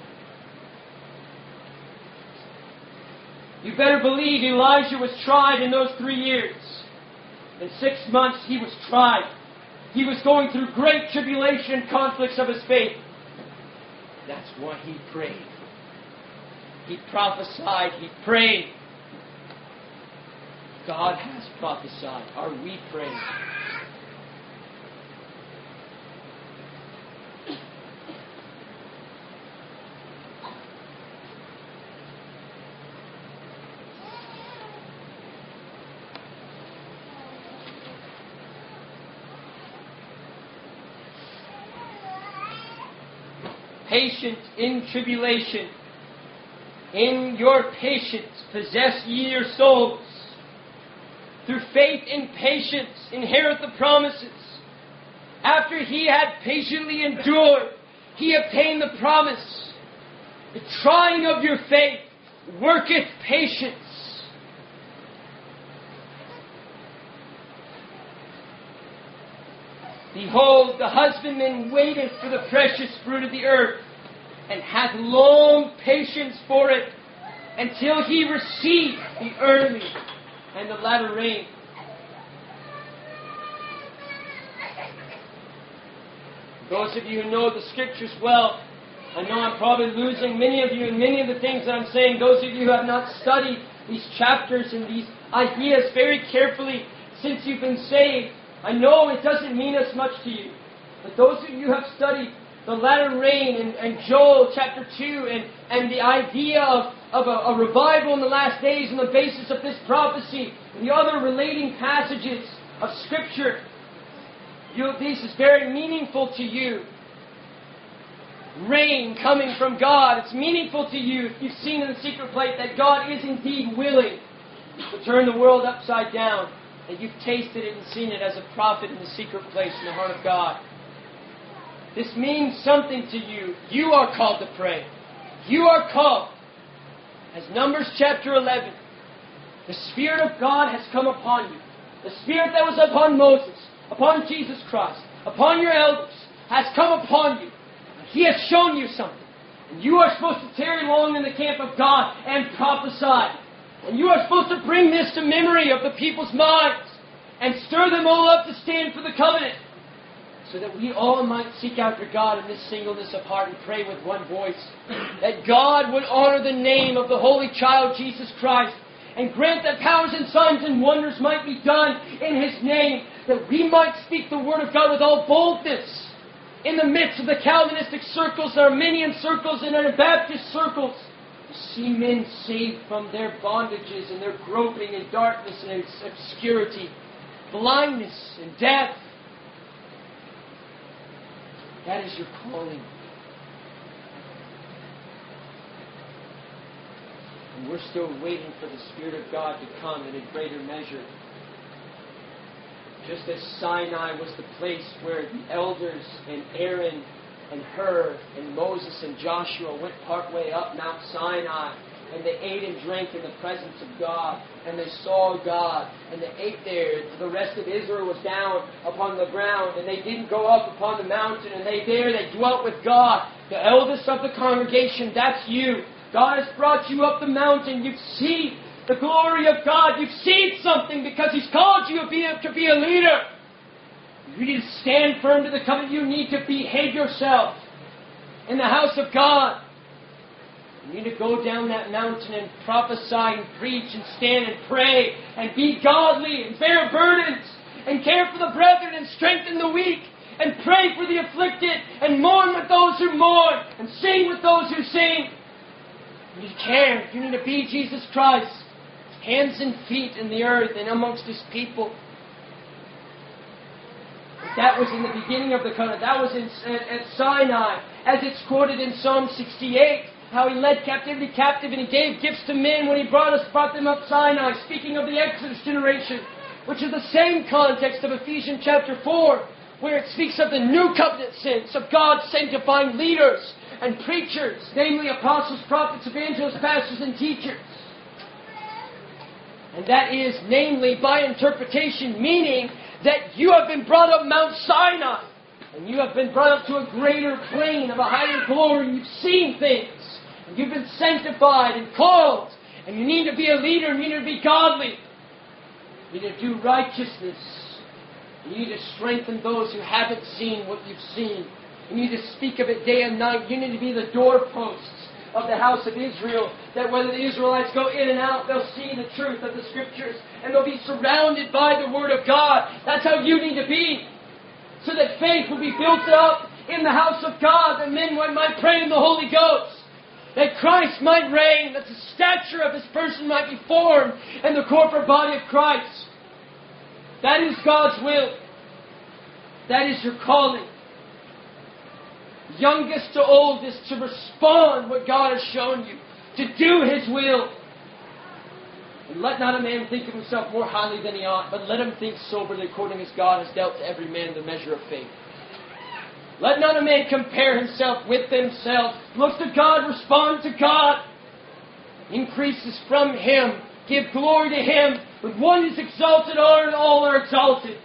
You better believe Elijah was tried in those three years. In six months he was tried. He was going through great tribulation and conflicts of his faith. That's why he prayed. He prophesied. He prayed. God has prophesied. Are we praying? Patient in tribulation. In your patience possess ye your souls. Through faith and patience inherit the promises. After he had patiently endured, he obtained the promise. The trying of your faith worketh patience. Behold, the husbandman waiteth for the precious fruit of the earth, and hath long patience for it, until he receive the early and the latter rain. Those of you who know the Scriptures well, I know I'm probably losing many of you in many of the things that I'm saying. Those of you who have not studied these chapters and these ideas very carefully since you've been saved. I know it doesn't mean as much to you. But those of you who have studied the latter rain and, and Joel chapter two and, and the idea of, of a, a revival in the last days on the basis of this prophecy and the other relating passages of Scripture, you, this is very meaningful to you. Rain coming from God. It's meaningful to you if you've seen in the secret place that God is indeed willing to turn the world upside down. That you've tasted it and seen it as a prophet in the secret place in the heart of God. This means something to you. You are called to pray. You are called. As Numbers chapter eleven, the Spirit of God has come upon you. The Spirit that was upon Moses, upon Jesus Christ, upon your elders, has come upon you. He has shown you something. And you are supposed to tarry long in the camp of God and prophesy. And you are supposed to bring this to memory of the people's minds and stir them all up to stand for the covenant, so that we all might seek after God in this singleness of heart and pray with one voice, that God would honor the name of the Holy Child Jesus Christ and grant that powers and signs and wonders might be done in His name, that we might speak the Word of God with all boldness in the midst of the Calvinistic circles, the Arminian circles, and Anabaptist circles. See men saved from their bondages and their groping in darkness and obscurity, blindness and death. That is your calling. And we're still waiting for the Spirit of God to come in a greater measure. Just as Sinai was the place where the elders and Aaron and Hur and Moses and Joshua went partway up Mount Sinai, and they ate and drank in the presence of God, and they saw God, and they ate there. The rest of Israel was down upon the ground, and they didn't go up upon the mountain, and they there, they dwelt with God. The eldest of the congregation, that's you. God has brought you up the mountain. You've seen the glory of God. You've seen something because He's called you to be a, to be a leader. You need to stand firm to the covenant. You need to behave yourself in the house of God. You need to go down that mountain and prophesy and preach and stand and pray and be godly and bear burdens and care for the brethren and strengthen the weak and pray for the afflicted and mourn with those who mourn and sing with those who sing. You need to care. You need to be Jesus Christ, hands and feet in the earth and amongst His people. That was in the beginning of the covenant. That was in, at, at Sinai, as it's quoted in Psalm sixty-eight. How He led captivity captive and He gave gifts to men when He brought us, brought them up Sinai. Speaking of the Exodus generation, which is the same context of Ephesians chapter four, where it speaks of the new covenant sense of God sanctifying leaders and preachers, namely apostles, prophets, evangelists, pastors, and teachers. And that is, namely, by interpretation, meaning that you have been brought up Mount Sinai, and you have been brought up to a greater plane of a higher glory. You've seen things, and you've been sanctified and called, and you need to be a leader, and you need to be godly. You need to do righteousness. You need to strengthen those who haven't seen what you've seen. You need to speak of it day and night. You need to be the doorposts of the house of Israel, that when the Israelites go in and out, they'll see the truth of the Scriptures, and they'll be surrounded by the Word of God. That's how you need to be, so that faith will be built up in the house of God, that men might pray in the Holy Ghost, that Christ might reign, that the stature of His person might be formed in the corporate body of Christ. That is God's will. That is your calling. Youngest to oldest, to respond what God has shown you, to do His will. And let not a man think of himself more highly than he ought, but let him think soberly according as God has dealt to every man the measure of faith. Let not a man compare himself with himself. Look to God, respond to God. Increases from Him. Give glory to Him. When one is exalted, all are exalted.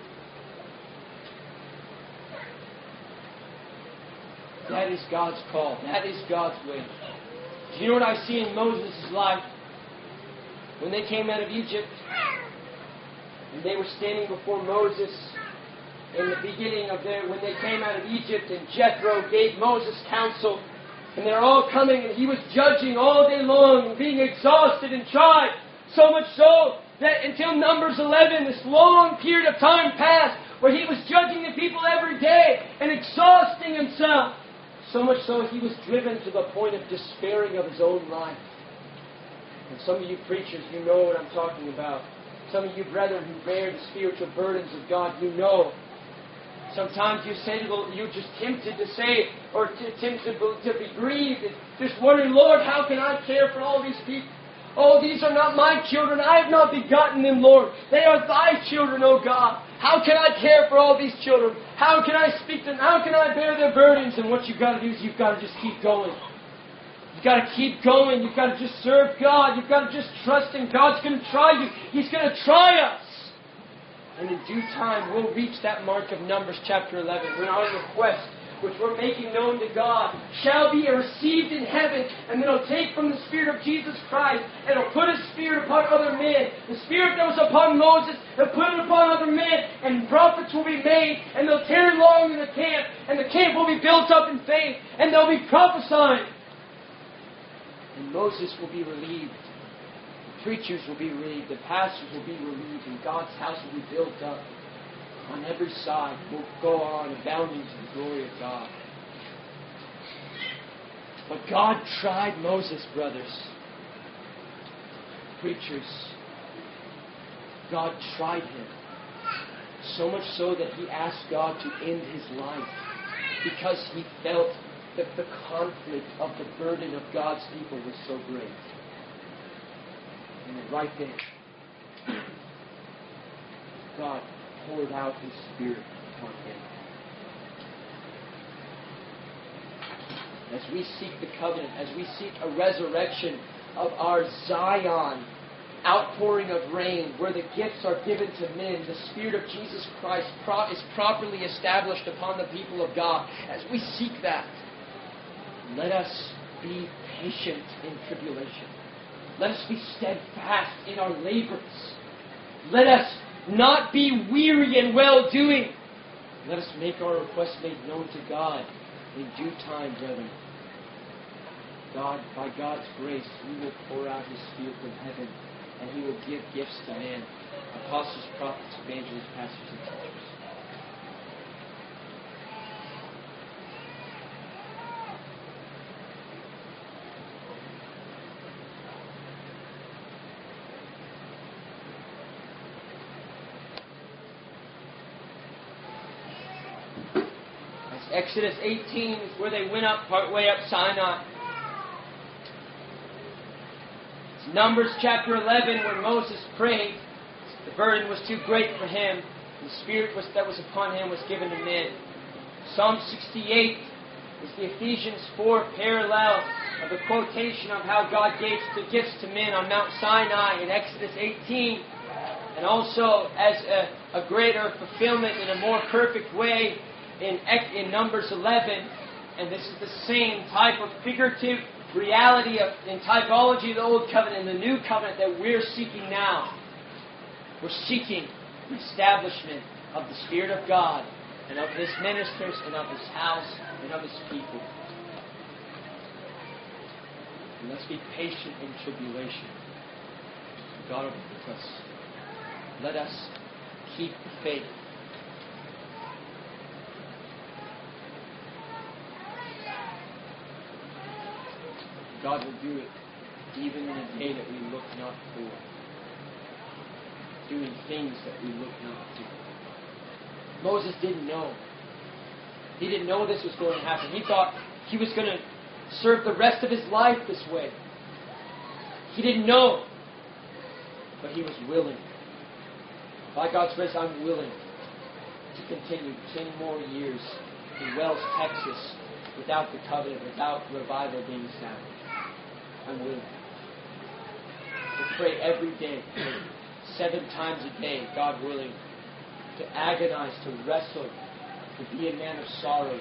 That is God's call. That is God's way. Do you know what I see in Moses' life? When they came out of Egypt, and they were standing before Moses in the beginning of their, when they came out of Egypt, and Jethro gave Moses counsel, and they're all coming, and he was judging all day long, and being exhausted and tried, So much so that until Numbers eleven, this long period of time passed where he was judging the people every day and exhausting himself. So much so he was driven to the point of despairing of his own life. And some of you preachers, you know what I'm talking about. Some of you brethren who bear the spiritual burdens of God, you know. Sometimes you say to the, you're just tempted to say, or t- tempted to be grieved, and just wondering, Lord, how can I care for all these people? Oh, these are not my children. I have not begotten them, Lord. They are thy children, O God. How can I care for all these children? How can I speak to them? How can I bear their burdens? And what you've got to do is you've got to just keep going. You've got to keep going. You've got to just serve God. You've got to just trust Him. God's going to try you. He's going to try us. And in due time, we'll reach that mark of Numbers chapter eleven. When our request, which we're making known to God, shall be received in heaven, and then He'll take from the Spirit of Jesus Christ, and He'll put His Spirit upon other men. The Spirit that was upon Moses, He'll put it upon other men, and prophets will be made, and they'll tarry long in the camp, and the camp will be built up in faith, and they'll be prophesying. And Moses will be relieved. The preachers will be relieved. The pastors will be relieved, and God's house will be built up. On every side, will go on abounding to the glory of God. But God tried Moses, brothers. Preachers, God tried him. So much so that he asked God to end his life because he felt that the conflict of the burden of God's people was so great. And then right there, God poured out His Spirit upon him. As we seek the covenant, as we seek a resurrection of our Zion, outpouring of rain, where the gifts are given to men, the Spirit of Jesus Christ pro- is properly established upon the people of God. As we seek that, let us be patient in tribulation. Let us be steadfast in our labors. Let us not be weary in well-doing. Let us make our requests made known to God in due time, brethren. God, by God's grace, He will pour out His Spirit from heaven, and He will give gifts to man. Apostles, prophets, evangelists, pastors, and teachers. Exodus eighteen is where they went up, part way up Sinai. It's Numbers chapter eleven where Moses prayed. The burden was too great for him. The Spirit was, that was upon him was given to men. Psalm sixty-eight is the Ephesians four parallel of the quotation of how God gave the gifts to men on Mount Sinai in Exodus eighteen. And also as a, a greater fulfillment in a more perfect way In, in Numbers eleven, and this is the same type of figurative reality of, in typology of the Old Covenant and the New Covenant that we're seeking now. We're seeking the establishment of the Spirit of God and of His ministers and of His house and of His people. And let's be patient in tribulation. God will be with us. Let us keep the faith. God will do it even in a day that we look not for. Doing things that we look not for. Moses didn't know. He didn't know this was going to happen. He thought he was going to serve the rest of his life this way. He didn't know. But he was willing. By God's grace, I'm willing to continue ten more years in Wells, Texas, without the covenant, without revival being established. I'm willing. To pray every day, seven times a day, God willing, to agonize, to wrestle, to be a man of sorrows.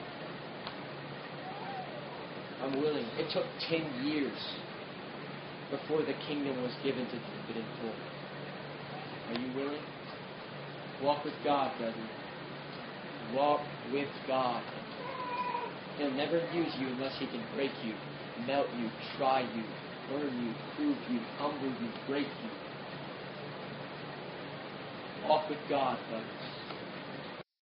I'm willing. It took ten years before the kingdom was given to David in full. Are you willing? Walk with God, brethren. Walk with God. He'll never use you unless He can break you, melt you, try you, burn you, prove you, humble you, break you. Walk with God, brothers.